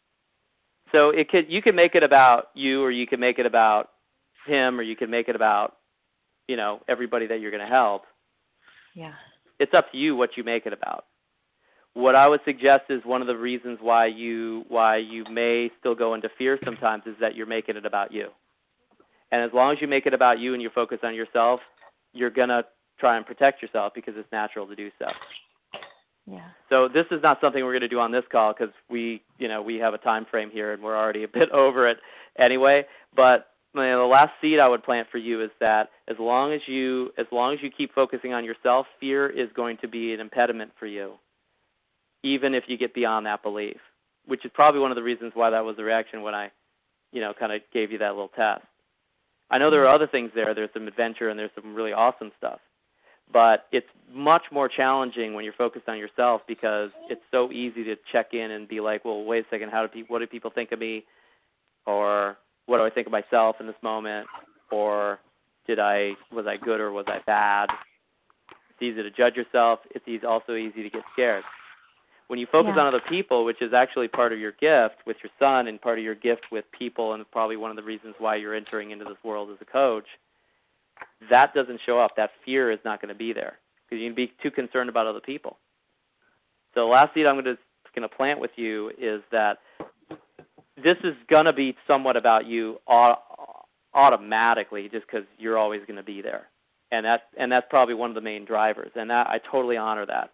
So it could you could make it about you, or you could make it about him, or you could make it about, you know, everybody that you're going to help. Yeah. It's up to you what you make it about. What I would suggest is one of the reasons why you why you may still go into fear sometimes is that you're making it about you. And as long as you make it about you and you focus on yourself, you're going to try and protect yourself because it's natural to do so. Yeah. So this is not something we're going to do on this call because we, you know, we have a time frame here and we're already a bit over it anyway. But you know, the last seed I would plant for you is that as long as you as long as you keep focusing on yourself, fear is going to be an impediment for you, even if you get beyond that belief, which is probably one of the reasons why that was the reaction when I, you know, kind of gave you that little test. I know there are other things there. There's some adventure and there's some really awesome stuff. But it's much more challenging when you're focused on yourself because it's so easy to check in and be like, well, wait a second, how do people, what do people think of me? Or what do I think of myself in this moment? Or did I, was I good or was I bad? It's easy to judge yourself. It's easy, also easy to get scared. When you focus yeah. on other people, which is actually part of your gift with your son and part of your gift with people, and probably one of the reasons why you're entering into this world as a coach, that doesn't show up. That fear is not going to be there because you can be too concerned about other people. So the last seed I'm going to, going to plant with you is that this is going to be somewhat about you automatically just because you're always going to be there. And that's, and that's probably one of the main drivers, and that, I totally honor that.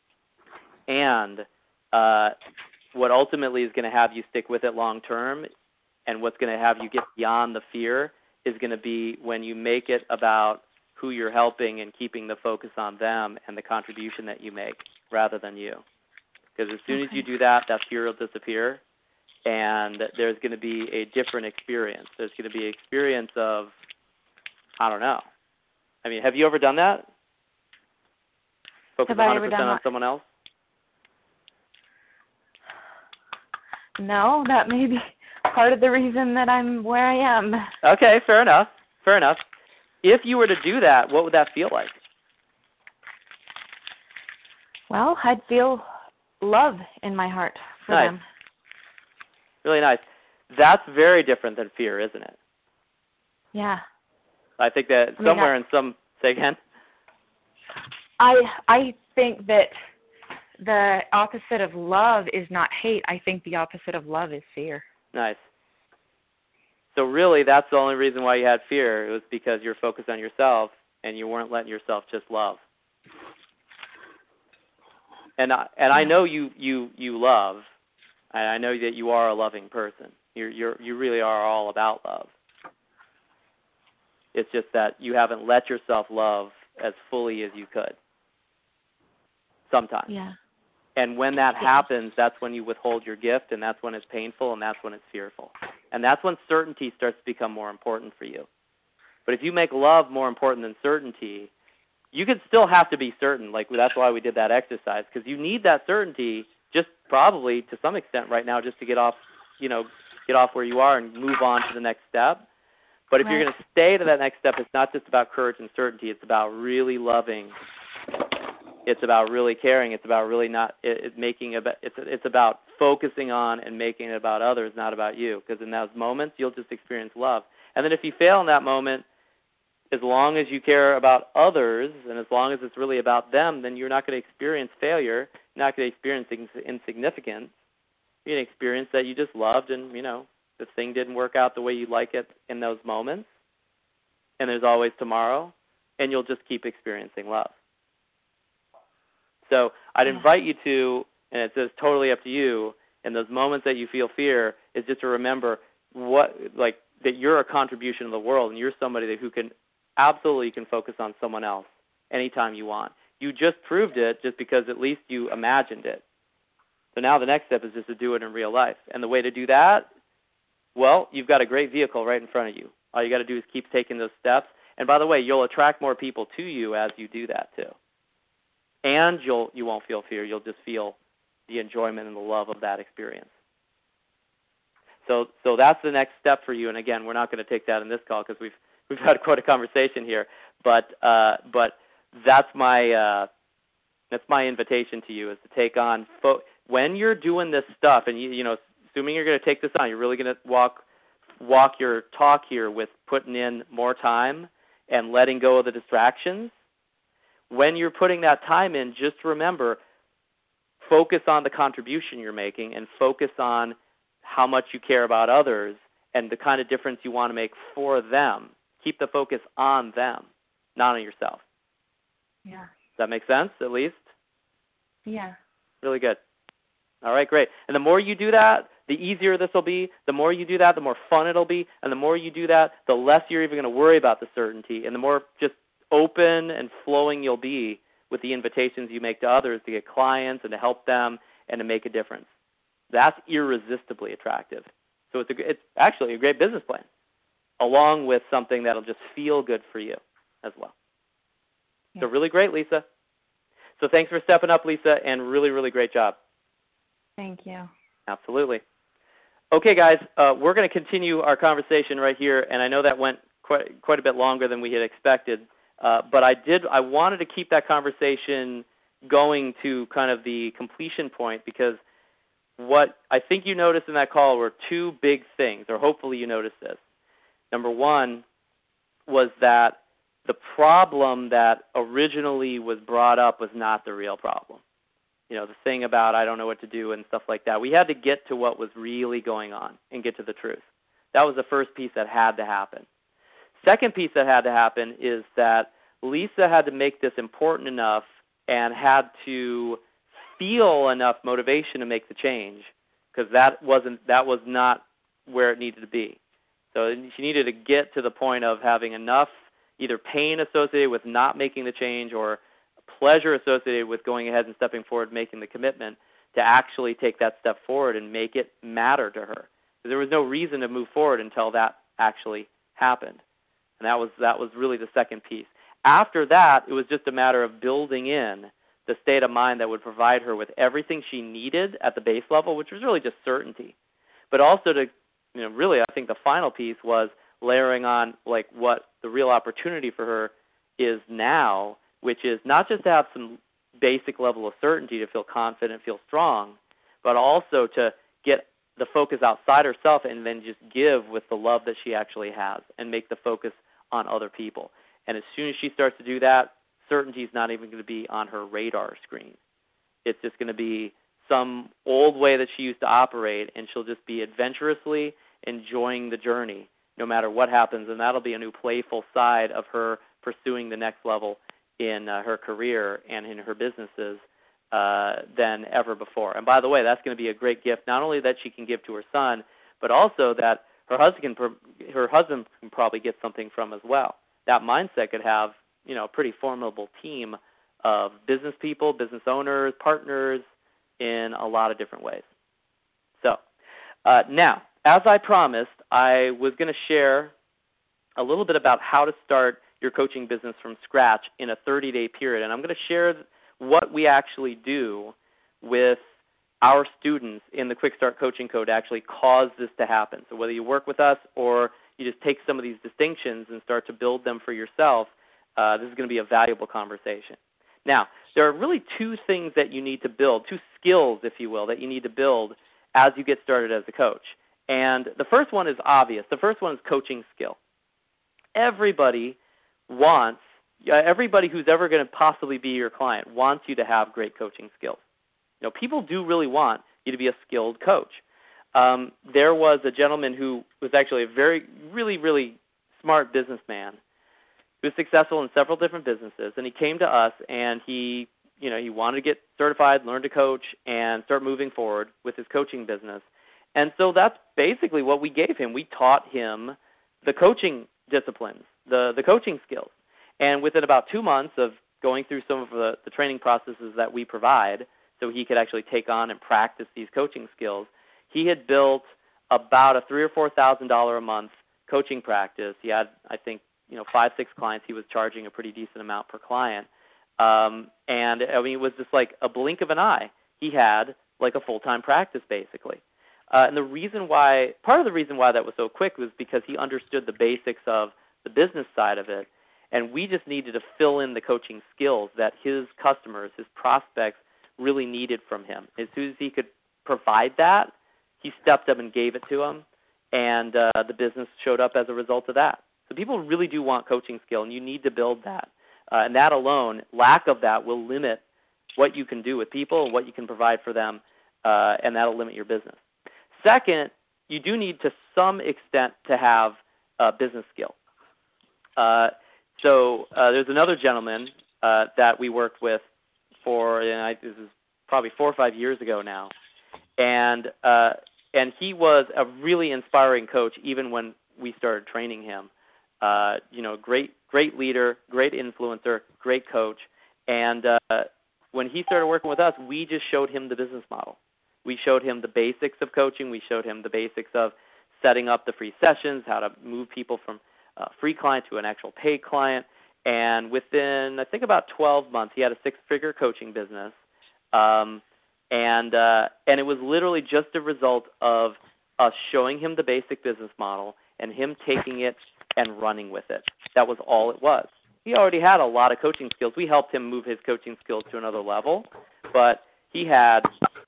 And uh, what ultimately is going to have you stick with it long term and what's going to have you get beyond the fear is going to be when you make it about who you're helping and keeping the focus on them and the contribution that you make rather than you. Because as soon okay. as you do that, that fear will disappear, and there's going to be a different experience. There's going to be an experience of, I don't know. I mean, have you ever done that? Focus have one hundred percent on what? someone else? No, that may be part of the reason that I'm where I am. Okay, fair enough. Fair enough. If you were to do that, what would that feel like? Well, I'd feel love in my heart for nice. them. Really nice. That's very different than fear, isn't it? Yeah. I think that I mean, somewhere I, in some, say again? I I think that the opposite of love is not hate. I think the opposite of love is fear. Nice. So really, that's the only reason why you had fear. It was because you're focused on yourself and you weren't letting yourself just love. And I, and I know you, you, you love, and I know that you are a loving person. You're, you're, you really are all about love. It's just that you haven't let yourself love as fully as you could sometimes. Yeah. And when that yeah. happens, that's when you withhold your gift, and that's when it's painful, and that's when it's fearful. And that's when certainty starts to become more important for you. But if you make love more important than certainty, you could still have to be certain. Like, that's why we did that exercise, because you need that certainty just probably to some extent right now just to get off, you know, get off where you are and move on to the next step. But if right. you're going to stay to that next step, it's not just about courage and certainty. It's about really loving. It's about really caring. It's about really not it, it making a. It's it's about focusing on and making it about others, not about you. Because in those moments, you'll just experience love. And then if you fail in that moment, as long as you care about others and as long as it's really about them, then you're not going to experience failure. You're not going to experience insignificance. You're going to experience that you just loved, and you know the thing didn't work out the way you like it in those moments. And there's always tomorrow, and you'll just keep experiencing love. So I'd invite you to and it says totally up to you. And those moments that you feel fear is just to remember what, like, that you're a contribution to the world, and you're somebody that, who can absolutely can focus on someone else anytime you want. You just proved it just because at least you imagined it. So now the next step is just to do it in real life. And the way to do that, well, you've got a great vehicle right in front of you. All you got to do is keep taking those steps. And by the way, you'll attract more people to you as you do that too. And you'll you won't feel fear. You'll just feel the enjoyment and the love of that experience. So so that's the next step for you. And again, we're not going to take that in this call because we've we've had quite a conversation here. But uh, but that's my uh, that's my invitation to you, is to take on fo- when you're doing this stuff, and you you know, assuming you're going to take this on, you're really going to walk walk your talk here with putting in more time and letting go of the distractions. When you're putting that time in, just remember, focus on the contribution you're making and focus on how much you care about others and the kind of difference you want to make for them. Keep the focus on them, not on yourself. Yeah. Does that make sense, at least? Yeah. Really good. All right, great. And the more you do that, the easier this will be. The more you do that, the more fun it'll be. And the more you do that, the less you're even going to worry about the certainty, and the more just open and flowing you'll be with the invitations you make to others to get clients and to help them and to make a difference. That's irresistibly attractive. So it's, a, it's actually a great business plan, along with something that'll just feel good for you as well. Yeah. So really great, Lisa. So thanks for stepping up, Lisa, and really, really great job. Thank you. Absolutely. Okay, guys, uh, we're going to continue our conversation right here, and I know that went quite, quite a bit longer than we had expected, uh, but I did. I wanted to keep that conversation going to kind of the completion point, because what I think you noticed in that call were two big things, or hopefully you noticed this. Number one was that the problem that originally was brought up was not the real problem. You know, the thing about I don't know what to do and stuff like that. We had to get to what was really going on and get to the truth. That was the first piece that had to happen. Second piece that had to happen is that Lisa had to make this important enough and had to feel enough motivation to make the change, because that wasn't that was not where it needed to be. So she needed to get to the point of having enough either pain associated with not making the change or pleasure associated with going ahead and stepping forward, making the commitment to actually take that step forward and make it matter to her. There was no reason to move forward until that actually happened. And that was that was really the second piece. After that, it was just a matter of building in the state of mind that would provide her with everything she needed at the base level, which was really just certainty. But also to, you know, really I think the final piece was layering on like what the real opportunity for her is now, which is not just to have some basic level of certainty to feel confident, feel strong, but also to get the focus outside herself and then just give with the love that she actually has and make the focus on other people. And as soon as she starts to do that, certainty is not even going to be on her radar screen. It's just going to be some old way that she used to operate, and she'll just be adventurously enjoying the journey no matter what happens, and that'll be a new playful side of her pursuing the next level in uh, her career and in her businesses uh, than ever before. And by the way, that's going to be a great gift, not only that she can give to her son, but also that her husband can, her husband can probably get something from as well. That mindset could have, you know, a pretty formidable team of business people, business owners, partners in a lot of different ways. So uh, now, as I promised, I was going to share a little bit about how to start your coaching business from scratch in a thirty-day period. And I'm going to share what we actually do with our students in the Quick Start Coaching Code to actually cause this to happen. So whether you work with us or you just take some of these distinctions and start to build them for yourself, uh, this is going to be a valuable conversation. Now, there are really two things that you need to build, two skills, if you will, that you need to build as you get started as a coach. And the first one is obvious. The first one is coaching skill. Everybody wants, everybody who's ever going to possibly be your client wants you to have great coaching skills. You know, people do really want you to be a skilled coach. Um, there was a gentleman who was actually a very, really, really smart businessman. He was successful in several different businesses, and he came to us, and he you know, he wanted to get certified, learn to coach, and start moving forward with his coaching business. And so that's basically what we gave him. We taught him the coaching disciplines, the, the coaching skills. And within about two months of going through some of the, the training processes that we provide so he could actually take on and practice these coaching skills, he had built about a three or four thousand dollar a month coaching practice. He had, I think, you know, five, six clients. He was charging a pretty decent amount per client. Um, and, I mean, it was just like a blink of an eye. He had like a full-time practice, basically. Uh, and the reason why, part of the reason why that was so quick was because he understood the basics of the business side of it, and we just needed to fill in the coaching skills that his customers, his prospects, really needed from him. As soon as he could provide that, he stepped up and gave it to them, and uh, the business showed up as a result of that. So people really do want coaching skill, and you need to build that. Uh, and that alone, lack of that, will limit what you can do with people and what you can provide for them, uh, and that will limit your business. Second, you do need to some extent to have uh, business skill. Uh, so uh, there's another gentleman uh, that we worked with for, and I, this is probably four or five years ago now, and uh, and he was a really inspiring coach even when we started training him. Uh, you know, great great leader, great influencer, great coach, and uh, when he started working with us, we just showed him the business model. We showed him the basics of coaching. We showed him the basics of setting up the free sessions, how to move people from a free client to an actual paid client. And within, I think, about twelve months, he had a six-figure coaching business. Um, and uh, and it was literally just a result of us showing him the basic business model and him taking it and running with it. That was all it was. He already had a lot of coaching skills. We helped him move his coaching skills to another level, but he had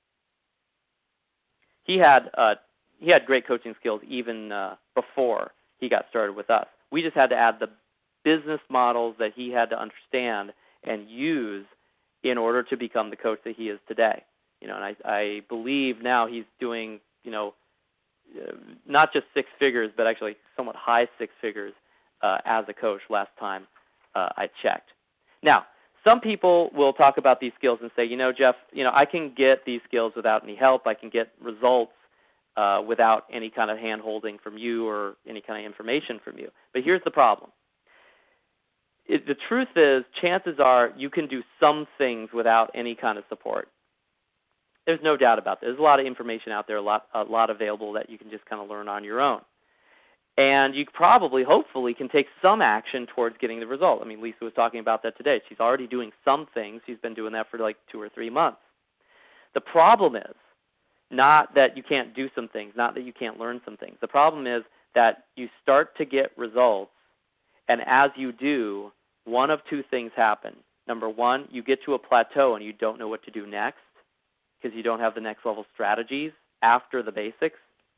he had uh, he had great coaching skills even uh, before he got started with us. We just had to add the business models that he had to understand and use in order to become the coach that he is today. You know, and I, I believe now he's doing, you know, uh, not just six figures, but actually somewhat high six figures uh, as a coach last time uh, I checked. Now, some people will talk about these skills and say, you know, Jeff, you know, I can get these skills without any help. I can get results uh, without any kind of hand-holding from you or any kind of information from you. But here's the problem. It, the truth is, chances are you can do some things without any kind of support. There's no doubt about that. There's a lot of information out there, a lot, a lot available that you can just kind of learn on your own. And you probably, hopefully, can take some action towards getting the result. I mean, Lisa was talking about that today. She's already doing some things. She's been doing that for like two or three months. The problem is not that you can't do some things, not that you can't learn some things. The problem is that you start to get results, and as you do, one of two things happen. Number one, you get to a plateau and you don't know what to do next because you don't have the next level strategies after the basics.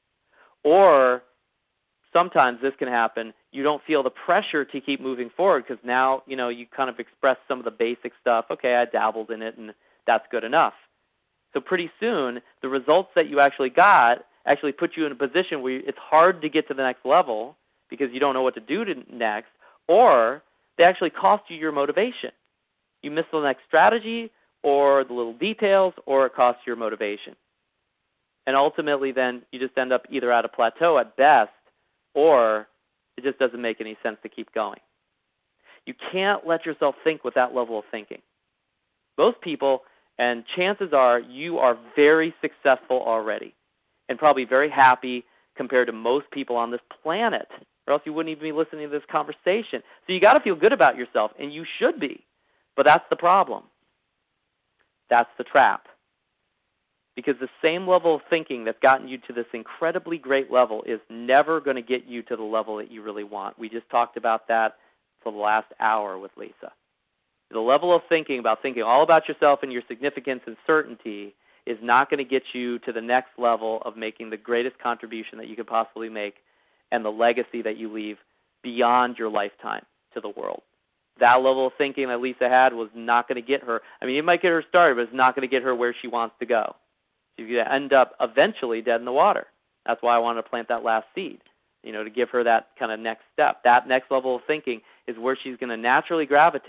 Or sometimes this can happen, you don't feel the pressure to keep moving forward because now, you know, you kind of express some of the basic stuff. Okay, I dabbled in it and that's good enough. So pretty soon, the results that you actually got actually put you in a position where it's hard to get to the next level because you don't know what to do to next, or they actually cost you your motivation. You miss the next strategy or the little details, or it costs your motivation. And ultimately then you just end up either at a plateau at best, or it just doesn't make any sense to keep going. You can't let yourself think with that level of thinking. Most people, and chances are you are very successful already and probably very happy compared to most people on this planet, or else you wouldn't even be listening to this conversation. So you got to feel good about yourself, and you should be. But that's the problem. That's the trap. Because the same level of thinking that's gotten you to this incredibly great level is never going to get you to the level that you really want. We just talked about that for the last hour with Lisa. The level of thinking about thinking all about yourself and your significance and certainty is not going to get you to the next level of making the greatest contribution that you could possibly make and the legacy that you leave beyond your lifetime to the world. That level of thinking that Lisa had was not going to get her. I mean, it might get her started, but it's not going to get her where she wants to go. She's going to end up eventually dead in the water. That's why I wanted to plant that last seed, you know, to give her that kind of next step. That next level of thinking is where she's going to naturally gravitate,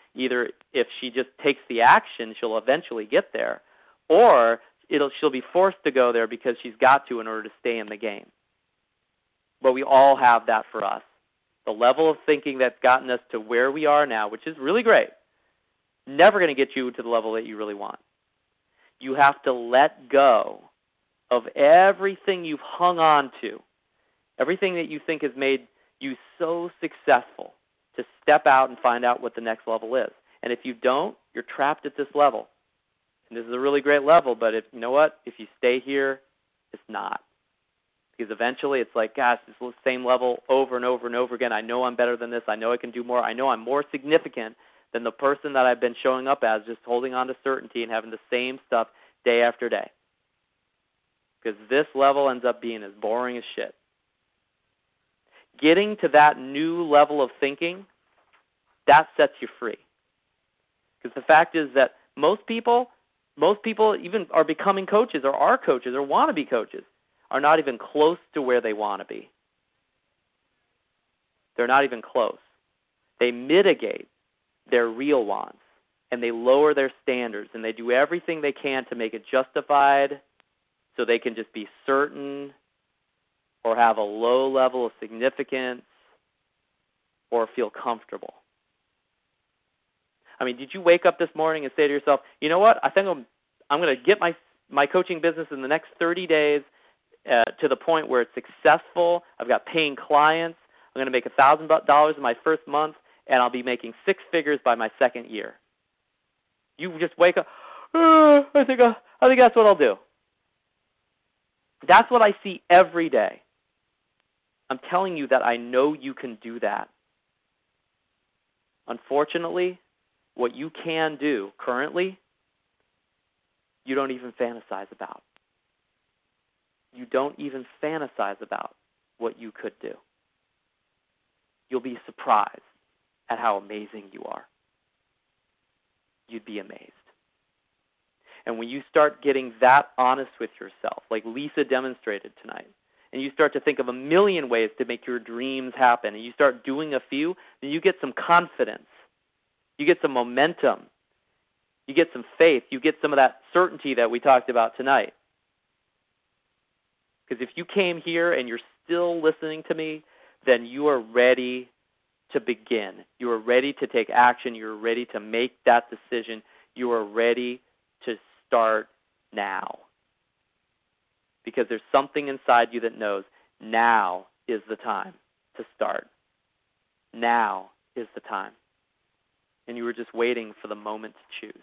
Either if she just takes the action, she'll eventually get there, or it'll she'll be forced to go there because she's got to in order to stay in the game. But we all have that for us. The level of thinking that's gotten us to where we are now, which is really great, never going to get you to the level that you really want. You have to let go of everything you've hung on to, everything that you think has made you so successful, to step out and find out what the next level is. And if you don't, you're trapped at this level. And this is a really great level, but if you know what? If you stay here, it's not. Because eventually it's like, gosh, it's the same level over and over and over again. I know I'm better than this. I know I can do more. I know I'm more significant than the person that I've been showing up as, just holding on to certainty and having the same stuff day after day. Because this level ends up being as boring as shit. Getting to that new level of thinking, that sets you free. Because the fact is that most people, most people even are becoming coaches or are coaches or want to be coaches, are not even close to where they want to be. They're not even close. They mitigate their real wants, and they lower their standards, and they do everything they can to make it justified so they can just be certain or have a low level of significance or feel comfortable. I mean, did you wake up this morning and say to yourself, you know what, I think I'm, I'm going to get my, my coaching business in the next thirty days uh, to the point where it's successful, I've got paying clients, I'm going to make one thousand dollars in my first month, and I'll be making six figures by my second year. You just wake up, oh, I think I, I think that's what I'll do. That's what I see every day. I'm telling you that I know you can do that. Unfortunately, what you can do currently, you don't even fantasize about. You don't even fantasize about what you could do. You'll be surprised at how amazing you are. You'd be amazed. And when you start getting that honest with yourself, like Lisa demonstrated tonight, and you start to think of a million ways to make your dreams happen, and you start doing a few, then you get some confidence. You get some momentum. You get some faith. You get some of that certainty that we talked about tonight. Because if you came here and you're still listening to me, then you are ready to begin. You are ready to take action. You are ready to make that decision. You are ready to start now. Because there's something inside you that knows now is the time to start. Now is the time. And you were just waiting for the moment to choose.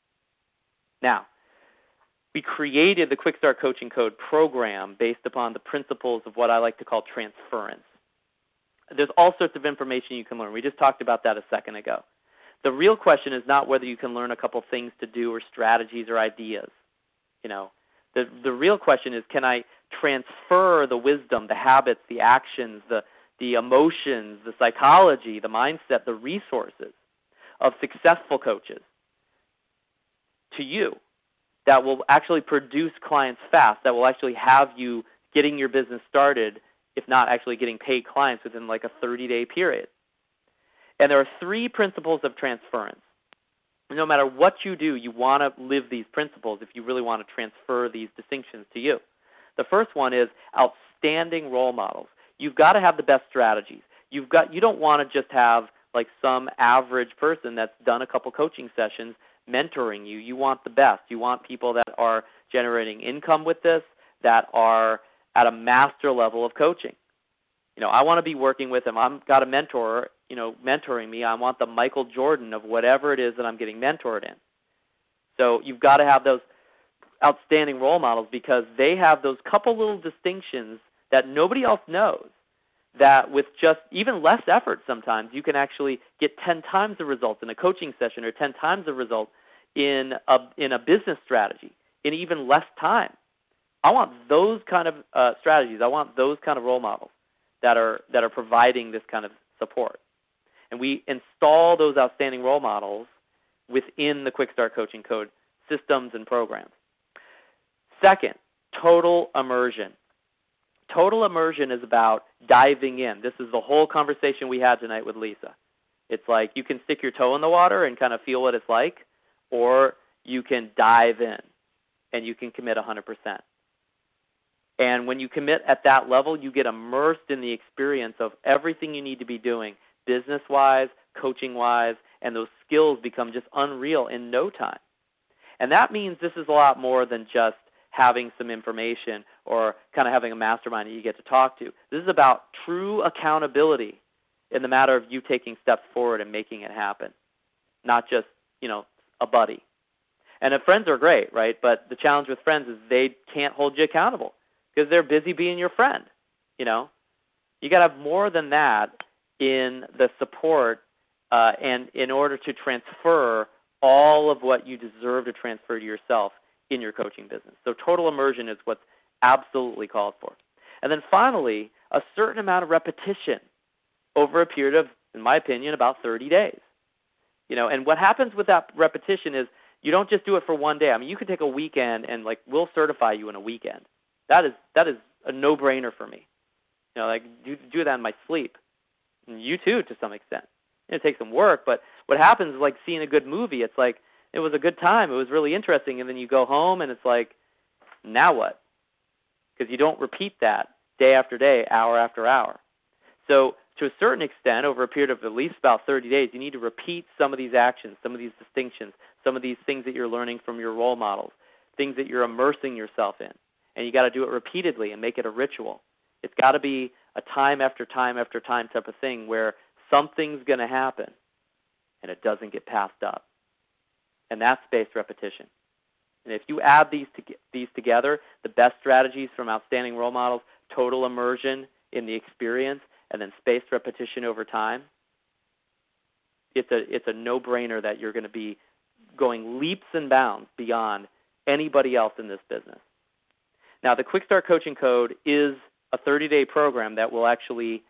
Now, we created the Quick Start Coaching Code program based upon the principles of what I like to call transference. There's all sorts of information you can learn. We just talked about that a second ago. The real question is not whether you can learn a couple things to do or strategies or ideas. You know, the the real question is, can I transfer the wisdom, the habits, the actions, the the emotions, the psychology, the mindset, the resources of successful coaches to you that will actually produce clients fast, that will actually have you getting your business started, if not actually getting paid clients within like a thirty-day period. And there are three principles of transference. No matter what you do, you want to live these principles if you really want to transfer these distinctions to you. The first one is outstanding role models. You've got to have the best strategies. You've got, you don't want to just have like some average person that's done a couple coaching sessions mentoring you. You want the best. You want people that are generating income with this, that are at a master level of coaching. You know, I want to be working with them. I've got a mentor, you know, mentoring me. I want the Michael Jordan of whatever it is that I'm getting mentored in. So you've got to have those outstanding role models because they have those couple little distinctions that nobody else knows, that with just even less effort sometimes you can actually get ten times the results in a coaching session or ten times the result in a, in a business strategy in even less time. I want those kind of uh, strategies. I want those kind of role models that are that are providing this kind of support. And we install those outstanding role models within the Quick Start Coaching Code systems and programs. Second, total immersion. Total immersion is about diving in. This is the whole conversation we had tonight with Lisa. It's like you can stick your toe in the water and kind of feel what it's like, or you can dive in and you can commit one hundred percent. And when you commit at that level, you get immersed in the experience of everything you need to be doing, business-wise, coaching-wise, and those skills become just unreal in no time. And that means this is a lot more than just having some information or kind of having a mastermind that you get to talk to. This is about true accountability in the matter of you taking steps forward and making it happen, not just, you know, a buddy. And if friends are great, right? But the challenge with friends is they can't hold you accountable because they're busy being your friend, you know. You got to have more than that in the support uh, and in order to transfer all of what you deserve to transfer to yourself in your coaching business. So total immersion is what's absolutely called for. And then finally, a certain amount of repetition over a period of, in my opinion, about thirty days. You know, and what happens with that repetition is you don't just do it for one day. I mean, you could take a weekend and, like, we'll certify you in a weekend. That is that is a no-brainer for me. You know, like, do, do that in my sleep. And you too, to some extent. It takes some work, but what happens is like seeing a good movie. It's like, it was a good time. It was really interesting. And then you go home and it's like, now what? Because you don't repeat that day after day, hour after hour. So to a certain extent, over a period of at least about thirty days, you need to repeat some of these actions, some of these distinctions, some of these things that you're learning from your role models, things that you're immersing yourself in. And you got to do it repeatedly and make it a ritual. It's got to be a time after time after time type of thing where something's going to happen and it doesn't get passed up. And that's spaced repetition. And if you add these to, these together, the best strategies from outstanding role models, total immersion in the experience, and then spaced repetition over time, it's a it's a no-brainer that you're going to be going leaps and bounds beyond anybody else in this business. Now, the Quick Start Coaching Code is a thirty-day program that will actually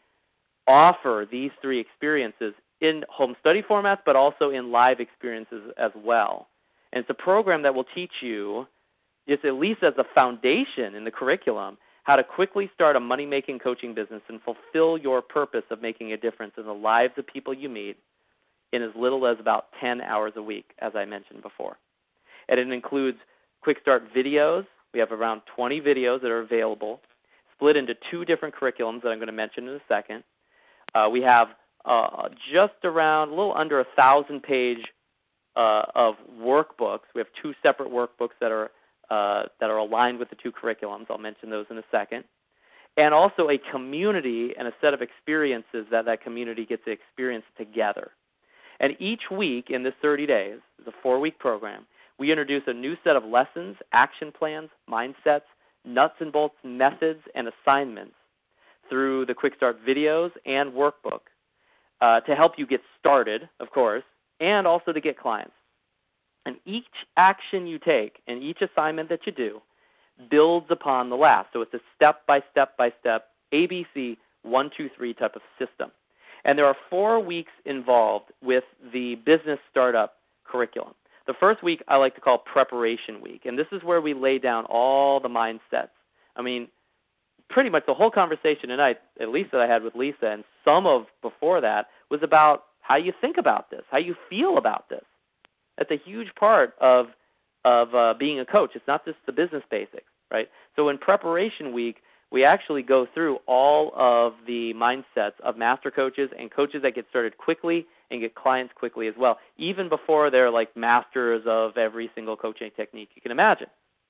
offer these three experiences in home study formats, but also in live experiences as well. And it's a program that will teach you, just at least as a foundation in the curriculum, how to quickly start a money-making coaching business and fulfill your purpose of making a difference in the lives of people you meet in as little as about ten hours a week, as I mentioned before. And it includes Quick Start videos. We have around twenty videos that are available, split into two different curriculums that I'm going to mention in a second. Uh, we have uh, just around a little under a thousand page uh, of workbooks. We have two separate workbooks that are uh, that are aligned with the two curriculums. I'll mention those in a second. And also a community and a set of experiences that that community gets to experience together. And each week in this thirty days, it's a four-week program, we introduce a new set of lessons, action plans, mindsets, nuts and bolts methods, and assignments through the Quick Start videos and workbook uh, to help you get started, of course, and also to get clients. And each action you take and each assignment that you do builds upon the last. So it's a step-by-step-by-step A B C one two three type of system. And there are four weeks involved with the business startup curriculum. The first week I like to call preparation week, and this is where we lay down all the mindsets. I mean, pretty much the whole conversation tonight, at least that I had with Lisa, and some of before that, was about how you think about this, how you feel about this. That's a huge part of of uh, being a coach. It's not just the business basics, right? So in preparation week, we actually go through all of the mindsets of master coaches and coaches that get started quickly and get clients quickly as well, even before they're like masters of every single coaching technique you can imagine.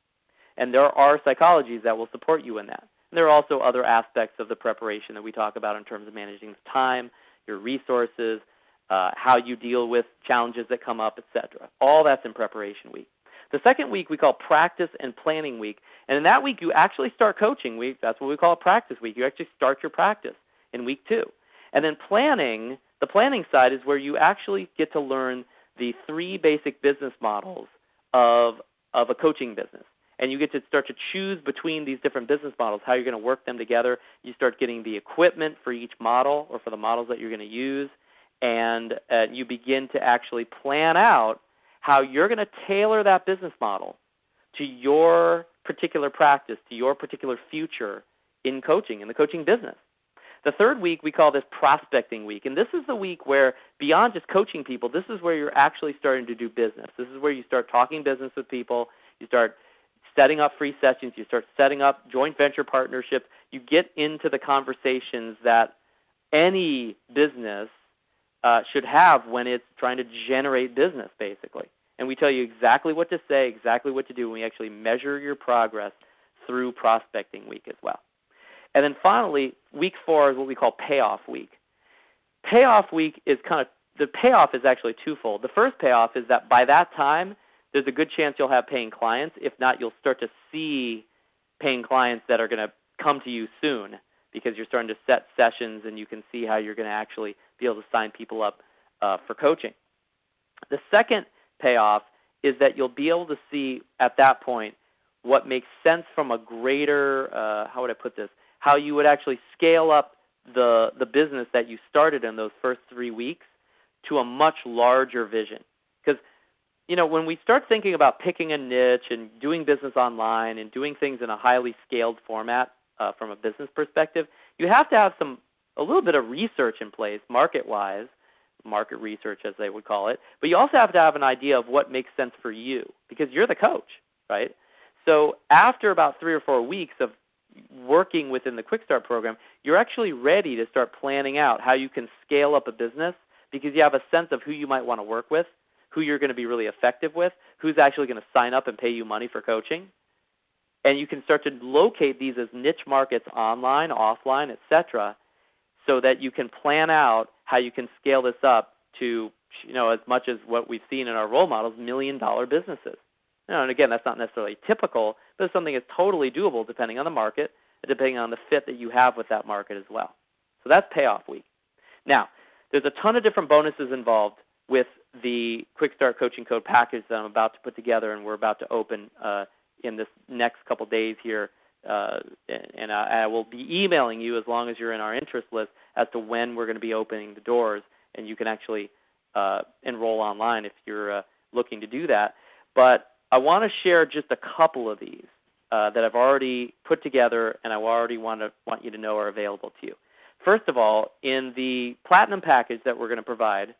And there are psychologies that will support you in that. And there are also other aspects of the preparation that we talk about in terms of managing time, your resources, uh, how you deal with challenges that come up, et cetera. All that's in preparation week. The second week we call practice and planning week. And in that week you actually start coaching week. That's what we call practice week. You actually start your practice in week two. And then planning, the planning side is where you actually get to learn the three basic business models of, of a coaching business. And you get to start to choose between these different business models, how you're going to work them together. You start getting the equipment for each model or for the models that you're going to use. And uh, you begin to actually plan out how you're going to tailor that business model to your particular practice, to your particular future in coaching, in the coaching business. The third week we call this prospecting week, and this is the week where beyond just coaching people, this is where you're actually starting to do business. This is where you start talking business with people, you start setting up free sessions, you start setting up joint venture partnerships, you get into the conversations that any business uh, should have when it's trying to generate business, basically. And we tell you exactly what to say, exactly what to do, and we actually measure your progress through prospecting week as well. And then finally, week four is what we call payoff week. Payoff week is kind of, the payoff is actually twofold. The first payoff is that by that time, there's a good chance you'll have paying clients. If not, you'll start to see paying clients that are going to come to you soon because you're starting to set sessions and you can see how you're going to actually be able to sign people up uh, for coaching. The second payoff is that you'll be able to see at that point what makes sense from a greater, uh, how would I put this, how you would actually scale up the, the business that you started in those first three weeks to a much larger vision. Because, you know, when we start thinking about picking a niche and doing business online and doing things in a highly scaled format uh, from a business perspective, you have to have some a little bit of research in place market-wise, market research as they would call it, but you also have to have an idea of what makes sense for you because you're the coach, right? So after about three or four weeks of working within the Quick Start program, you're actually ready to start planning out how you can scale up a business because you have a sense of who you might want to work with, who you're going to be really effective with, who's actually going to sign up and pay you money for coaching. And you can start to locate these as niche markets online, offline, et cetera, so that you can plan out how you can scale this up to, you know, as much as what we've seen in our role models, million-dollar businesses. You know, and again, that's not necessarily typical, but it's something that's totally doable depending on the market, depending on the fit that you have with that market as well. So that's payoff week. Now, there's a ton of different bonuses involved with the Quick Start Coaching Code package that I'm about to put together and we're about to open uh, in this next couple days here. Uh, and I, I will be emailing you as long as you're in our interest list as to when we're going to be opening the doors, and you can actually uh, enroll online if you're uh, looking to do that. But I want to share just a couple of these uh, that I've already put together and I already want to want you to know are available to you. First of all, in the Platinum package that we're going to provide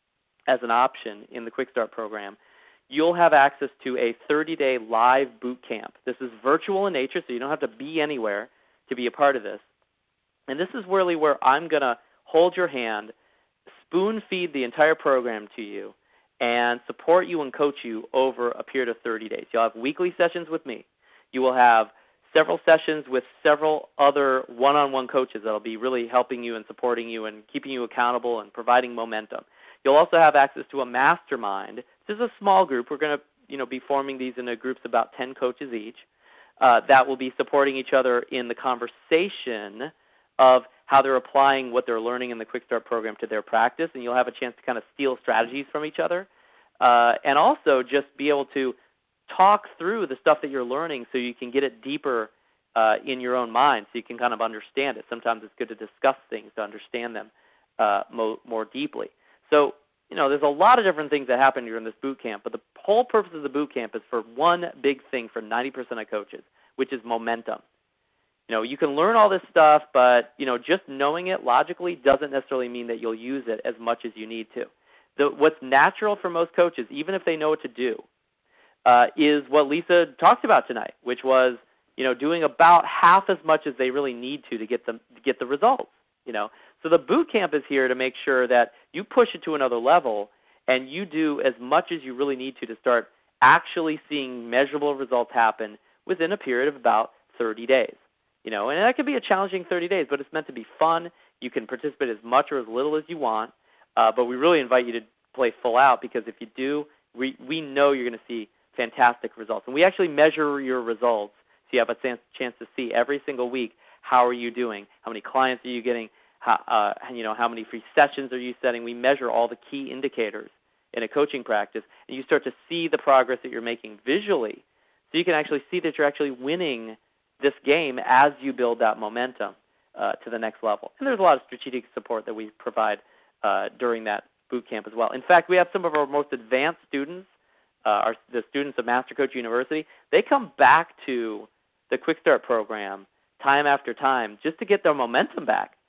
as an option in the Quick Start program, you'll have access to a thirty-day live boot camp. This is virtual in nature, so you don't have to be anywhere to be a part of this. And this is really where I'm going to hold your hand, spoon feed the entire program to you, and support you and coach you over a period of thirty days. You'll have weekly sessions with me. You will have several sessions with several other one-on-one coaches that will be really helping you and supporting you and keeping you accountable and providing momentum. You'll also have access to a mastermind. This is a small group. We're going to you know, be forming these into groups about ten coaches each uh, that will be supporting each other in the conversation of how they're applying what they're learning in the Quick Start program to their practice, and you'll have a chance to kind of steal strategies from each other uh, and also just be able to talk through the stuff that you're learning so you can get it deeper uh, in your own mind so you can kind of understand it. Sometimes it's good to discuss things to understand them uh, mo- more deeply. So, you know, there's a lot of different things that happen during this boot camp, but the whole purpose of the boot camp is for one big thing for ninety percent of coaches, which is momentum. You know, you can learn all this stuff, but, you know, just knowing it logically doesn't necessarily mean that you'll use it as much as you need to. The, what's natural for most coaches, even if they know what to do, uh, is what Lisa talked about tonight, which was, you know, doing about half as much as they really need to to get the, to get the results, you know. So the boot camp is here to make sure that you push it to another level and you do as much as you really need to to start actually seeing measurable results happen within a period of about thirty days. You know, and that could be a challenging thirty days, but it's meant to be fun. You can participate as much or as little as you want, uh, but we really invite you to play full out because if you do, we, we know you're going to see fantastic results. And we actually measure your results so you have a chance, chance to see every single week how are you doing, how many clients are you getting, how, uh, you know, how many free sessions are you setting. We measure all the key indicators in a coaching practice, and you start to see the progress that you're making visually so you can actually see that you're actually winning this game as you build that momentum uh, to the next level. And there's a lot of strategic support that we provide uh, during that boot camp as well. In fact, we have some of our most advanced students, uh, our, the students of Master Coach University. They come back to the Quick Start program time after time just to get their momentum back.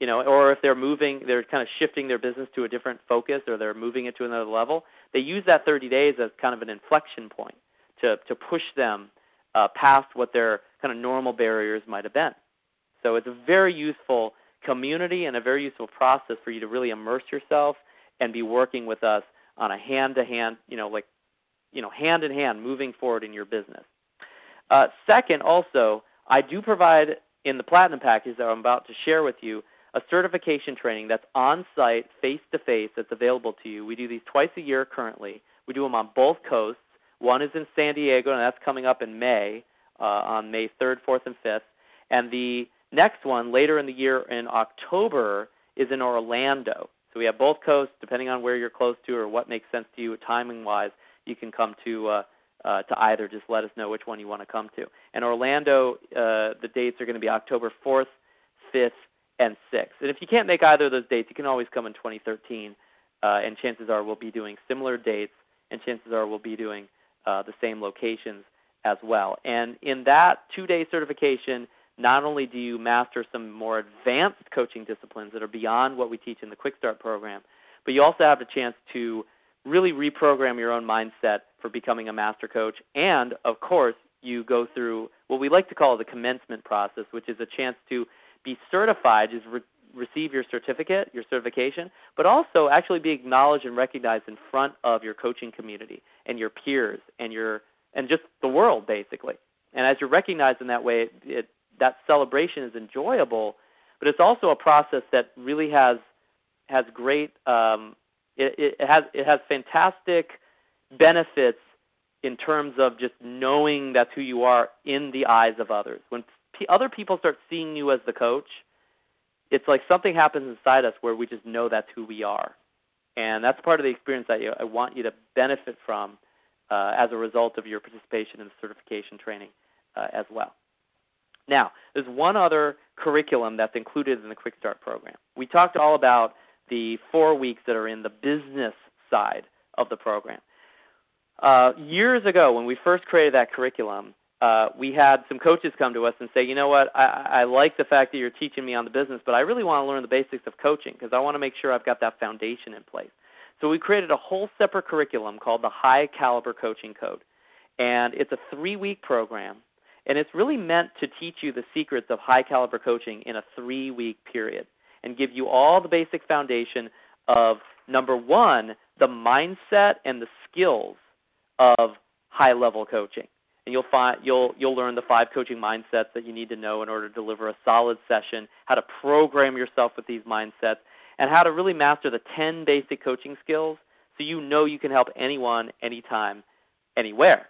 you know, or if they're moving, they're kind of shifting their business to a different focus, or they're moving it to another level, they use that thirty days as kind of an inflection point to, to push them uh, past what their kind of normal barriers might have been. So it's a very useful community and a very useful process for you to really immerse yourself and be working with us on a hand-to-hand, you know, like, you know, hand-in-hand moving forward in your business. Uh, second, also, I do provide in the Platinum package that I'm about to share with you a certification training that's on-site, face-to-face, that's available to you. We do these twice a year currently. We do them on both coasts. One is in San Diego, and that's coming up in May, uh, on May third, fourth, and fifth. And the next one, later in the year in October, is in Orlando. So we have both coasts. Depending on where you're close to or what makes sense to you timing-wise, you can come to uh, uh, to either. Just let us know which one you want to come to. And Orlando, uh, the dates are going to be October fourth, fifth, and sixth. And if you can't make either of those dates, you can always come in twenty thirteen, uh, and chances are we'll be doing similar dates, and chances are we'll be doing uh, the same locations as well. And in that two-day certification, not only do you master some more advanced coaching disciplines that are beyond what we teach in the Quick Start program, but you also have the chance to really reprogram your own mindset for becoming a master coach. And, of course, you go through what we like to call the commencement process, which is a chance to be certified, just re- receive your certificate, your certification, but also actually be acknowledged and recognized in front of your coaching community and your peers and your and just the world, basically. And as you're recognized in that way, it, it that celebration is enjoyable, but it's also a process that really has has great um, it, it has it has fantastic benefits in terms of just knowing that's who you are in the eyes of others. When p- other people start seeing you as the coach, it's like something happens inside us where we just know that's who we are, and that's part of the experience that you, I want you to benefit from uh, as a result of your participation in the certification training uh, as well. Now, there's one other curriculum that's included in the Quick Start program. We talked all about the four weeks that are in the business side of the program. Uh, years ago, when we first created that curriculum, uh, we had some coaches come to us and say, you know what, I, I like the fact that you're teaching me on the business, but I really want to learn the basics of coaching because I want to make sure I've got that foundation in place. So we created a whole separate curriculum called the High Caliber Coaching Code. And it's a three-week program. And it's really meant to teach you the secrets of high-caliber coaching in a three-week period and give you all the basic foundation of, number one, the mindset and the skills of high-level coaching. And you'll find you'll you'll learn the five coaching mindsets that you need to know in order to deliver a solid session, how to program yourself with these mindsets, and how to really master the ten basic coaching skills so you know you can help anyone, anytime, anywhere.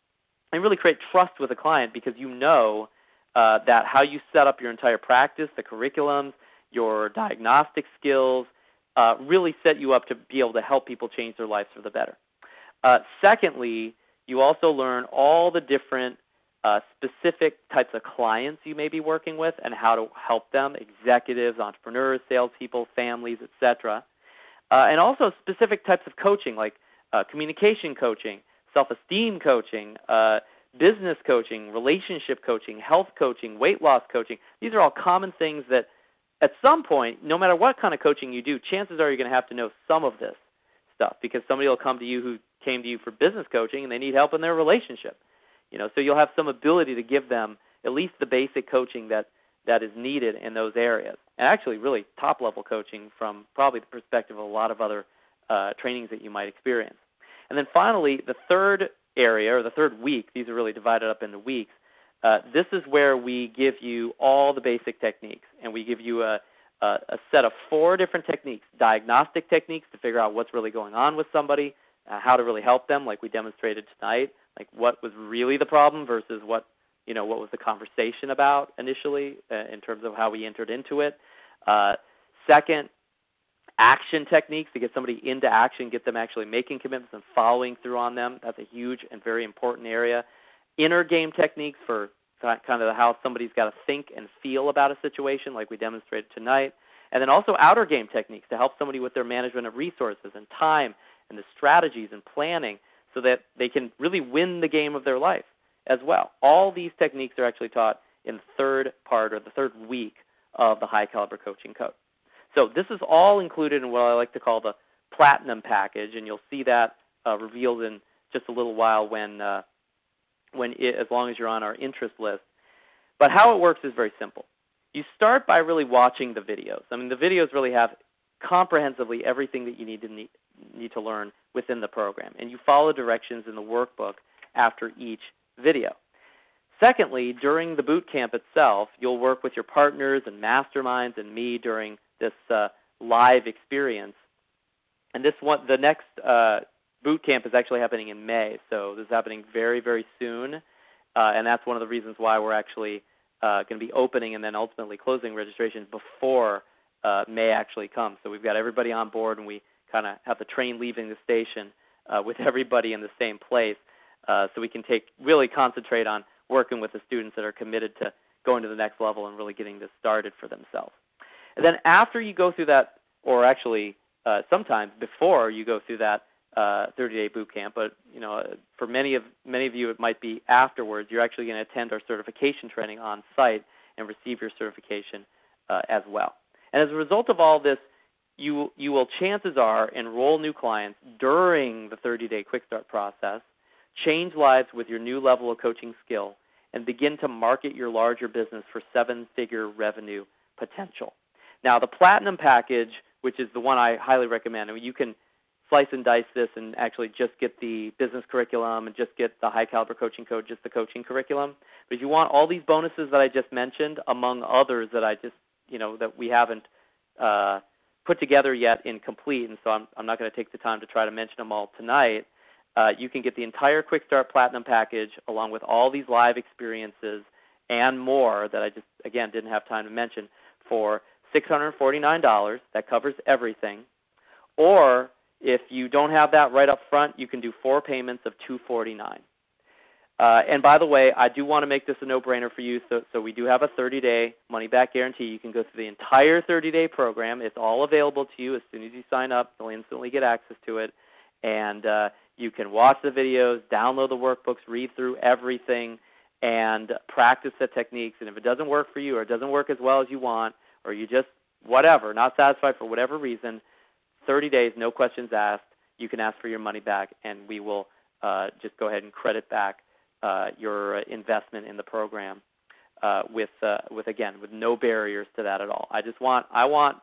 And really create trust with a client because you know uh, that how you set up your entire practice, the curriculums, your diagnostic skills, uh, really set you up to be able to help people change their lives for the better. Uh, secondly, you also learn all the different uh, specific types of clients you may be working with and how to help them, executives, entrepreneurs, salespeople, families, et cetera. Uh, and also specific types of coaching like uh, communication coaching, self-esteem coaching, uh, business coaching, relationship coaching, health coaching, weight loss coaching. These are all common things that at some point, no matter what kind of coaching you do, chances are you're going to have to know some of this stuff because somebody will come to you who came to you for business coaching and they need help in their relationship. You know, so you'll have some ability to give them at least the basic coaching that, that is needed in those areas. And actually really top-level coaching from probably the perspective of a lot of other uh, trainings that you might experience. And then finally, the third area, or the third week, these are really divided up into weeks, uh, this is where we give you all the basic techniques. And we give you a, a, a set of four different techniques, diagnostic techniques to figure out what's really going on with somebody, uh, how to really help them, like we demonstrated tonight, like what was really the problem versus what, you know, what was the conversation about initially uh, in terms of how we entered into it. Uh, second, action techniques to get somebody into action, get them actually making commitments and following through on them. That's a huge and very important area. Inner game techniques for kind of how somebody's got to think and feel about a situation like we demonstrated tonight. And then also outer game techniques to help somebody with their management of resources and time and the strategies and planning so that they can really win the game of their life as well. All these techniques are actually taught in the third part or the third week of the High Caliber Coaching Code. So this is all included in what I like to call the Platinum package, and you'll see that uh, revealed in just a little while when, uh, when it, as long as you're on our interest list. But how it works is very simple. You start by really watching the videos. I mean, the videos really have comprehensively everything that you need to need, need to learn within the program, and you follow directions in the workbook after each video. Secondly, during the boot camp itself, you'll work with your partners and masterminds and me during this uh, live experience. And this one, the next uh, boot camp is actually happening in May, so this is happening very, very soon, uh, and that's one of the reasons why we're actually uh, going to be opening and then ultimately closing registration before uh, May actually comes. So we've got everybody on board, and we kind of have the train leaving the station uh, with everybody in the same place, uh, so we can take really concentrate on working with the students that are committed to going to the next level and really getting this started for themselves. And then after you go through that, or actually uh, sometimes before you go through that uh, thirty-day boot camp, but you know, for many of many of you it might be afterwards, you're actually going to attend our certification training on site and receive your certification uh, as well. And as a result of all this, you, you will, chances are, enroll new clients during the thirty-day Quick Start process, change lives with your new level of coaching skill, and begin to market your larger business for seven-figure revenue potential. Now, the Platinum package, which is the one I highly recommend, I mean, you can slice and dice this and actually just get the business curriculum and just get the high caliber coaching code, just the coaching curriculum. But if you want all these bonuses that I just mentioned, among others that I just, you know, that we haven't uh, put together yet in complete, and so I'm, I'm not going to take the time to try to mention them all tonight, uh, you can get the entire Quick Start Platinum package along with all these live experiences and more that I just, again, didn't have time to mention for six hundred forty-nine dollars. That covers everything. Or if you don't have that right up front, you can do four payments of two hundred forty-nine dollars. Uh, and by the way, I do want to make this a no-brainer for you, so, so we do have a thirty-day money-back guarantee. You can go through the entire thirty-day program. It's all available to you as soon as you sign up. You'll instantly get access to it. And uh, you can watch the videos, download the workbooks, read through everything, and practice the techniques. And if it doesn't work for you or it doesn't work as well as you want, or you just, whatever, not satisfied for whatever reason, thirty days, no questions asked, you can ask for your money back, and we will uh, just go ahead and credit back uh, your investment in the program uh, with, uh, with, again, with no barriers to that at all. I just want, I want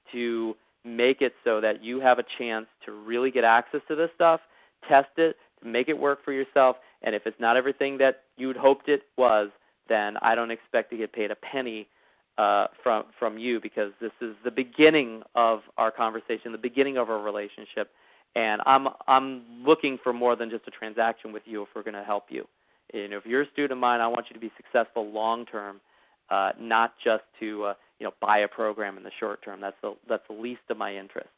to make it so that you have a chance to really get access to this stuff, test it, to make it work for yourself, and if it's not everything that you'd hoped it was, then I don't expect to get paid a penny Uh, from from you, because this is the beginning of our conversation, the beginning of our relationship, and I'm I'm looking for more than just a transaction with you if we're going to help you. And if you're a student of mine, I want you to be successful long term, uh, not just to uh, you know buy a program in the short term. That's the that's the least of my interest.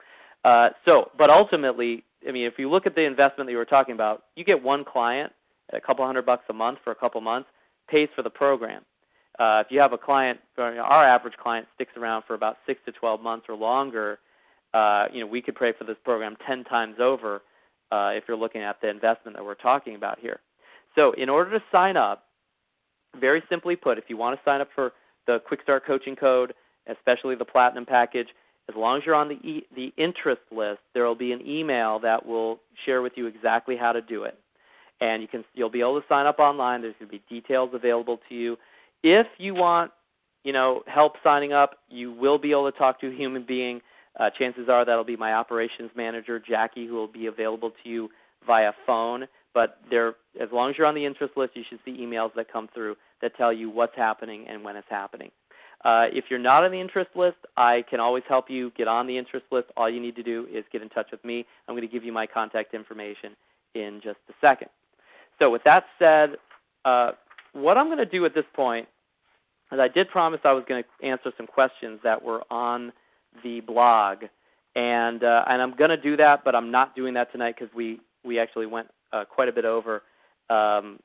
Uh, so, but ultimately, I mean, if you look at the investment that you were talking about, you get one client, a couple hundred bucks a month for a couple months, pays for the program. Uh, if you have a client, our average client sticks around for about six to twelve months or longer, uh, you know, we could pay for this program ten times over uh, if you're looking at the investment that we're talking about here. So in order to sign up, very simply put, if you want to sign up for the Quick Start Coaching Code, especially the Platinum package, as long as you're on the, e the interest list, there will be an email that will share with you exactly how to do it. And you can, you'll be able to sign up online. There's going to be details available to you. If you want, you know, help signing up, you will be able to talk to a human being. Uh, chances are that will be my operations manager, Jackie, who will be available to you via phone. But there, as long as you're on the interest list, you should see emails that come through that tell you what's happening and when it's happening. Uh, if you're not on the interest list, I can always help you get on the interest list. All you need to do is get in touch with me. I'm going to give you my contact information in just a second. So with that said, uh, what I'm going to do at this point is I did promise I was going to answer some questions that were on the blog, and uh, and I'm going to do that, but I'm not doing that tonight because we, we actually went uh, quite a bit over. Um,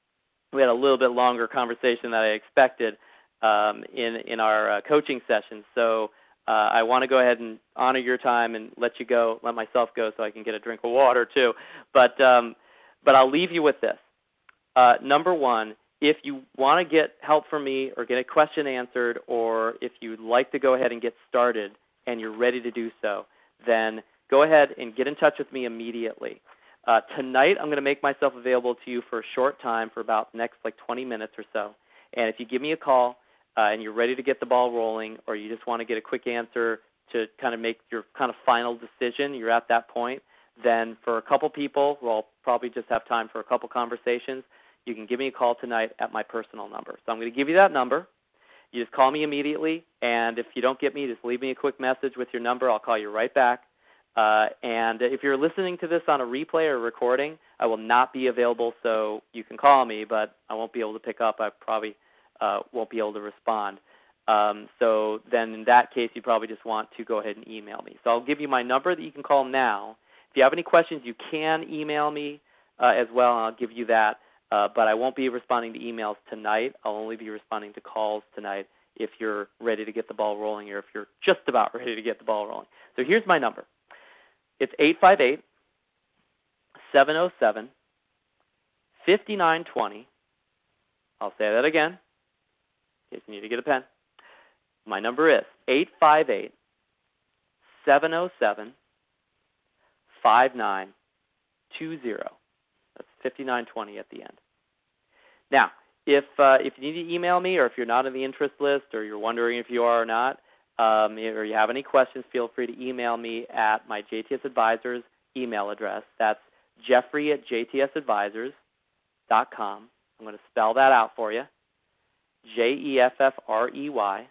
we had a little bit longer conversation than I expected um, in, in our uh, coaching session, so uh, I want to go ahead and honor your time and let you go, let myself go so I can get a drink of water too. But, um, but I'll leave you with this. Uh, number one, if you want to get help from me or get a question answered, or if you'd like to go ahead and get started and you're ready to do so, then go ahead and get in touch with me immediately. Uh, tonight I'm going to make myself available to you for a short time for about the next like twenty minutes or so. And if you give me a call uh, and you're ready to get the ball rolling, or you just want to get a quick answer to kind of make your kind of final decision, you're at that point, then for a couple people, we'll probably just have time for a couple conversations, you can give me a call tonight at my personal number. So I'm going to give you that number. You just call me immediately, and if you don't get me, just leave me a quick message with your number. I'll call you right back. Uh, and if you're listening to this on a replay or recording, I will not be available, so you can call me, but I won't be able to pick up. I probably uh, won't be able to respond. Um, so then in that case, you probably just want to go ahead and email me. So I'll give you my number that you can call now. If you have any questions, you can email me uh, as well, and I'll give you that. Uh, but I won't be responding to emails tonight. I'll only be responding to calls tonight if you're ready to get the ball rolling, or if you're just about ready to get the ball rolling. So here's my number. It's eight five eight, seven oh seven, five nine two zero. I'll say that again in case you need to get a pen. My number is eight five eight, seven oh seven, five nine two zero. That's fifty-nine twenty at the end. Now, if uh, if you need to email me, or if you're not on the interest list, or you're wondering if you are or not, um, or you have any questions, feel free to email me at my J T S Advisors email address. That's Jeffrey at J T S advisors dot com. I'm going to spell that out for you. J E F F R E Y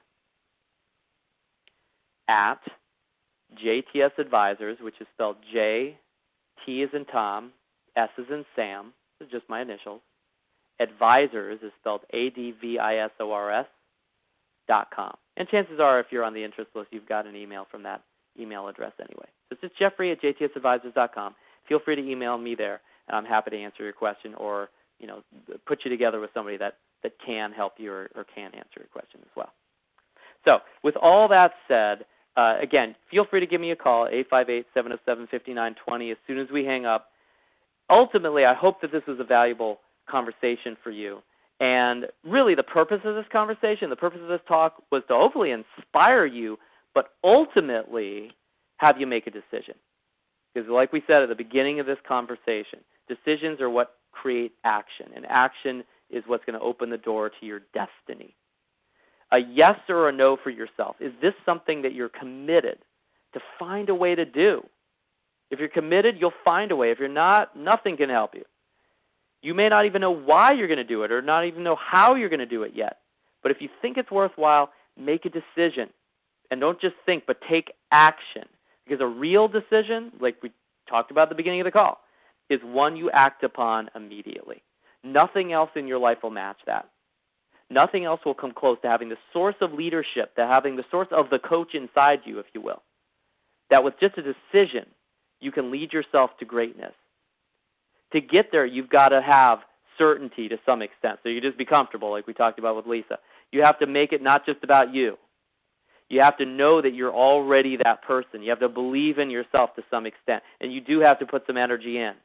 at J T S Advisors, which is spelled J, T as in Tom, S as in Sam. This is just my initials. Advisors is spelled A D V I S O R S dot com. And chances are, if you're on the interest list, you've got an email from that email address anyway. So it's just Jeffrey at J T S advisors dot com. Feel free to email me there, and I'm happy to answer your question, or you know, put you together with somebody that, that can help you, or, or can answer your question as well. So with all that said, uh, again, feel free to give me a call, eight five eight, seven oh seven, five nine two zero, as soon as we hang up. Ultimately, I hope that this was a valuable conversation for you. And really the purpose of this conversation, the purpose of this talk, was to hopefully inspire you, but ultimately have you make a decision. Because like we said at the beginning of this conversation, decisions are what create action, and action is what's going to open the door to your destiny. A yes or a no for yourself. Is this something that you're committed to find a way to do? If you're committed, you'll find a way. If you're not, nothing can help you. You may not even know why you're going to do it, or not even know how you're going to do it yet. But if you think it's worthwhile, make a decision. And don't just think, but take action. Because a real decision, like we talked about at the beginning of the call, is one you act upon immediately. Nothing else in your life will match that. Nothing else will come close to having the source of leadership, to having the source of the coach inside you, if you will. That with just a decision, you can lead yourself to greatness. To get there, you've got to have certainty to some extent. So you just be comfortable, like we talked about with Lisa. You have to make it not just about you. You have to know that you're already that person. You have to believe in yourself to some extent. And you do have to put some energy in.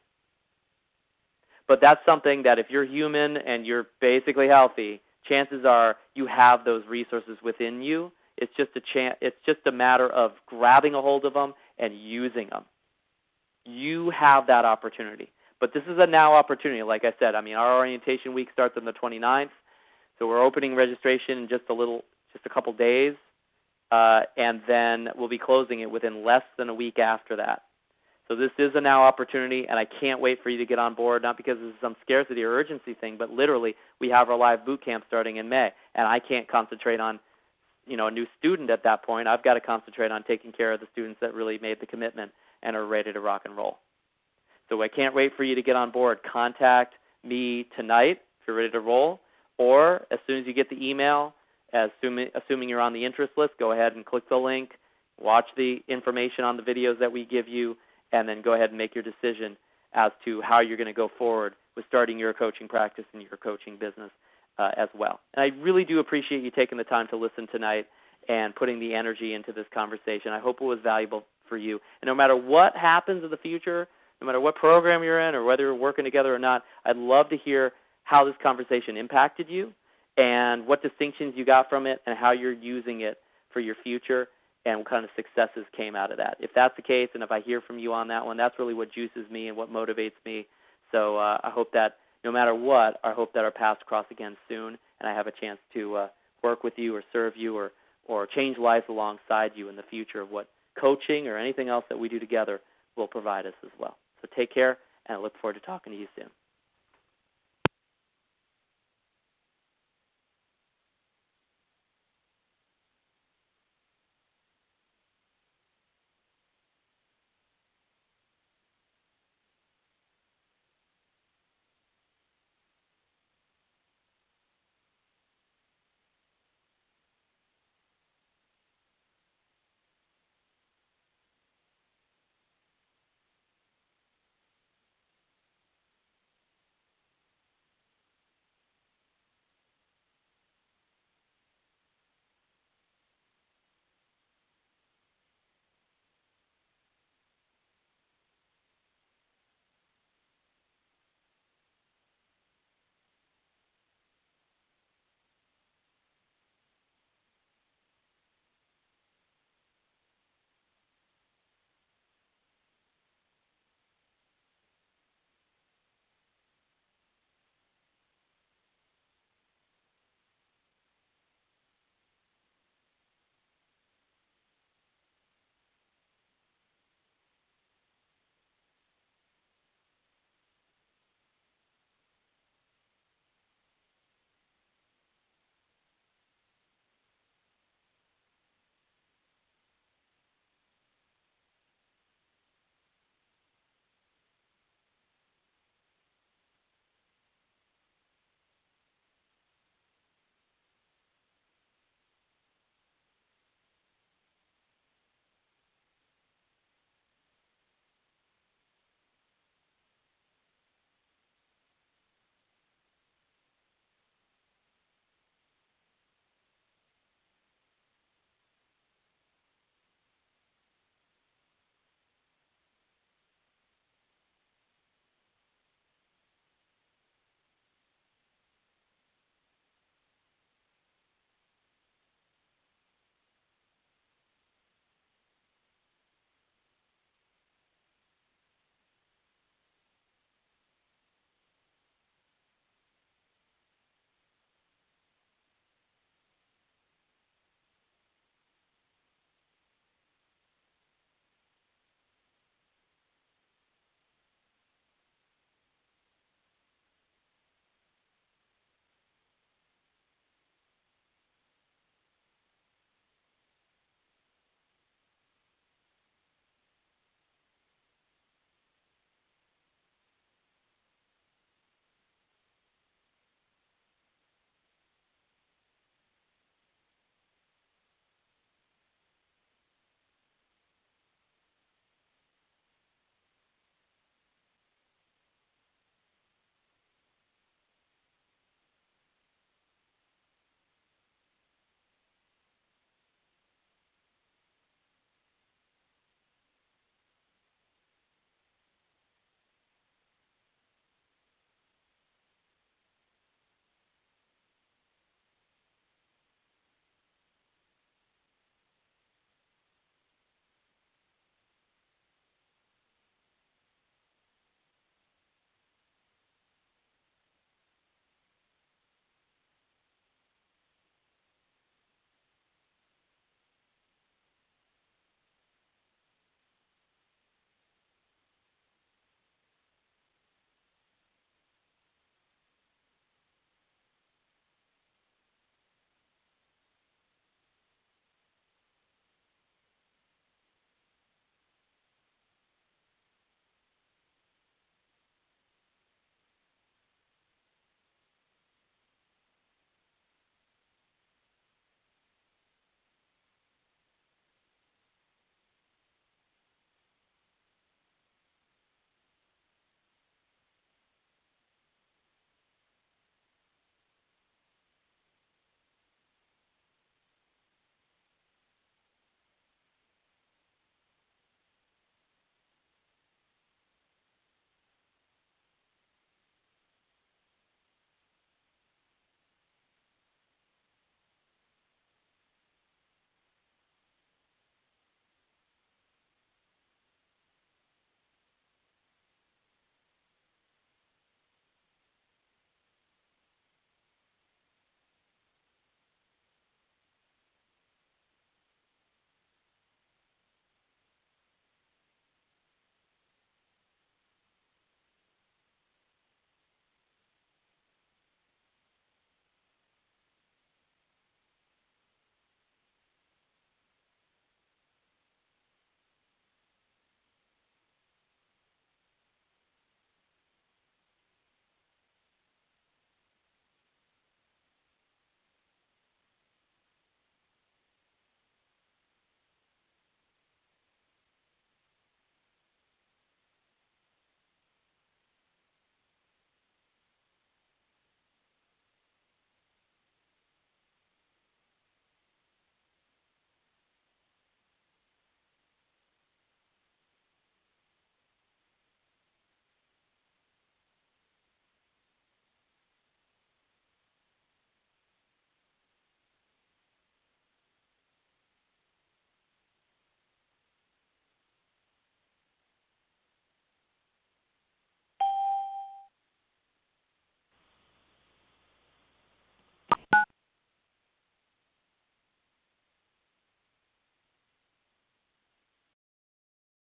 But that's something that if you're human and you're basically healthy, chances are you have those resources within you. It's just a chance, it's just a matter of grabbing a hold of them and using them. You have that opportunity. But this is a now opportunity, like I said. I mean, our orientation week starts on the twenty-ninth, so we're opening registration in just a little, just a couple days, uh, and then we'll be closing it within less than a week after that. So this is a now opportunity, and I can't wait for you to get on board, not because this is some scarcity or urgency thing, but literally we have our live boot camp starting in May, and I can't concentrate on, you know, a new student at that point. I've got to concentrate on taking care of the students that really made the commitment and are ready to rock and roll. So I can't wait for you to get on board. Contact me tonight if you're ready to roll, or as soon as you get the email, assuming, assuming you're on the interest list, go ahead and click the link, watch the information on the videos that we give you, and then go ahead and make your decision as to how you're going to go forward with starting your coaching practice and your coaching business uh, as well. And I really do appreciate you taking the time to listen tonight and putting the energy into this conversation. I hope it was valuable for you. And no matter what happens in the future, no matter what program you're in or whether you're working together or not, I'd love to hear how this conversation impacted you and what distinctions you got from it and how you're using it for your future. and what kind of successes came out of that. If that's the case, and if I hear from you on that one, that's really what juices me and what motivates me. So uh, I hope that no matter what, I hope that our paths cross again soon, and I have a chance to uh, work with you or serve you or, or change lives alongside you in the future of what coaching or anything else that we do together will provide us as well. So take care, and I look forward to talking to you soon.